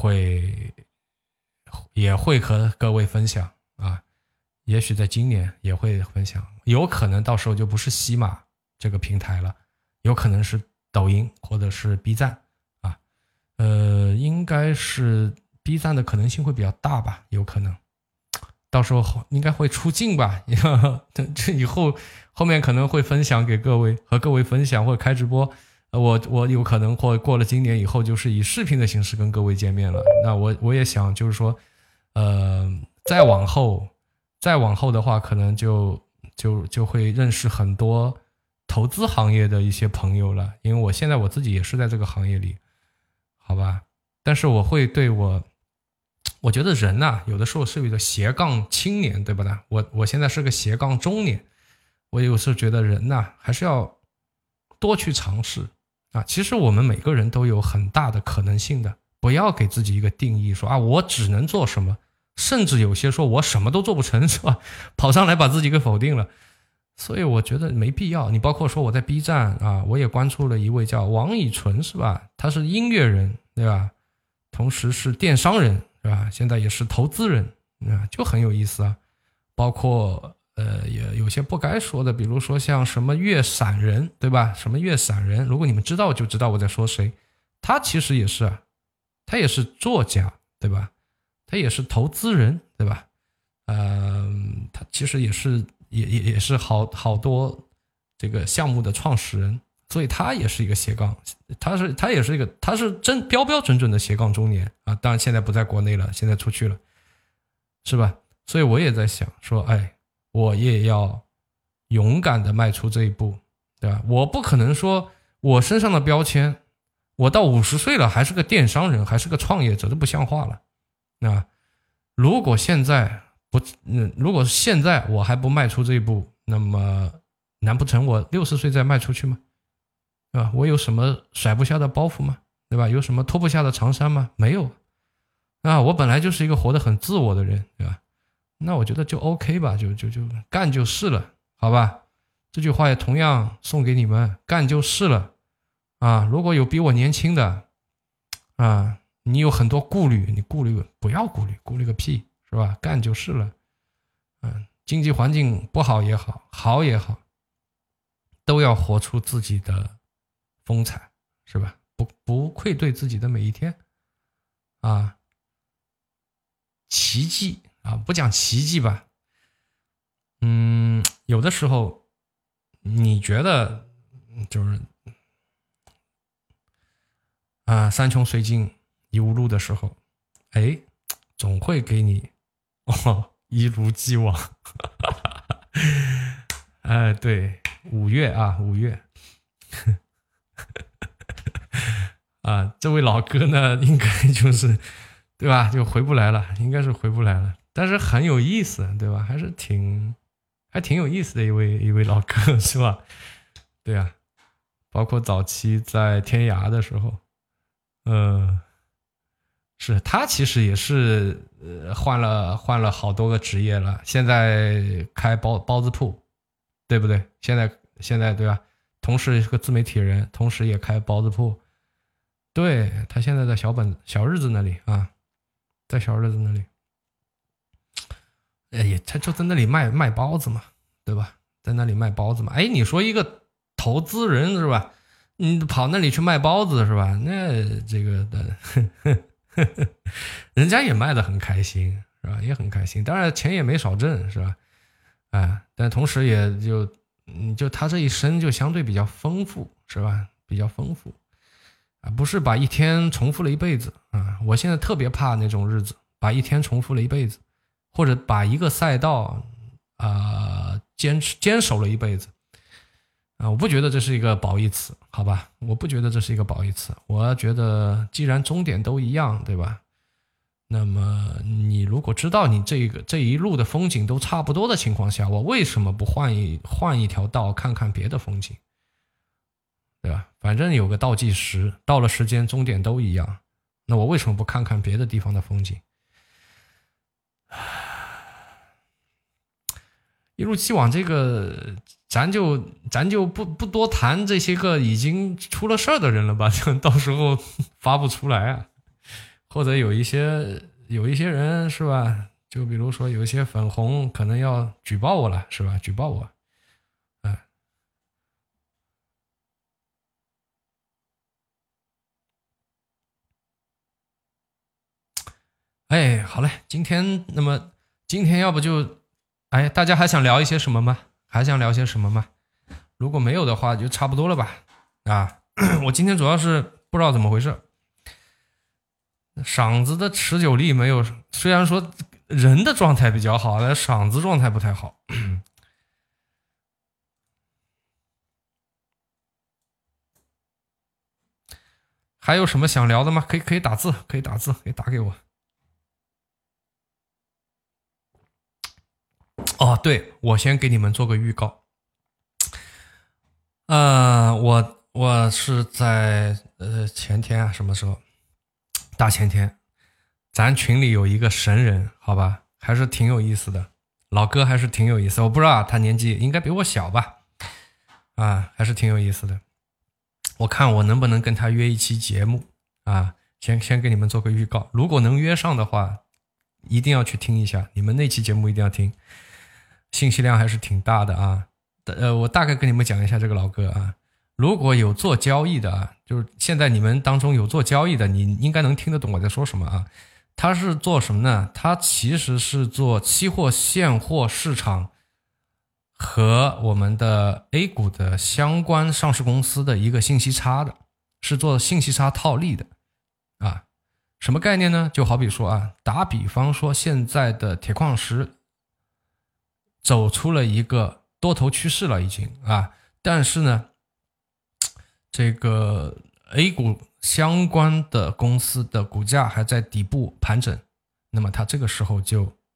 也会和各位分享啊。也许在今年也会分享，有可能到时候就不是西马这个平台了，有可能是抖音或者是 B 站啊，应该是 B 站的可能性会比较大吧，有可能，到时候应该会出镜吧，这以后面可能会分享给各位，和各位分享或者开直播，我有可能或过了今年以后就是以视频的形式跟各位见面了，那我也想就是说，再往后的话，可能就会认识很多投资行业的一些朋友了，因为我现在我自己也是在这个行业里，好吧？但是我会对我觉得人呐，有的时候是一个斜杠青年，对不对？我现在是个斜杠中年，我有时候觉得人呐，还是要多去尝试啊。其实我们每个人都有很大的可能性的，不要给自己一个定义说我只能做什么。甚至有些说我什么都做不成，是吧？跑上来把自己给否定了，所以我觉得没必要。你包括说我在 B 站啊，我也关注了一位叫王以纯，是吧？他是音乐人，对吧？同时是电商人，是吧？现在也是投资人啊，就很有意思啊。包括也有些不该说的，比如说像什么乐散人，对吧？什么乐散人，如果你们知道就知道我在说谁。他其实也是他也是作家，对吧？他也是投资人，对吧？他其实也是好多这个项目的创始人，所以他也是一个斜杠，他是标准的斜杠中年啊。当然现在不在国内了，现在出去了，是吧？所以我也在想说，我也要勇敢的迈出这一步，对吧？我不可能说我身上的标签，我到50岁了还是个电商人，还是个创业者，这不像话了。那如果现在如果现在我还不迈出这一步，那么难不成我60岁再迈出去吗？对吧？我有什么甩不下的包袱吗？对吧？有什么脱不下的长衫吗？没有啊，我本来就是一个活得很自我的人，对吧？那我觉得就 OK 吧，就干就是了，好吧？这句话也同样送给你们，干就是了啊！如果有比我年轻的啊，你有很多顾虑，你顾虑不要顾虑，顾虑个屁，是吧？干就是了。经济环境不好也好，好也好，都要活出自己的风采，是吧？不愧对自己的每一天啊！奇迹啊，不讲奇迹吧，有的时候你觉得就是山穷水尽疑无路的时候，哎，总会给你一如既往。对，5月5月这位老哥呢，应该就是对吧，就回不来了，应该是回不来了，但是很有意思，对吧？还挺有意思的一位老哥，是吧？对啊，包括早期在天涯的时候，是他其实也是换了好多个职业了，现在开包子铺，对不对？现在对吧？同时是个自媒体人，同时也开包子铺。对，他现在在小日子那里啊，在小日子那里，他就在那里卖包子嘛，对吧？在那里卖包子嘛。哎，你说一个投资人是吧？你跑那里去卖包子是吧？那这个的，人家也卖得很开心是吧？也很开心，当然钱也没少挣是吧？但同时也就他这一生就相对比较丰富是吧？比较丰富。不是把一天重复了一辈子啊！我现在特别怕那种日子，把一天重复了一辈子，或者把一个赛道坚守了一辈子我不觉得这是一个褒义词，好吧？我不觉得这是一个褒义词，我觉得既然终点都一样，对吧？那么你如果知道你这一路的风景都差不多的情况下，我为什么不换一条道看看别的风景？对吧？反正有个倒计时，到了时间终点都一样，那我为什么不看看别的地方的风景？一如既往，这个咱就不多谈这些个已经出了事儿的人了吧，就到时候发不出来啊。或者有一些人是吧？就比如说有一些粉红可能要举报我了，是吧？举报我。哎，好嘞，今天要不就，大家还想聊一些什么吗？还想聊些什么吗？如果没有的话，就差不多了吧。我今天主要是不知道怎么回事，嗓子的持久力没有，虽然说人的状态比较好，但嗓子状态不太好。还有什么想聊的吗？可以打字，可以打给我。对，我先给你们做个预告。我是在前天什么时候？大前天，咱群里有一个神人，好吧，还是挺有意思的，老哥还是挺有意思。我不知道他年纪应该比我小吧，还是挺有意思的。我看我能不能跟他约一期节目先给你们做个预告，如果能约上的话，一定要去听一下，你们那期节目一定要听。信息量还是挺大的我大概跟你们讲一下这个老哥如果有做交易的就是现在你们当中有做交易的，你应该能听得懂我在说什么他是做什么呢？他其实是做期货现货市场和我们的 A 股的相关上市公司的一个信息差的，是做信息差套利的什么概念呢？就好比说打比方说现在的铁矿石走出了一个多头趋势了已经但是呢这个 A 股相关的公司的股价还在底部盘整，那么它这个时候就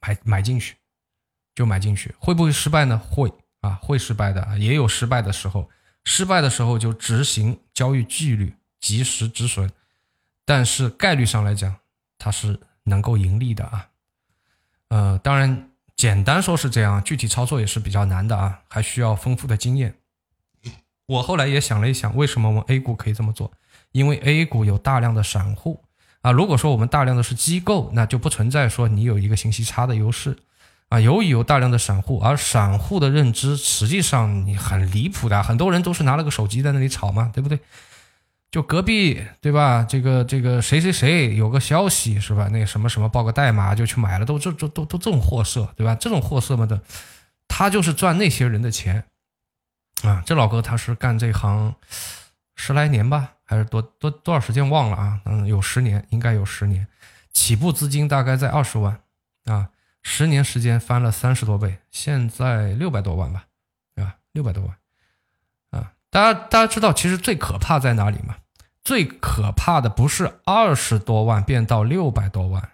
买进去，就买进去。会不会失败呢？会啊，会失败的，也有失败的时候。失败的时候就执行交易纪律，及时止损。但是概率上来讲，它是能够盈利的啊。当然简单说是这样，具体操作也是比较难的啊，还需要丰富的经验。我后来也想了一想，为什么我们 A 股可以这么做？因为 A 股有大量的散户啊。如果说我们大量的是机构，那就不存在说你有一个信息差的优势啊。由于有大量的散户，而散户的认知实际上你很离谱的，很多人都是拿了个手机在那里炒嘛，对不对？就隔壁对吧？这个谁谁谁有个消息是吧？那个什么什么报个代码就去买了，都这种货色对吧？这种货色嘛的，他就是赚那些人的钱啊。这老哥他是干这行10来年吧，还是多少时间忘了啊？有10年，应该有10年，起步资金大概在20万啊，10年时间翻了30多倍，现在600多万吧，对吧？600多万啊！大家知道其实最可怕在哪里吗？最可怕的不是20多万变到600多万，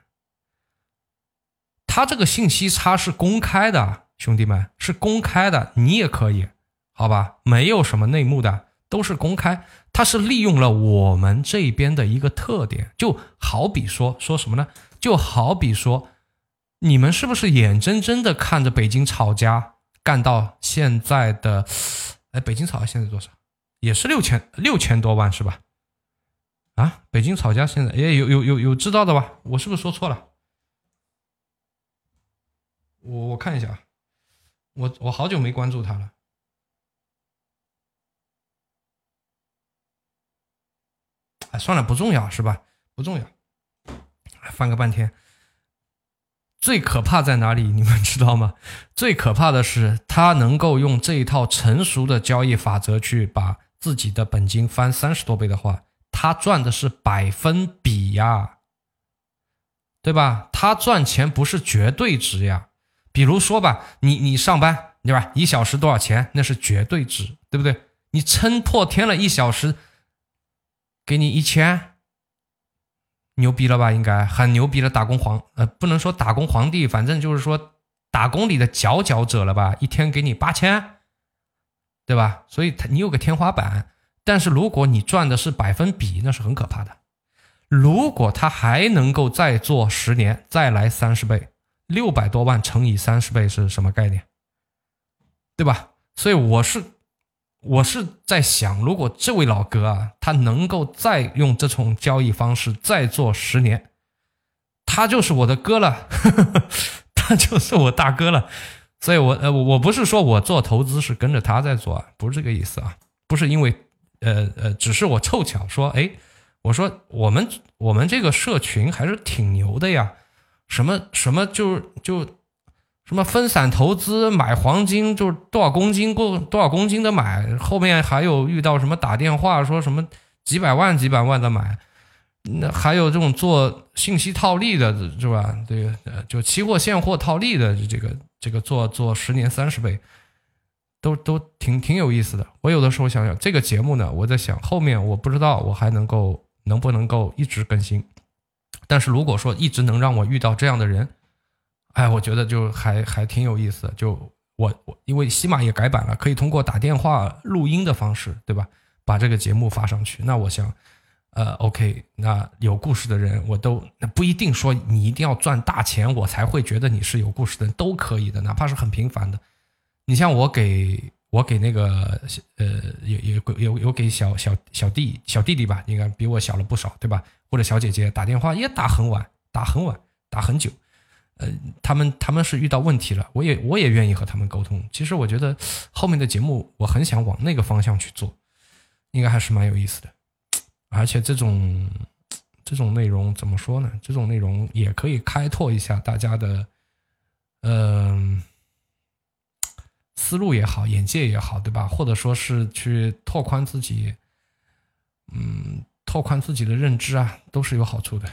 他这个信息差是公开的，兄弟们，是公开的，你也可以，好吧？没有什么内幕的，都是公开。他是利用了我们这边的一个特点，就好比说什么呢？就好比说，你们是不是眼睁睁的看着北京草家干到现在的，北京草家现在多少？也是6000多万是吧？啊，北京草家现在也有知道的吧？我是不是说错了？我看一下，我好久没关注他了。算了，不重要是吧？不重要，翻个半天。最可怕在哪里？你们知道吗？最可怕的是他能够用这一套成熟的交易法则去把自己的本金翻30多倍的话，他赚的是百分比呀，对吧？他赚钱不是绝对值呀。比如说吧，你上班对吧？1小时多少钱？那是绝对值，对不对？你撑破天了，1小时给你1000，牛逼了吧？应该很牛逼的打工不能说打工皇帝，反正就是说打工里的佼佼者了吧？一天给你8000，对吧？所以你有个天花板。但是如果你赚的是百分比，那是很可怕的。如果他还能够再做10年，再来30倍，600多万乘以30倍是什么概念？对吧？所以我是在想，如果这位老哥啊，他能够再用这种交易方式再做10年，他就是我的哥了，他就是我大哥了。所以我不是说我做投资是跟着他在做啊，不是这个意思啊，不是因为只是我凑巧说，我说我们这个社群还是挺牛的呀，什么就什么分散投资买黄金，就是多少公斤的买，后面还有遇到什么打电话说什么几百万的买，那还有这种做信息套利的是吧？这个就期货现货套利的这个做10年30倍。都挺有意思的。我有的时候想想这个节目呢，我在想后面我不知道我还能不能够一直更新，但是如果说一直能让我遇到这样的人，我觉得就还挺有意思的。就我因为喜马也改版了，可以通过打电话录音的方式，对吧？把这个节目发上去。那我想OK， 那有故事的人那不一定说你一定要赚大钱我才会觉得你是有故事的人，都可以的，哪怕是很平凡的。你像我给那个有给小弟弟吧，应该比我小了不少，对吧？或者小姐姐打电话也打很晚，打很久。他们是遇到问题了，我也愿意和他们沟通。其实我觉得后面的节目我很想往那个方向去做，应该还是蛮有意思的。而且这种内容怎么说呢？这种内容也可以开拓一下大家的思路也好，眼界也好，对吧？或者说是去拓宽自己的认知啊，都是有好处的。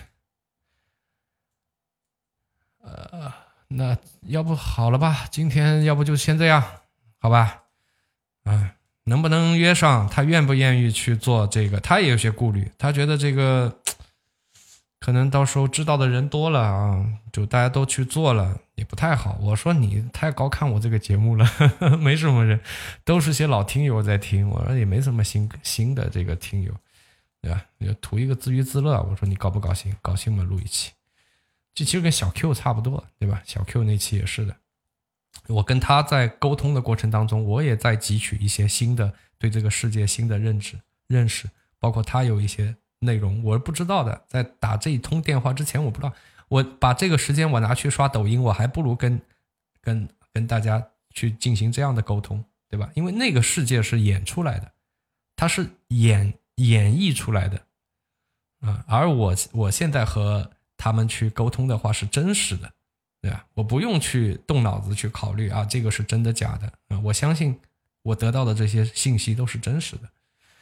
那要不好了吧？今天要不就先这样，好吧？能不能约上？他愿不愿意去做这个？他也有些顾虑，他觉得这个可能到时候知道的人多了啊，就大家都去做了，也不太好。我说你太高看我这个节目了，没什么人，都是些老听友在听，我说也没什么新的这个听友，对吧？就图一个自娱自乐。我说你高不高兴？高兴嘛，录一期。这其实跟小 Q 差不多，对吧？小 Q 那期也是的。我跟他在沟通的过程当中，我也在汲取一些新的对这个世界新的认识，包括他有一些内容我不知道的，在打这一通电话之前我不知道，我把这个时间我拿去刷抖音，我还不如跟大家去进行这样的沟通，对吧？因为那个世界是演出来的，它是演绎出来的啊，而我现在和他们去沟通的话是真实的，对吧？我不用去动脑子去考虑啊，这个是真的假的啊，我相信我得到的这些信息都是真实的。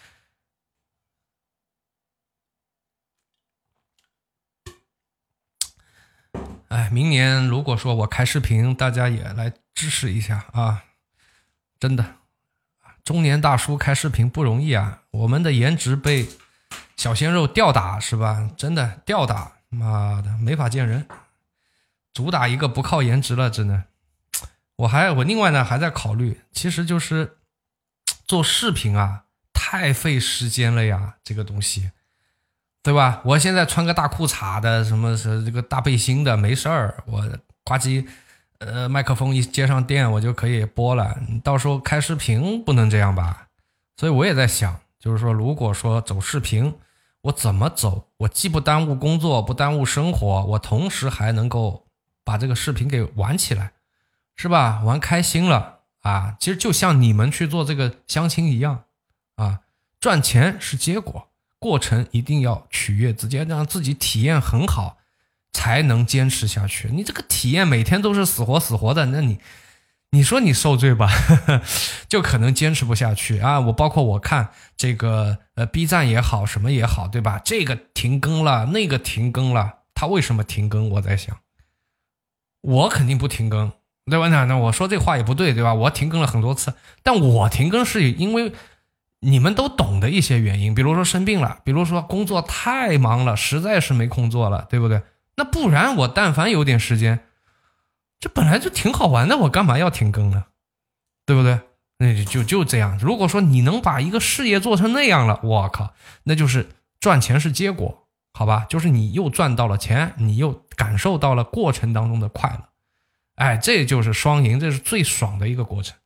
哎，明年如果说我开视频，大家也来支持一下啊！真的，中年大叔开视频不容易啊！我们的颜值被小鲜肉吊打是吧？真的吊打，妈的没法见人，主打一个不靠颜值了，真的。我另外呢还在考虑，其实就是做视频啊，太费时间了呀，这个东西。对吧？我现在穿个大裤衩的，什么是这个大背心的，没事儿，我呱唧，麦克风一接上电，我就可以播了。你到时候开视频不能这样吧？所以我也在想，就是说，如果说走视频，我怎么走？我既不耽误工作，不耽误生活，我同时还能够把这个视频给玩起来，是吧？玩开心了啊！其实就像你们去做这个相亲一样啊，赚钱是结果。过程一定要取悦自己，让自己体验很好，才能坚持下去。你这个体验每天都是死活的，那你说你受罪吧，就可能坚持不下去啊。包括我看这个B 站也好，什么也好，对吧？这个停更了，那个停更了，他为什么停更？我在想，我肯定不停更，对吧？那我说这话也不对，对吧？我停更了很多次，但我停更是因为你们都懂的一些原因，比如说生病了，比如说工作太忙了，实在是没空做了，对不对？那不然我但凡有点时间，这本来就挺好玩的，我干嘛要停更呢？对不对？那就这样。如果说你能把一个事业做成那样了，我靠，那就是赚钱是结果，好吧？就是你又赚到了钱，你又感受到了过程当中的快乐，哎，这就是双赢，这是最爽的一个过程。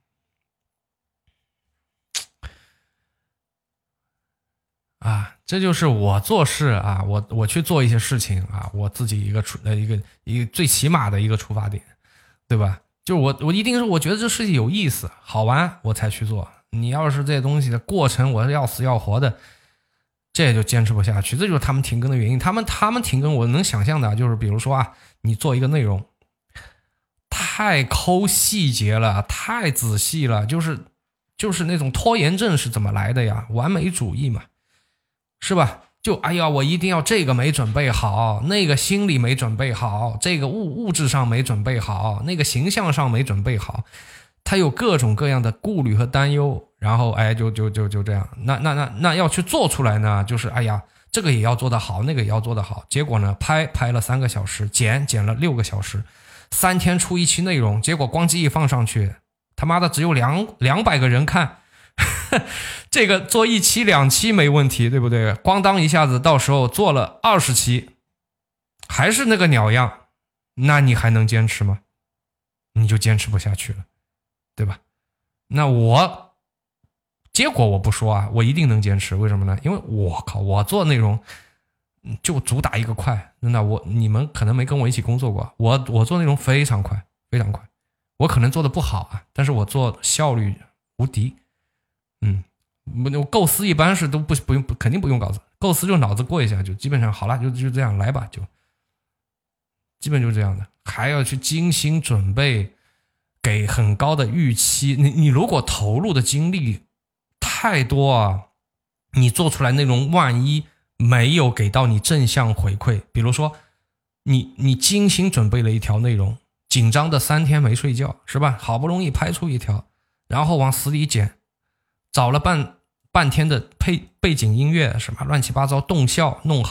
啊，这就是我做事啊，我去做一些事情啊，我自己一个最起码的一个出发点，对吧？就我一定是我觉得这事情有意思好玩我才去做。你要是这些东西的过程我是要死要活的，这也就坚持不下去。这就是他们停更的原因。他们停更我能想象的就是比如说啊，你做一个内容太抠细节了，太仔细了，就是那种拖延症是怎么来的呀？完美主义嘛。是吧？就哎呀，我一定要这个没准备好，那个心理没准备好，这个物质上没准备好，那个形象上没准备好，他有各种各样的顾虑和担忧，然后哎，就这样。那要去做出来呢，就是哎呀，这个也要做得好，那个也要做得好。结果呢，拍了3个小时，剪了6个小时，3天出一期内容，结果光机一放上去，他妈的只有200个人看。这个做1期2期没问题，对不对？咣当一下子到时候做了20期还是那个鸟样，那你还能坚持吗？你就坚持不下去了，对吧？那结果我不说啊，我一定能坚持。为什么呢？因为我靠，我做内容就主打一个快。那你们可能没跟我一起工作过，我做内容非常快，非常快。我可能做的不好啊，但是我做效率无敌。我构思一般是都不用，肯定不用稿子，构思就脑子过一下，就基本上好了，就这样来吧，就基本就是这样的。还要去精心准备，给很高的预期。你如果投入的精力太多啊，你做出来内容万一没有给到你正向回馈，比如说你精心准备了一条内容，紧张的3天没睡觉，是吧？好不容易拍出一条，然后往死里剪，找了半天的背景音乐什么乱七八糟，动效弄好，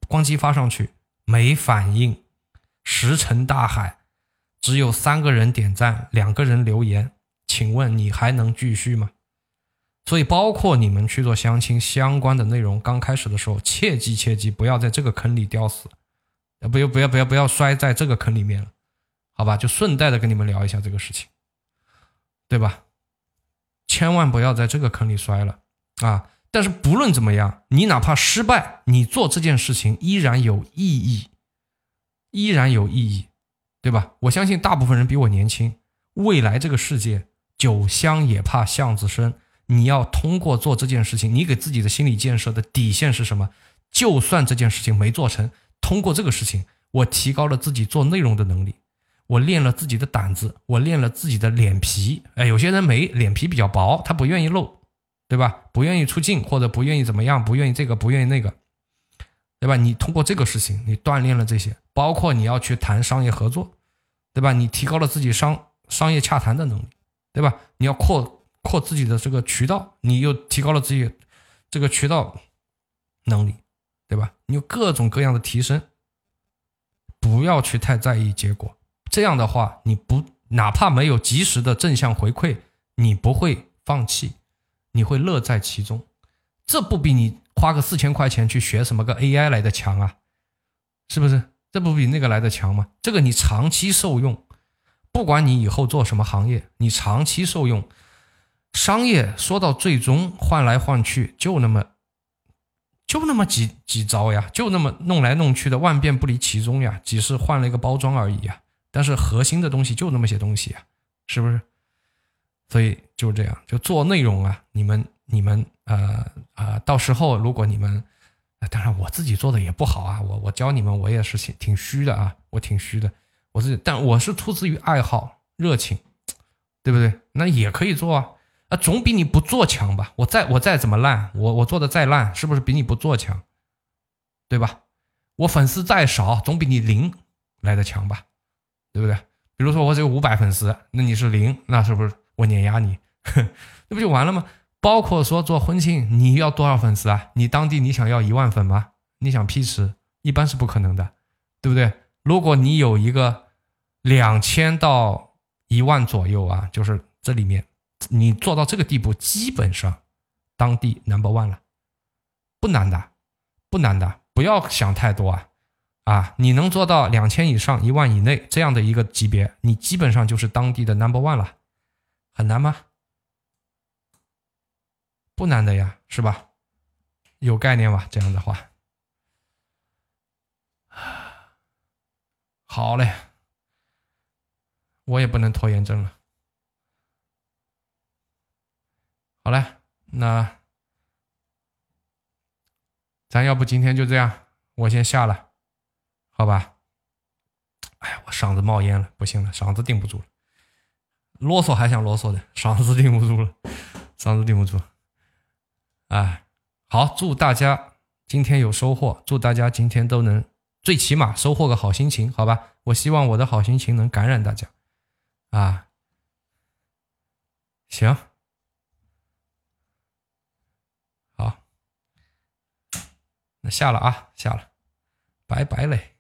咣叽发上去没反应，石沉大海，只有3个人点赞，2个人留言，请问你还能继续吗？所以包括你们去做相亲相关的内容，刚开始的时候切记不要在这个坑里掉死，不要摔在这个坑里面了，好吧？就顺带的跟你们聊一下这个事情，对吧？千万不要在这个坑里摔了啊！但是不论怎么样，你哪怕失败，你做这件事情依然有意义，对吧？我相信大部分人比我年轻，未来这个世界酒香也怕巷子深，你要通过做这件事情，你给自己的心理建设的底线是什么？就算这件事情没做成，通过这个事情，我提高了自己做内容的能力，我练了自己的胆子，我练了自己的脸皮。有些人脸皮比较薄，他不愿意露，对吧？不愿意出镜，或者不愿意怎么样，不愿意这个，不愿意那个，对吧？你通过这个事情，你锻炼了这些，包括你要去谈商业合作，对吧？你提高了自己商业洽谈的能力，对吧？你要扩自己的这个渠道，你又提高了自己这个渠道能力，对吧？你有各种各样的提升，不要去太在意结果。这样的话，哪怕没有及时的正向回馈，你不会放弃，你会乐在其中。这不比你花个4000块钱去学什么个 AI 来的强啊？是不是？这不比那个来的强吗？这个你长期受用，不管你以后做什么行业，你长期受用。商业说到最终换来换去就那么几招呀，就那么弄来弄去的，万变不离其宗呀，只是换了一个包装而已呀，但是核心的东西就那么些东西呀，是不是？所以就这样，就做内容啊，你们到时候如果你们当然我自己做的也不好啊，我教你们我也是挺虚的啊，我挺虚的，但我是出自于爱好热情，对不对？那也可以做啊，总比你不做强吧？我再怎么烂，我做的再烂，是不是比你不做强？对吧？我粉丝再少，总比你0来的强吧？对不对？比如说我只有500粉丝，那你是0，那是不是我碾压你？这不就完了吗？包括说做婚庆，你要多少粉丝啊？你当地你想要1万粉吗？你想屁吃，一般是不可能的，对不对？如果你有一个2000到1万左右啊，就是这里面你做到这个地步，基本上当地 No.1 了，不难的，不要想太多啊！你能做到2000以上1万以内这样的一个级别，你基本上就是当地的 No.1 了，很难吗？不难的呀，是吧？有概念吧？这样的话，好嘞，我也不能拖延症了。好嘞，那咱要不今天就这样，我先下了，好吧？哎呀，我嗓子冒烟了，不行了，嗓子顶不住了，啰嗦还想啰嗦的，嗓子顶不住了，哎，好，祝大家今天有收获，祝大家今天都能最起码收获个好心情，好吧？我希望我的好心情能感染大家啊。行，好，那下了，拜拜嘞。